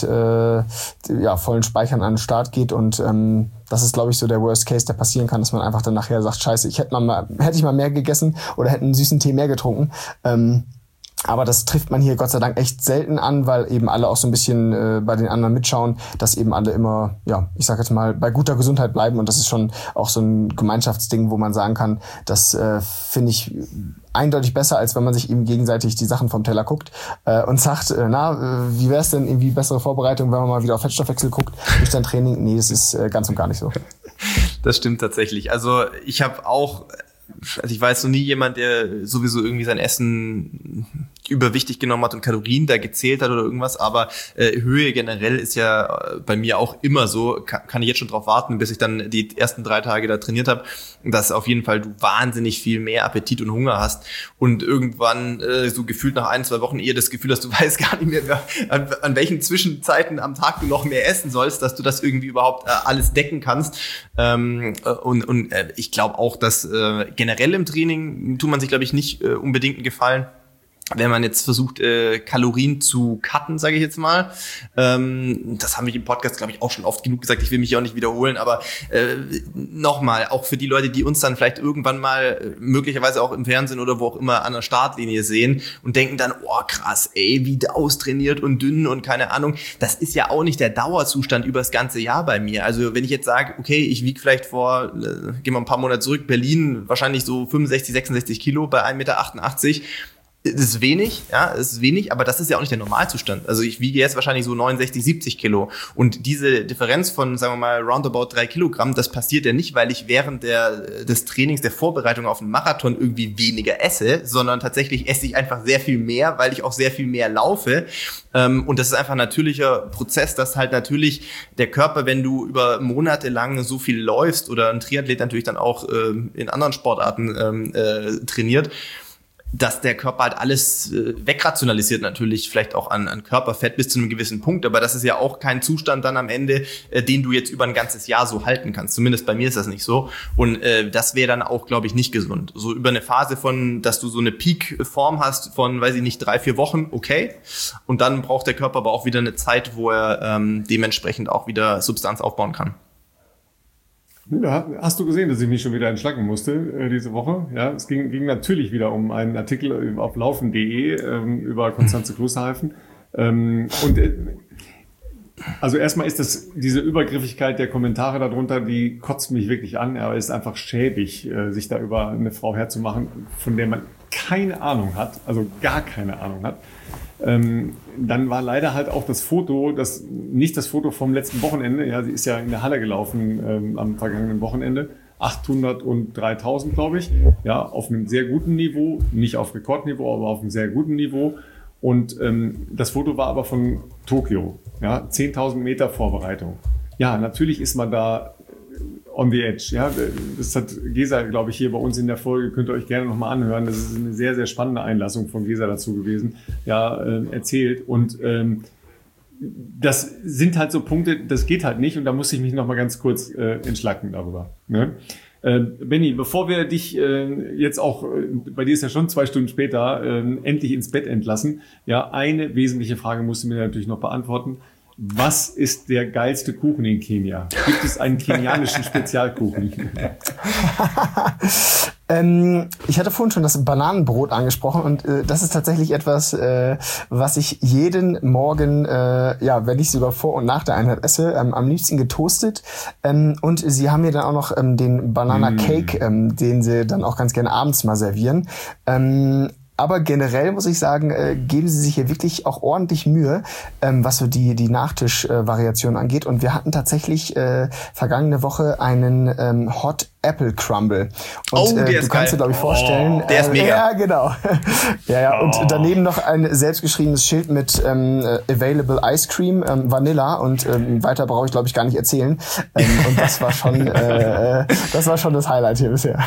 C: vollen Speichern an den Start geht, und das ist, glaube ich, so der Worst Case, der passieren kann, dass man einfach dann nachher sagt, scheiße, hätte ich mal mehr gegessen oder hätte einen süßen Tee mehr getrunken. Aber das trifft man hier Gott sei Dank echt selten an, weil eben alle auch so ein bisschen bei den anderen mitschauen, dass eben alle immer, ja, ich sag jetzt mal, bei guter Gesundheit bleiben. Und das ist schon auch so ein Gemeinschaftsding, wo man sagen kann, das finde ich eindeutig besser, als wenn man sich eben gegenseitig die Sachen vom Teller guckt und sagt, wie wär's denn irgendwie bessere Vorbereitung, wenn man mal wieder auf Fettstoffwechsel guckt durch dein Training? Nee, das ist ganz und gar nicht so.
B: Das stimmt tatsächlich. Also ich habe auch, also ich war jetzt noch nie jemand, der sowieso irgendwie sein Essen überwichtig genommen hat und Kalorien da gezählt hat oder irgendwas, aber Höhe generell ist ja bei mir auch immer so, kann ich jetzt schon drauf warten, bis ich dann die ersten 3 Tage da trainiert habe, dass auf jeden Fall du wahnsinnig viel mehr Appetit und Hunger hast und irgendwann so gefühlt nach 1-2 Wochen eher das Gefühl hast, du weißt gar nicht mehr, an welchen Zwischenzeiten am Tag du noch mehr essen sollst, dass du das irgendwie überhaupt alles decken kannst. Und ich glaube auch, dass generell im Training tut man sich, glaube ich, nicht unbedingt einen Gefallen, wenn man jetzt versucht, Kalorien zu cutten, sage ich jetzt mal. Das haben wir im Podcast, glaube ich, auch schon oft genug gesagt. Ich will mich ja auch nicht wiederholen, aber nochmal, auch für die Leute, die uns dann vielleicht irgendwann mal möglicherweise auch im Fernsehen oder wo auch immer an der Startlinie sehen und denken dann, oh krass, ey, wie austrainiert und dünn und keine Ahnung. Das ist ja auch nicht der Dauerzustand über das ganze Jahr bei mir. Also wenn ich jetzt sage, okay, ich wiege vielleicht gehen wir ein paar Monate zurück, Berlin, wahrscheinlich so 65, 66 Kilo bei 1,88 Meter, das ist wenig, ja, es ist wenig, aber das ist ja auch nicht der Normalzustand. Also ich wiege jetzt wahrscheinlich so 69, 70 Kilo. Und diese Differenz von, sagen wir mal, roundabout 3 Kilogramm, das passiert ja nicht, weil ich während des Trainings, der Vorbereitung auf einen Marathon irgendwie weniger esse, sondern tatsächlich esse ich einfach sehr viel mehr, weil ich auch sehr viel mehr laufe. Und das ist einfach ein natürlicher Prozess, dass halt natürlich der Körper, wenn du über Monate lang so viel läufst oder ein Triathlet natürlich dann auch in anderen Sportarten trainiert, dass der Körper halt alles wegrationalisiert, natürlich vielleicht auch an Körperfett bis zu einem gewissen Punkt, aber das ist ja auch kein Zustand dann am Ende, den du jetzt über ein ganzes Jahr so halten kannst. Zumindest bei mir ist das nicht so und das wäre dann auch, glaube ich, nicht gesund. So über eine Phase von, dass du so eine Peak-Form hast von, weiß ich nicht, 3-4 Wochen, okay, und dann braucht der Körper aber auch wieder eine Zeit, wo er dementsprechend auch wieder Substanz aufbauen kann.
A: Ja, hast du gesehen, dass ich mich schon wieder entschlacken musste diese Woche? Ja, es ging natürlich wieder um einen Artikel auf laufen.de über Constanze Klosterhalfen. Also erstmal ist diese Übergriffigkeit der Kommentare darunter, die kotzt mich wirklich an. Aber es ist einfach schäbig, sich da über eine Frau herzumachen, von der man keine Ahnung hat, also gar keine Ahnung hat. Dann war leider halt auch das Foto, nicht das Foto vom letzten Wochenende, ja, sie ist ja in der Halle gelaufen am vergangenen Wochenende, 800 und 3000, glaube ich, ja, auf einem sehr guten Niveau, nicht auf Rekordniveau, aber auf einem sehr guten Niveau. Und das Foto war aber von Tokio, ja, 10.000 Meter Vorbereitung. Ja, natürlich ist man da on the edge, ja, das hat Gesa, glaube ich, hier bei uns in der Folge, könnt ihr euch gerne nochmal anhören, das ist eine sehr, sehr spannende Einlassung von Gesa dazu gewesen, ja, erzählt und das sind halt so Punkte, das geht halt nicht und da muss ich mich nochmal ganz kurz entschlacken darüber, ne? Benni, bevor wir dich jetzt auch, bei dir ist ja schon 2 Stunden später, endlich ins Bett entlassen, ja, eine wesentliche Frage musst du mir natürlich noch beantworten. Was ist der geilste Kuchen in Kenia? Gibt es einen kenianischen Spezialkuchen?
C: Ich hatte vorhin schon das Bananenbrot angesprochen und das ist tatsächlich etwas, was ich jeden Morgen, wenn ich sogar vor und nach der Einheit esse, am liebsten getoastet. Und sie haben mir dann auch noch den Banana Cake, den sie dann auch ganz gerne abends mal servieren. Aber generell muss ich sagen, geben sie sich hier wirklich auch ordentlich Mühe, was so die Nachtisch-Variation angeht. Und wir hatten tatsächlich vergangene Woche einen Hot Apple Crumble. Und du kannst dir, glaube ich, vorstellen.
B: Der ist mega.
C: Ja, genau. ja. Und daneben noch ein selbstgeschriebenes Schild mit Available Ice Cream, Vanilla und weiter brauche ich, glaube ich, gar nicht erzählen. Und das war schon das Highlight hier bisher.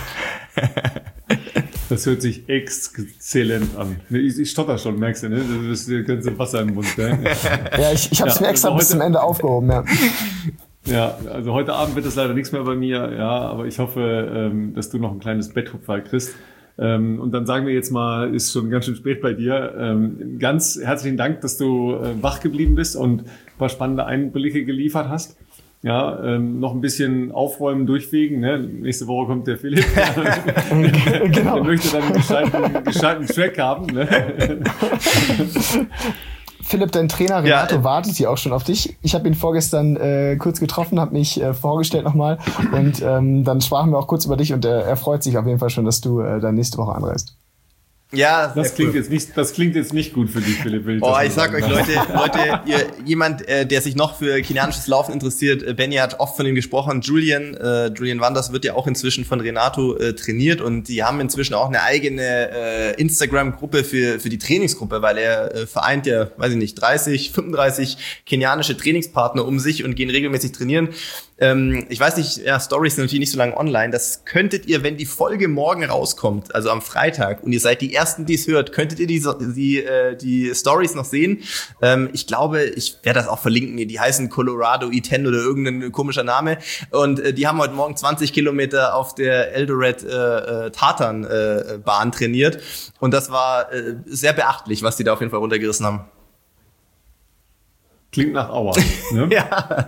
A: Das hört sich exzellent an. Ich stotter schon, merkst du, ne? Du hast das ganze Wasser im Mund, ne?
C: Ja, ich habe es mir extra bis zum Ende aufgehoben, ja.
A: Ja, also heute Abend wird das leider nichts mehr bei mir, ja, aber ich hoffe, dass du noch ein kleines Betthupferl kriegst. Und dann sagen wir jetzt mal, ist schon ganz schön spät bei dir. Ganz herzlichen Dank, dass du wach geblieben bist und ein paar spannende Einblicke geliefert hast. Ja, noch ein bisschen aufräumen, durchfegen. Ne? Nächste Woche kommt der Philipp.
C: Genau.
A: Der möchte dann einen gescheiten Track haben. Ne?
C: Philipp, dein Trainer Renato wartet hier auch schon auf dich. Ich habe ihn vorgestern kurz getroffen, habe mich vorgestellt nochmal und dann sprachen wir auch kurz über dich und er freut sich auf jeden Fall schon, dass du dann nächste Woche anreist.
B: Ja,
A: das klingt jetzt nicht gut für dich, Philipp.
B: Ich sag euch, Leute, jemand, der sich noch für kenianisches Laufen interessiert, Benny hat oft von ihm gesprochen, Julian Wanders wird ja auch inzwischen von Renato trainiert und die haben inzwischen auch eine eigene Instagram-Gruppe für die Trainingsgruppe, weil er vereint ja, 35 kenianische Trainingspartner um sich und gehen regelmäßig trainieren. Ich weiß nicht, Stories sind natürlich nicht so lange online. Das könntet ihr, wenn die Folge morgen rauskommt, also am Freitag, und ihr seid die Ersten, die es hört, könntet ihr die Stories noch sehen. Ich glaube, ich werde das auch verlinken. Die heißen Colorado E10 oder irgendein komischer Name. Und die haben heute Morgen 20 Kilometer auf der Eldoret Tartan Bahn trainiert. Und das war sehr beachtlich, was die da auf jeden Fall runtergerissen haben.
A: Klingt nach Aua. Ne?
B: Ja.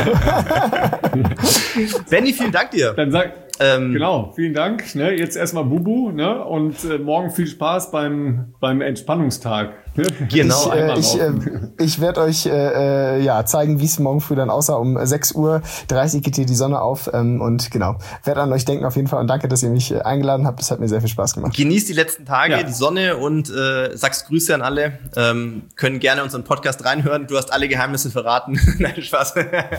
B: Benni, vielen Dank dir.
A: Dann genau, vielen Dank. Ne? Jetzt erstmal Bubu, ne? Und morgen viel Spaß beim Entspannungstag.
B: Genau.
C: Ich werde euch zeigen, wie es morgen früh dann aussah. Um 6:30 Uhr geht hier die Sonne auf und genau, werde an euch denken auf jeden Fall und danke, dass ihr mich eingeladen habt. Das hat mir sehr viel Spaß gemacht.
B: Genießt die letzten Tage, die Sonne und sagst Grüße an alle. Können gerne unseren Podcast reinhören. Du hast alle Geheimnisse verraten. Nein, Spaß.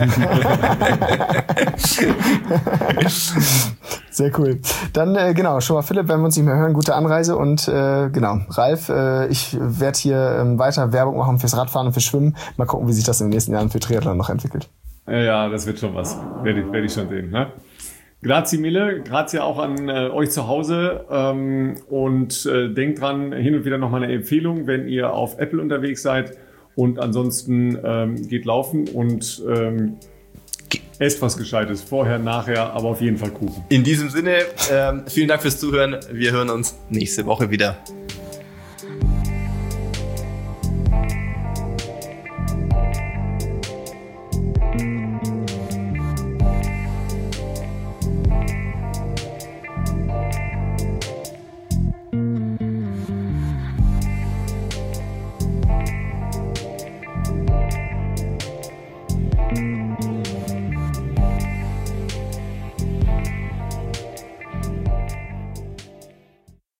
C: Sehr cool. Dann schon mal Philipp, wenn wir uns nicht mehr hören, gute Anreise und Ralf, ich werde hier weiter Werbung machen fürs Radfahren und fürs Schwimmen. Mal gucken, wie sich das in den nächsten Jahren für Triathlon noch entwickelt.
A: Ja, das wird schon was. Werde ich schon sehen. Ne? Grazie mille, grazie auch an euch zu Hause und denkt dran, hin und wieder nochmal eine Empfehlung, wenn ihr auf Apple unterwegs seid und ansonsten geht laufen und esst was Gescheites. Vorher, nachher, aber auf jeden Fall Kuchen.
B: In diesem Sinne, vielen Dank fürs Zuhören. Wir hören uns nächste Woche wieder.